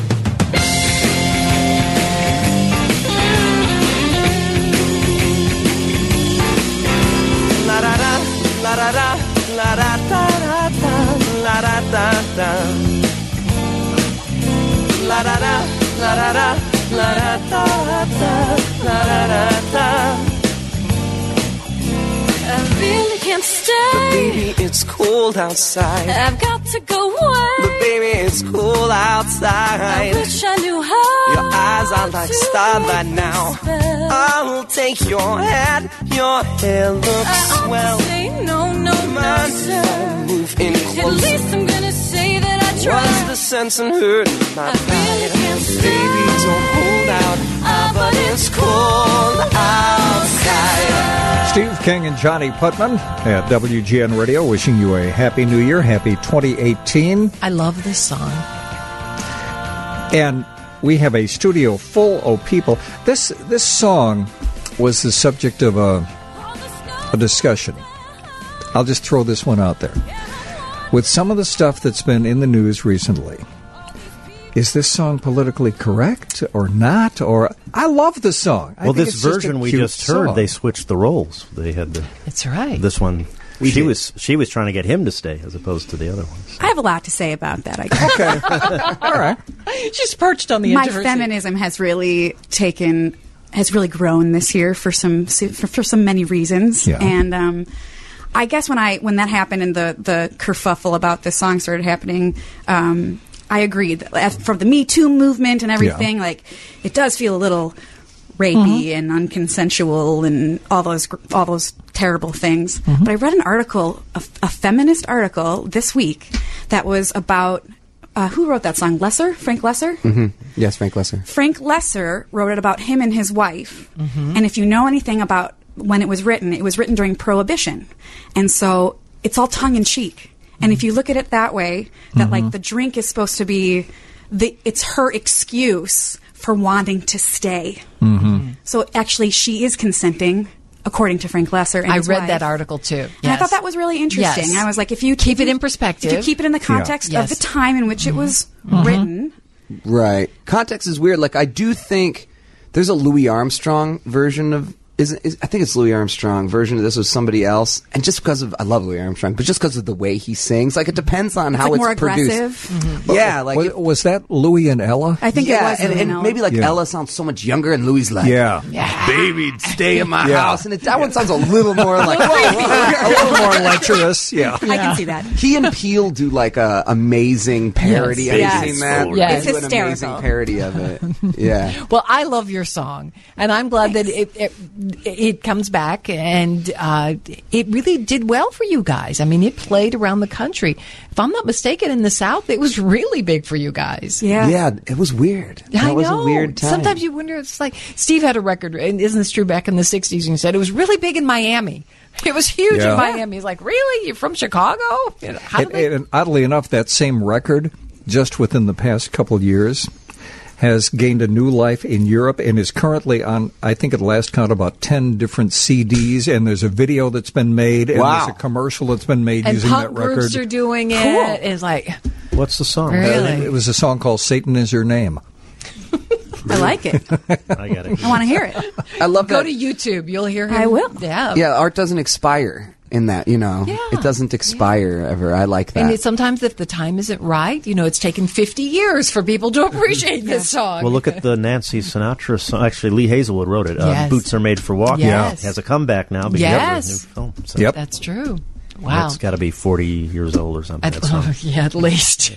La da da, la da da, la da da da da, la da da da. La da da, la da da, la da da da, la da da da. I really can't stay. But baby, it's cold outside. I've got to go away. But baby, it's cool outside. I wish I knew how. Your eyes are like to starlight make now. this spell. I'll take your hand. Your hair looks I swell. almost say no matter. Move in At closer. least I'm gonna say that I tried. What's the sense in hurting my I really pride? can't stay. Baby, don't hold out, but it's cold outside. Steve King and Johnny Putman at WGN Radio wishing you a Happy New Year, Happy 2018. I love this song. And we have a studio full of people. This song was the subject of a discussion. I'll just throw this one out there. With some of the stuff that's been in the news recently, is this song politically correct or not? Or I love the song. Well, this version we just heard, they switched the roles. They had the. That's right. This one, she was trying to get him to stay as opposed to the other ones. I have a lot to say about that, I guess. Okay. All right. She's perched on the My edge of her seat. feminism has really grown this year for some many reasons. Yeah. And I guess when that happened and the kerfuffle about this song started happening, I agreed. From the Me Too movement and everything, like it does feel a little rapey and unconsensual and all those terrible things. But I read an article, a feminist article this week that was about who wrote that song? Frank Lesser? Mm-hmm. Yes, Frank Lesser. Frank Lesser wrote it about him and his wife. And if you know anything about when it was written during Prohibition. And so it's all tongue-in-cheek. And if you look at it that way, that like the drink is supposed to be, it's her excuse for wanting to stay. So actually she is consenting, according to Frank Lesser and I his read wife. that article too. And I thought that was really interesting. Yes. I was like, if you keep it in perspective, if you keep it in the context of the time in which it was written. Right. Context is weird. Like, I do think there's a Louis Armstrong version of... I think it's Louis Armstrong version of this with somebody else, and just because of I love Louis Armstrong, but just because of the way he sings, like it depends on how like it's more produced. aggressive. Yeah, like was that Louis and Ella? I think it was, and maybe like Ella sounds so much younger, and Louis like, baby, stay in my house, and that one sounds a little more like a little more lecherous. Yeah, I can see that. He and Peel do like a amazing parody. Yes. Have you seen that? Yes. They do It's an amazing parody of it. Yeah. Well, I love your song, and I'm glad that it comes back, and it really did well for you guys. I mean, it played around the country. If I'm not mistaken, in the South, it was really big for you guys. Yeah, it was weird. That was a weird time. Sometimes you wonder, it's like, Steve had a record, and isn't this true, back in the 60s, and he said it was really big in Miami. It was huge in Miami. He's like, really? You're from Chicago? And oddly enough, that same record, just within the past couple of years, has gained a new life in Europe and is currently on, I think at last count, about 10 different CDs, and there's a video that's been made, and there's a commercial that's been made and using punk that record. groups are doing it. Cool. It's like... What's the song? Really? It was a song called Satan Is Your Name. I like it. I got it. I want to hear it. I love Go that. to YouTube. You'll hear him. I will. Yeah. Yeah, art doesn't expire in that, It doesn't expire ever. I like that. And sometimes if the time isn't right, it's taken 50 years for people to appreciate this song. Well, look at the Nancy Sinatra song. Actually, Lee Hazelwood wrote it. Yes. Boots Are Made for Walking. Yes. It has a comeback now because of a new film. So That's true. Wow. It's got to be 40 years old or something. At least.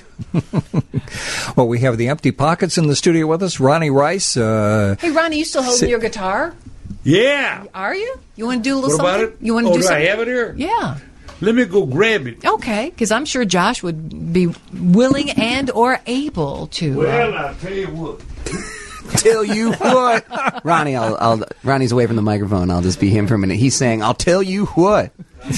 Well, we have the Empty Pockets in the studio with us. Ronnie Rice. Hey, Ronnie, you still holding your guitar? Yeah. Are you? You want to do a little What about something? it? You want to do do something? I have it here? Yeah. Let me go grab it. Okay, because I'm sure Josh would be willing and or able to. Well, I'll tell you what. Tell you what, Ronnie. Ronnie's away from the microphone. I'll just be him for a minute. He's saying, "I'll tell you what."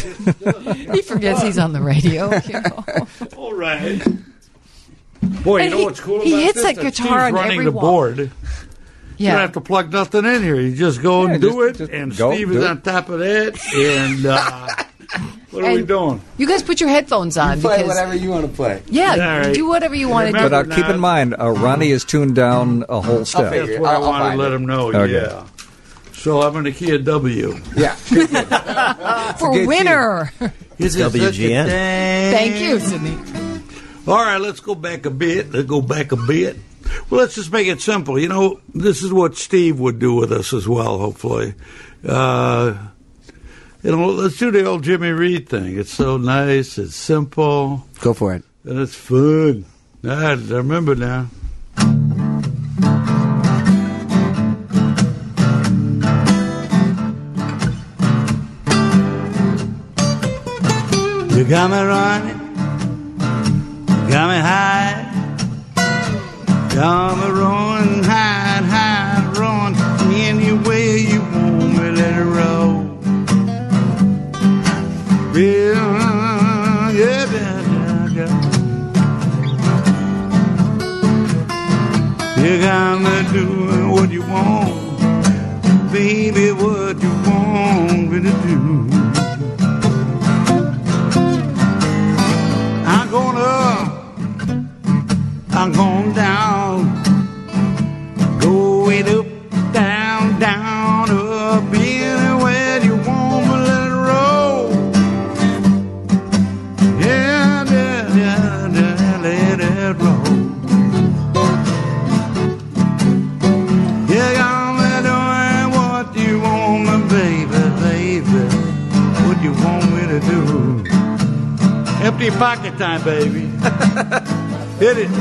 He forgets he's on the radio. All right. Boy, you know what's cool about he hits this? that guitar Steve's on running every the wall. board. Yeah. You don't have to plug nothing in here. You just go and do it, and go, Steve do is it. on top of that. And what are we doing? You guys put your headphones on. Play because, whatever you want to play. Yeah, All right. do whatever you want to do. But keep in mind, Ronnie is tuned down a whole step. That's what I want to let him know. Okay. Yeah. So I'm in the key of W. Yeah. For winner. It's WGN. Thank you, Sydney. All right, let's go back a bit. Well, let's just make it simple. This is what Steve would do with us as well, hopefully. Let's do the old Jimmy Reed thing. It's so nice. It's simple. Go for it. And it's fun. I remember now. You got me running, got me high, got me rolling high and high. You got me doing what you want, baby, what you want me to do. I'm going up, I'm going down, going up, down, down, up, anywhere you want me, let it roll. Yeah, yeah, yeah, yeah, let it roll. You got me doing what you want me, baby, baby, what you want me to do. Empty pocket time, baby. Hit it.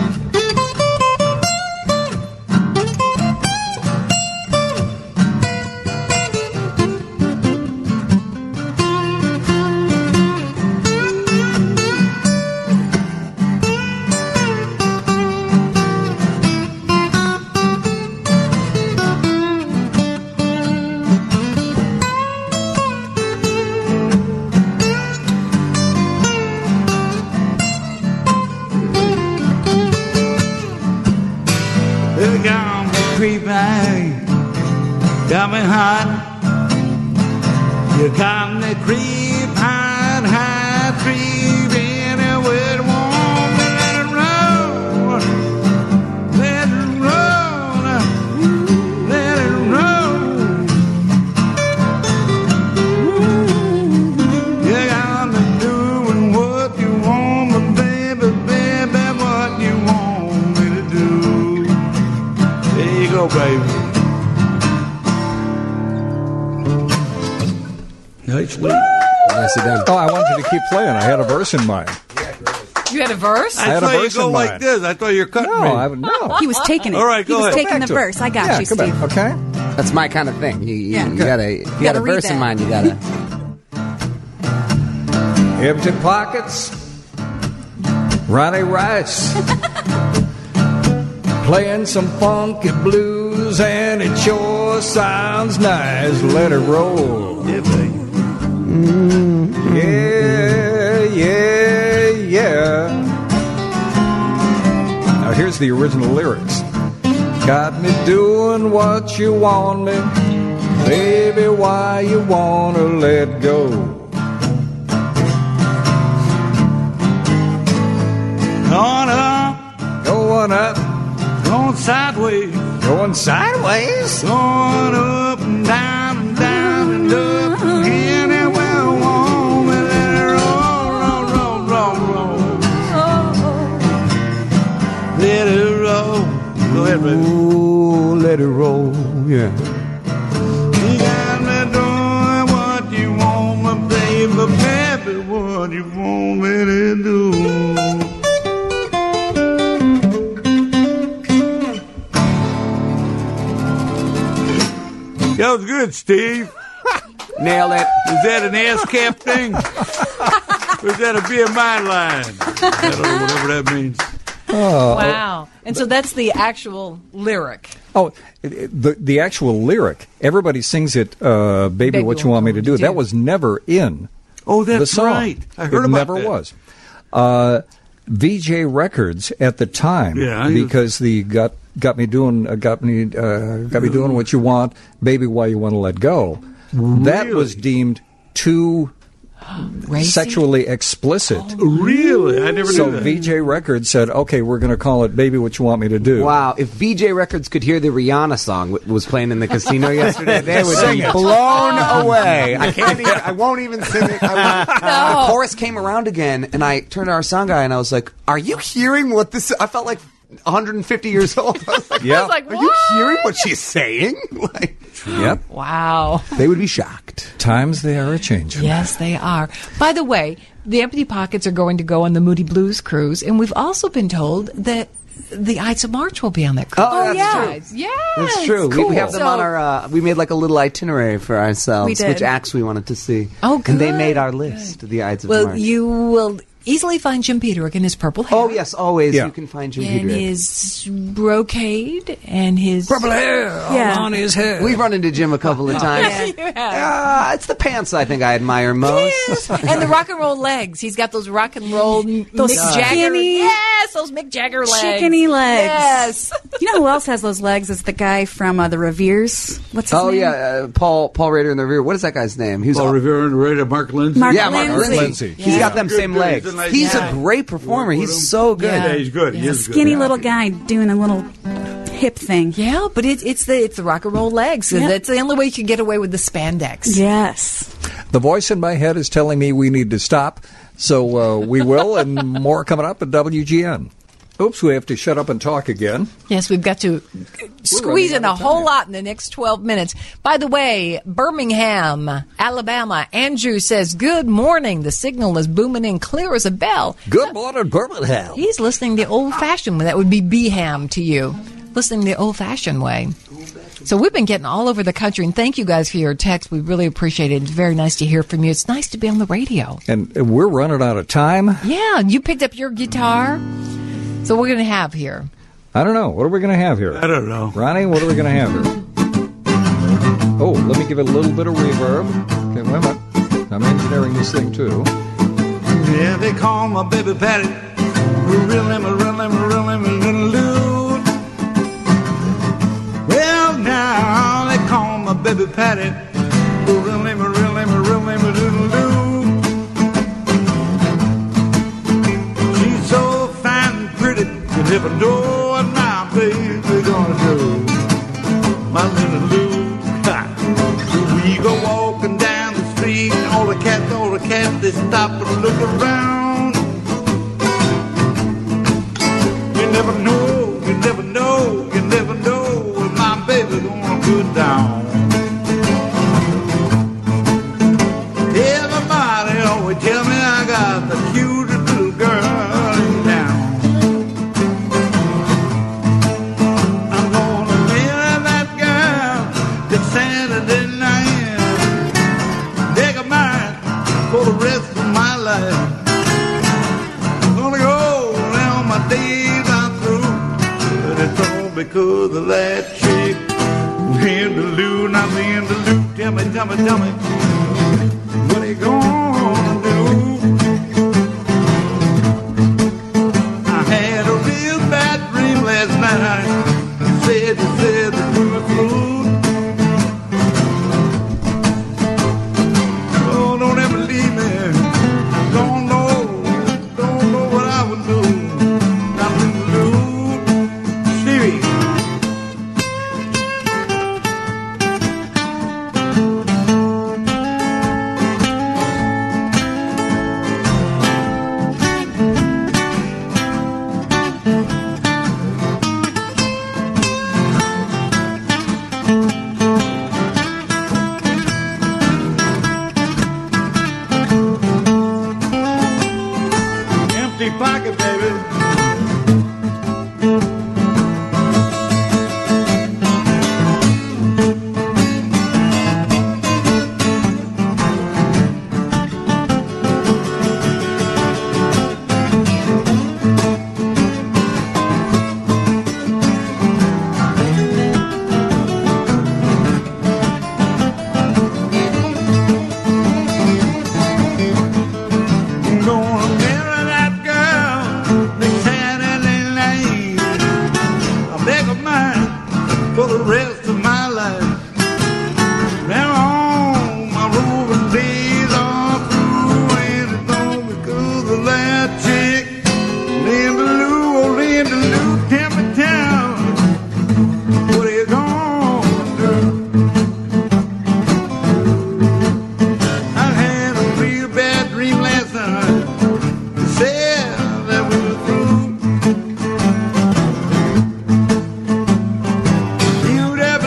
Got me hot. You got me creep, hot, hot, creep anywhere you want me. Let it roll, let it roll, let it roll. You got me doing what you want me, baby, baby, what you want me to do. There you go, baby. Nicely. Nicely done. Oh, I wanted you to keep playing. I had a verse in mind. You had a verse? I had a thought verse you go in like mind. this. I thought you were cutting me. No. He was taking it. All right, he go was ahead. taking Back the to it. verse. I got Yeah, you, come Steve. back. Okay. That's my kind of thing. You Yeah. got a Gotta verse read in that. mind. You gotta. Empty pockets, Ronnie Rice, playing some funky blues, and it sure sounds nice. Let it roll. Yeah, baby. Yeah, yeah, yeah. Now here's the original lyrics. Got me doing what you want me, baby, why you wanna let go? Going up, Going up, going sideways, going sideways. going up and down and down and up and anywhere you want me. Let it roll, roll, roll, roll, roll. Let it roll. Go ahead, baby. Ooh, let it roll. Yeah. You got me doing what you want me, baby, baby, what you want me to do. That was good, Steve. Nailed it. Is that an ASCAP thing? Or is that a BMI line? I don't know, whatever that means. Oh, Wow. And so that's the actual lyric. Oh, the actual lyric. Everybody sings it, Baby, What You Want Me to Do. That was never in Oh, the that's song. right. I heard it about never that. was. VJ Records at the time, because the got me doing what you want, baby, why you want to let go. That was deemed too sexually explicit. Really? I never So knew that. VJ Records said, okay, we're going to call it Baby What You Want Me to Do. Wow, if VJ Records could hear the Rihanna song was playing in the casino yesterday, they would Sing be it. blown away. I can't even, I won't even sing it. The No. chorus came around again, and I turned to our sound guy, and I was like, are you hearing what this... I felt like 150 years old. I was like, Yeah. I was like, are you hearing what she's saying? Like, Yep. Wow. they would be shocked. Times they are a-changing. Yes, they are. By the way, the Empty Pockets are going to go on the Moody Blues cruise, and we've also been told that the Ides of March will be on that cruise. Oh, that's true. Yes. That's true. Cool. We have them on our. We made like a little itinerary for ourselves, We did. which acts we wanted to see. Oh, And they good. made our list. The Ides of Well, March. you will easily find Jim Peterick in his purple hair. Oh yes, always Yeah. you can find Jim and Peterick. his brocade and his Purple hair Yeah. on his head. We've run into Jim a couple of times. Yes, you have. It's the pants I think I admire most. And the rock and roll legs. He's got those rock and roll Those Mick Jagger. skinny- Yes, those Mick Jagger legs. Chickeny legs. Yes. You know who else has those legs? Is the guy from the Reveres. What's his name? Paul Rader and the Revere. What is that guy's name? He's Paul Revere and Rader, Mark Lindsay. Mark Mark Lindsay. He's got them same legs. He's a great performer. He's so good. Yeah, he's good. He's a skinny little guy doing a little hip thing. Yeah, but it's the rock and roll legs. Yeah. That's the only way you can get away with the spandex. Yes. The voice in my head is telling me we need to stop, so we will, and more coming up at WGN. Oops, we have to shut up and talk again. Yes, we've got to squeeze in a whole lot in the next 12 minutes. By the way, Birmingham, Alabama, Andrew says, good morning. The signal is booming in clear as a bell. Good morning, Birmingham. He's listening the old-fashioned way. That would be Beham to you. Listening the old-fashioned way. So we've been getting all over the country, and thank you guys for your text. We really appreciate it. It's very nice to hear from you. It's nice to be on the radio. And we're running out of time. Yeah, you picked up your guitar. So what are we going to have here? I don't know. What are we going to have here? I don't know. Ronnie, what are we going to have here? Oh, let me give it a little bit of reverb. Okay, wait a minute. I'm engineering this thing, too. Yeah, they call my baby Patty. Well, now they call my baby Patty. She's so fine and pretty. You never know what my baby's gonna do. My little Lou. We go walking down the street. All the cats, they stop and look around. You never know, you never know, you never know what my baby's gonna put down. Everybody always tell me I got the cutest little girl in town. I'm gonna marry that girl this Saturday night. Take her mine for the rest of my life. I'm gonna go now my days are through, but it's all because of that chick. Linda-Lou, not Linda-Lou. Tell me, what are you gonna do? I had a real bad dream last night. You said that we were through. Oh, don't ever leave me. I don't know what I would do. Not Linda-Lou. Stevie. Empty pocket, baby. I'm gonna marry that girl next Saturday night. I'll make her mine for the rest of my life. Now on, my roving days are through, and it's all because of that chick. Linda-Lou, oh Linda-Lou, tell me, what are you gonna do? I had a real bad dream last night. It said that we were through. You'd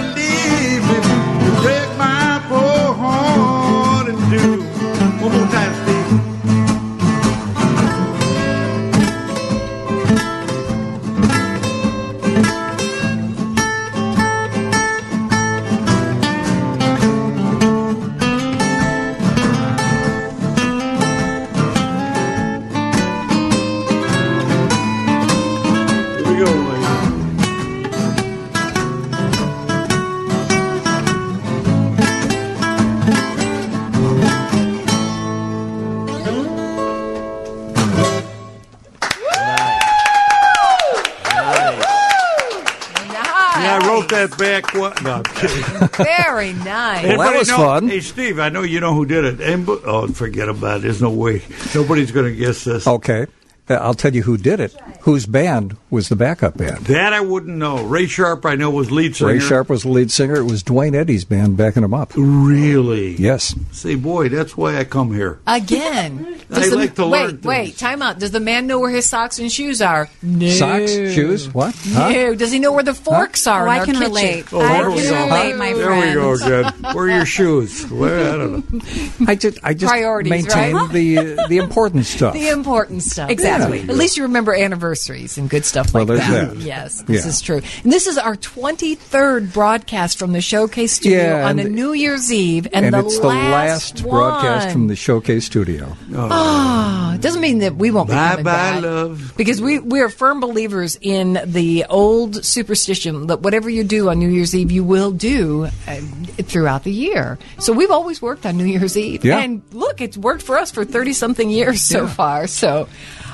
I wrote that back. No, I'm kidding. Very nice. Well, that was fun. Hey, Steve, I know you know who did it. Forget about it. There's no way. Nobody's going to guess this. Okay. I'll tell you who did it. Whose band was the backup band? That I wouldn't know. Ray Sharp, I know, was lead singer. Ray Sharp was the lead singer. It was Dwayne Eddy's band backing him up. Really? Yes. See, boy, that's why I come here. Again. I like to learn things. Wait, time out. Does the man know where his socks and shoes are? No. Socks? Shoes? What? No. Huh? Does he know where the forks are? Oh, in I our can kitchen? relate. Oh, I there we can go. relate, my There friend. we go, Jen. Where are your shoes? Well, I don't know. I just Priorities, maintain right? the important stuff. The important stuff. Exactly. At least you remember anniversaries and good stuff like Well, there's that. that. Yes, this is true. And this is our 23rd broadcast from the Showcase Studio on a New Year's Eve. And it's the last broadcast from the Showcase Studio. Oh, it doesn't mean that we won't be coming back. Love. Because we are firm believers in the old superstition that whatever you do on New Year's Eve, you will do throughout the year. So we've always worked on New Year's Eve. Yeah. And look, it's worked for us for 30-something years so far. So,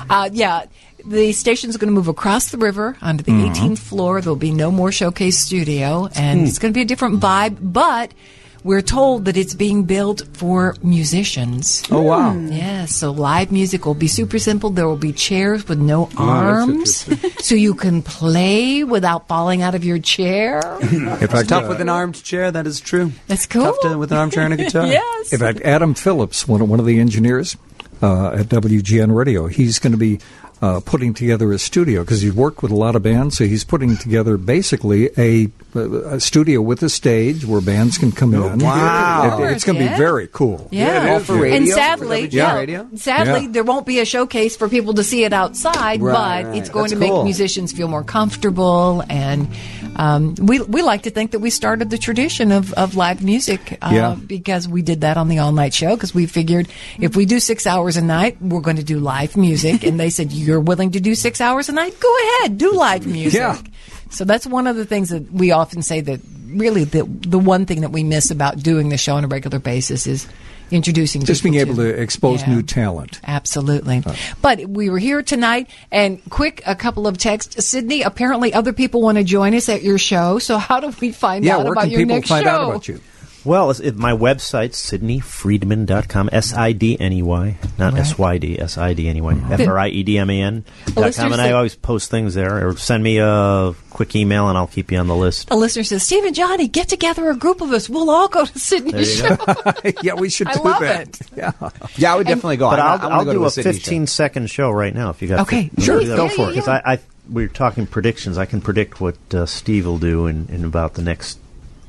the station's going to move across the river onto the 18th floor. There'll be no more Showcase Studio, and it's going to be a different vibe, but we're told that it's being built for musicians. Oh, wow. Yes, so live music will be super simple. There will be chairs with no arms, so you can play without falling out of your chair. It's tough with an armed chair, that is true. That's cool. Tough with an armchair and a guitar. Yes. In fact, Adam Phillips, one of the engineers at WGN Radio, he's going to be putting together a studio because he's worked with a lot of bands, so he's putting together basically a studio with a stage where bands can come in. Wow. It's going to be very cool. Yeah, all for radio, and for sadly, there won't be a showcase for people to see it outside, Right, but right. it's going That's to make cool. musicians feel more comfortable. And we like to think that we started the tradition of live music because we did that on the all night show because we figured if we do 6 hours a night, we're going to do live music. And they said, "You're willing to do 6 hours a night? Go ahead, do live music." Yeah. So that's one of the things that we often say that really the one thing that we miss about doing the show on a regular basis is introducing Just being people able to expose new talent. Absolutely. But we were here tonight, and a couple of texts. Sydney, apparently other people want to join us at your show, so how do we find out where about can your people next find show? out about you? Well, my website's SydneyFriedman.com, SIDNEY, not SYD, SIDNEY, FRIEDMAN.com, and I always post things there, or send me a quick email and I'll keep you on the list. A listener says, Steve and Johnny, get together a group of us. We'll all go to Sydney's show. Yeah, we should I do love that. it. Yeah, I would definitely go. But I I'll wanna go do to a Sydney show. 15-second show right now if you got Okay, sure, go for it. Because we're talking predictions. I can predict what Steve will do in about the next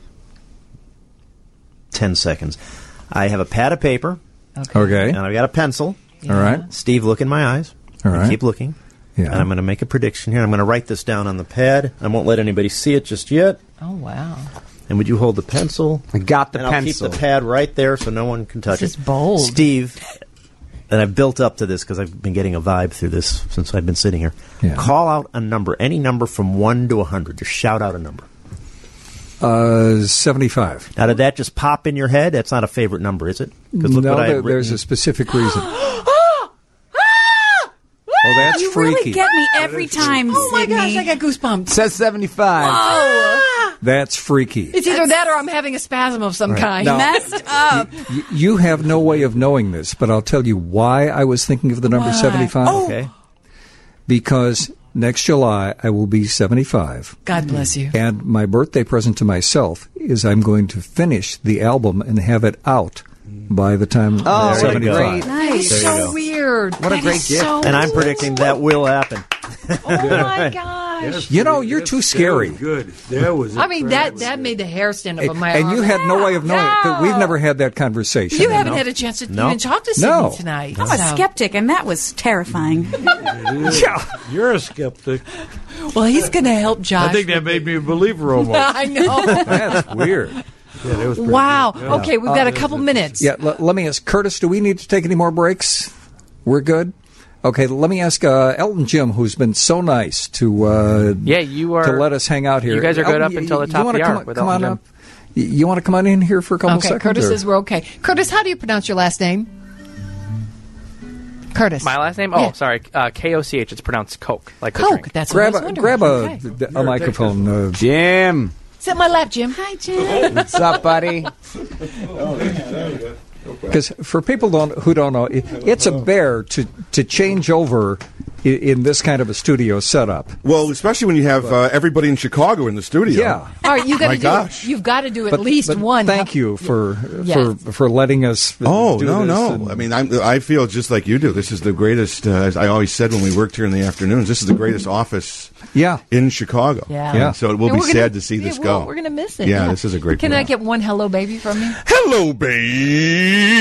10 seconds. I have a pad of paper. Okay. And I've got a pencil. All right. Steve, look in my eyes. All right. Keep looking. Yeah. And I'm going to make a prediction here. I'm going to write this down on the pad. I won't let anybody see it just yet. Oh, wow. And would you hold the pencil? I got the and pencil. I'll keep the pad right there so no one can touch This it. is bold. Steve, and I've built up to this because I've been getting a vibe through this since I've been sitting here. Yeah. Call out a number, any number from 1 to 100. Just shout out a number. 75. Now, did that just pop in your head? That's not a favorite number, is it? 'Cause look what I had there's written. a specific reason. Oh, that's You freaky. really get me every time, Oh, my Sydney. gosh, I got goosebumps. Says 75. That's freaky. It's either that or I'm having a spasm of some kind. Now- Messed up. You have no way of knowing this, but I'll tell you why I was thinking of the number 75. Okay. Because next July I will be 75. God bless you. And my birthday present to myself is I'm going to finish the album and have it out by the time I'm there you go. 75. That is There you so go. weird. What a That great is gift. so And I'm predicting that will happen. Oh, my gosh. You know, you're too scary. That was good. That was I mean, that made the hair stand up on my And arm. you had no way of knowing it. 'Cause we've never had that conversation. You haven't had a chance to No. even talk to Sydney No. tonight. I'm a so- skeptic, and that was terrifying. Yeah. You're a skeptic. Well, he's going to help Josh. I think that made me a believer almost. I know. That's weird. Yeah, that was pretty Wow. good. Yeah. Okay, we've got a couple minutes. Yeah, let me ask Curtis, do we need to take any more breaks? We're good? Okay, let me ask Elton Jim, who's been so nice to you are to let us hang out here. You guys are good Elton, up until the you top of wanna the come, hour with come Elton on Jim. up. You want to come on in here for a couple Okay, seconds? Curtis or- says we're okay. Curtis, how do you pronounce your last name? Curtis. My last name? Yeah. Oh, sorry. K-O-C-H. It's pronounced Coke. Like the Coke. drink. That's what I was wondering. Grab Okay. a microphone. Jim. Sit in my lap, Jim. Hi, Jim. What's up, buddy? Because for people who don't know, it's a bear to change over in this kind of a studio setup. Well, especially when you have everybody in Chicago in the studio. Yeah. All right, My gosh. You've got to do at least one. Thank you for Yes. letting us. Oh, do no, this no. and- I mean, I feel just like you do. This is the greatest, as I always said when we worked here in the afternoons, this is the greatest office in Chicago. Yeah. And so it will And be we're gonna- sad to see this go. We're going to miss it. Yeah, this is a great Can I program. get one hello, baby, from you? Hello, baby.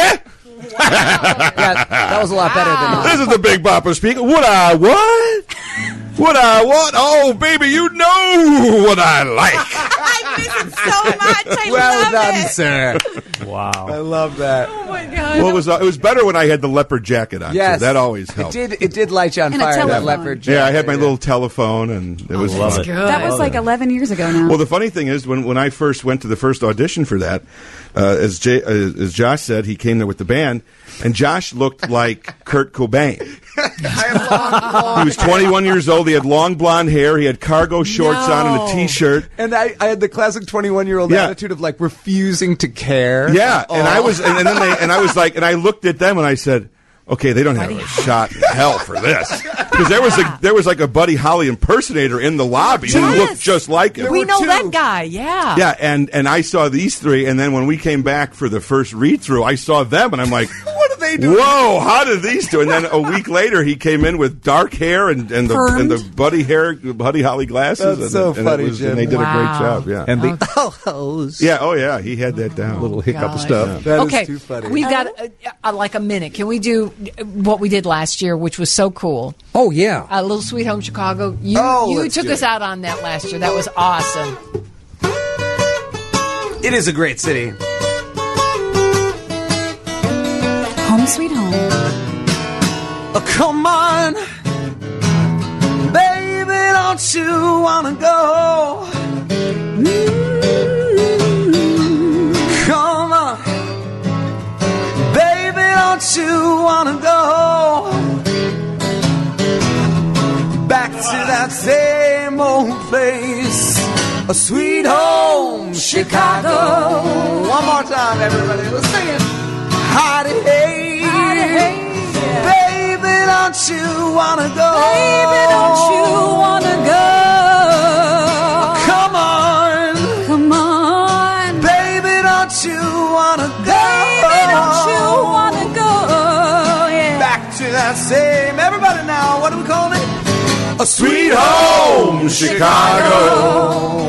Yeah, that was a lot better than This is the Big Bopper speaking. What I what? What I what? Oh, baby, you know what I like. I miss it so much. I well love done, it. sir. Wow. I love that. Oh, my God. Well, it was better when I had the leopard jacket on. Yes. So that always helped. It did light you on And a fire, that telephone. leopard Yeah, I jacket, had my little telephone, and it was love fun. it. That was like 11 years ago now. Well, the funny thing is, when I first went to the first audition for that, as Josh said, he came there with the band, and Josh looked like Kurt Cobain. He was 21 years old. He had long blonde hair. He had cargo shorts on and a T-shirt. And I had the classic 21-year-old Yeah. attitude of like refusing to care. Yeah, and Oh. I was, and I looked at them and I said, "Okay, they don't have a shot in hell for this," because there was like a Buddy Holly impersonator in the lobby who looked just like him. We know that guy, yeah. Yeah, and I saw these three, and then when we came back for the first read-through, I saw them, and I'm like, What are they doing? whoa, how did these do? And then a week later, he came in with dark hair and the Buddy Holly glasses. That's so funny, and Jim. they did a great Wow. job, yeah. And the Yeah, oh yeah, he had that down. little hiccup God. stuff. That is Okay, too funny. we've got like a minute. Can we do what we did last year, which was so cool? Oh, yeah. A Little Sweet Home Chicago. You let's took do us it. out on that last year. That was awesome. It is a great city. Home sweet home. Oh, come on, baby, don't you wanna go? Come on, baby, don't you wanna go back to that same old place, a sweet home, Chicago. One more time, everybody, let's sing it. Howdy, hey, baby, don't you wanna go? Baby, don't you wanna go? Come on, Come on. baby, don't you wanna go? Baby, don't you wanna go? Yeah. Back to that same. Everybody now, what do we call it? A Sweet home, Chicago.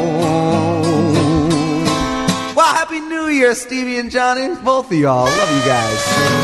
Well, Happy New Year, Stevie and Johnny. Both of y'all. Love you guys.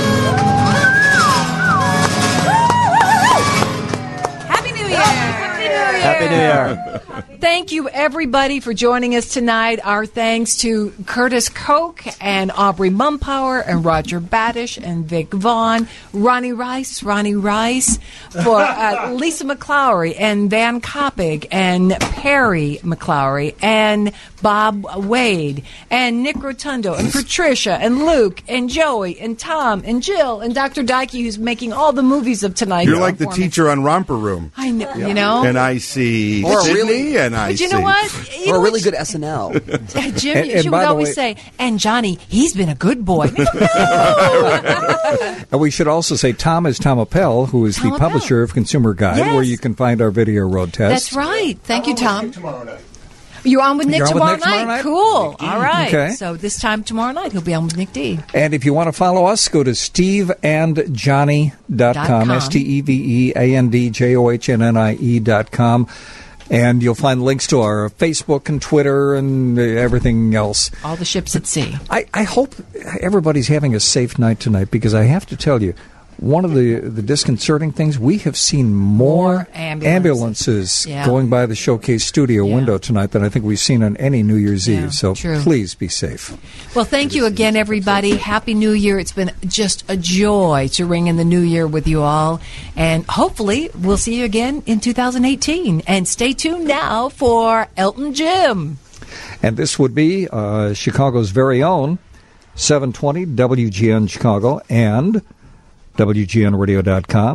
Happy New Year. Happy New Year. Thank you, everybody, for joining us tonight. Our thanks to Curtis Koch and Aubrey Mumpower and Roger Badish and Vic Vaughn, Ronnie Rice, for Lisa McClowry and Van Koppig and Perry McClowry and Bob Wade and Nick Rotundo and Patricia and Luke and Joey and Tom and Jill and Dr. Dykey, who's making all the movies of tonight. You're like the teacher on Romper Room. I know, you know. And I see Or Sydney, really- and I But you see. know what? You Or know a really what? good SNL. Jim, And she by would the always way- say, and Johnny, he's been a good boy. And we should also say Tom is Tom Appel, who is Tom the Appel. publisher of Consumer Guide, Yes. where you can find our video road test. That's right. Thank you, Tom. You're on with Nick You're on with tomorrow Nick tomorrow night. night? Cool. All right. Okay. So this time tomorrow night, he'll be on with Nick D. And if you want to follow us, go to steveandjohnny.com, SteveAndJohnnie.com. And you'll find links to our Facebook and Twitter and everything else. All the ships at sea. I hope everybody's having a safe night tonight, because I have to tell you, one of the disconcerting things, we have seen more ambulances Yeah. going by the Showcase studio window tonight than I think we've seen on any New Year's Yeah, Eve. So true. please be safe. Well, thank you again, everybody. Happy New Year. It's been just a joy to ring in the new year with you all. And hopefully, we'll see you again in 2018. And stay tuned now for Elton Jim. And this would be Chicago's very own 720 WGN Chicago and WGNradio.com.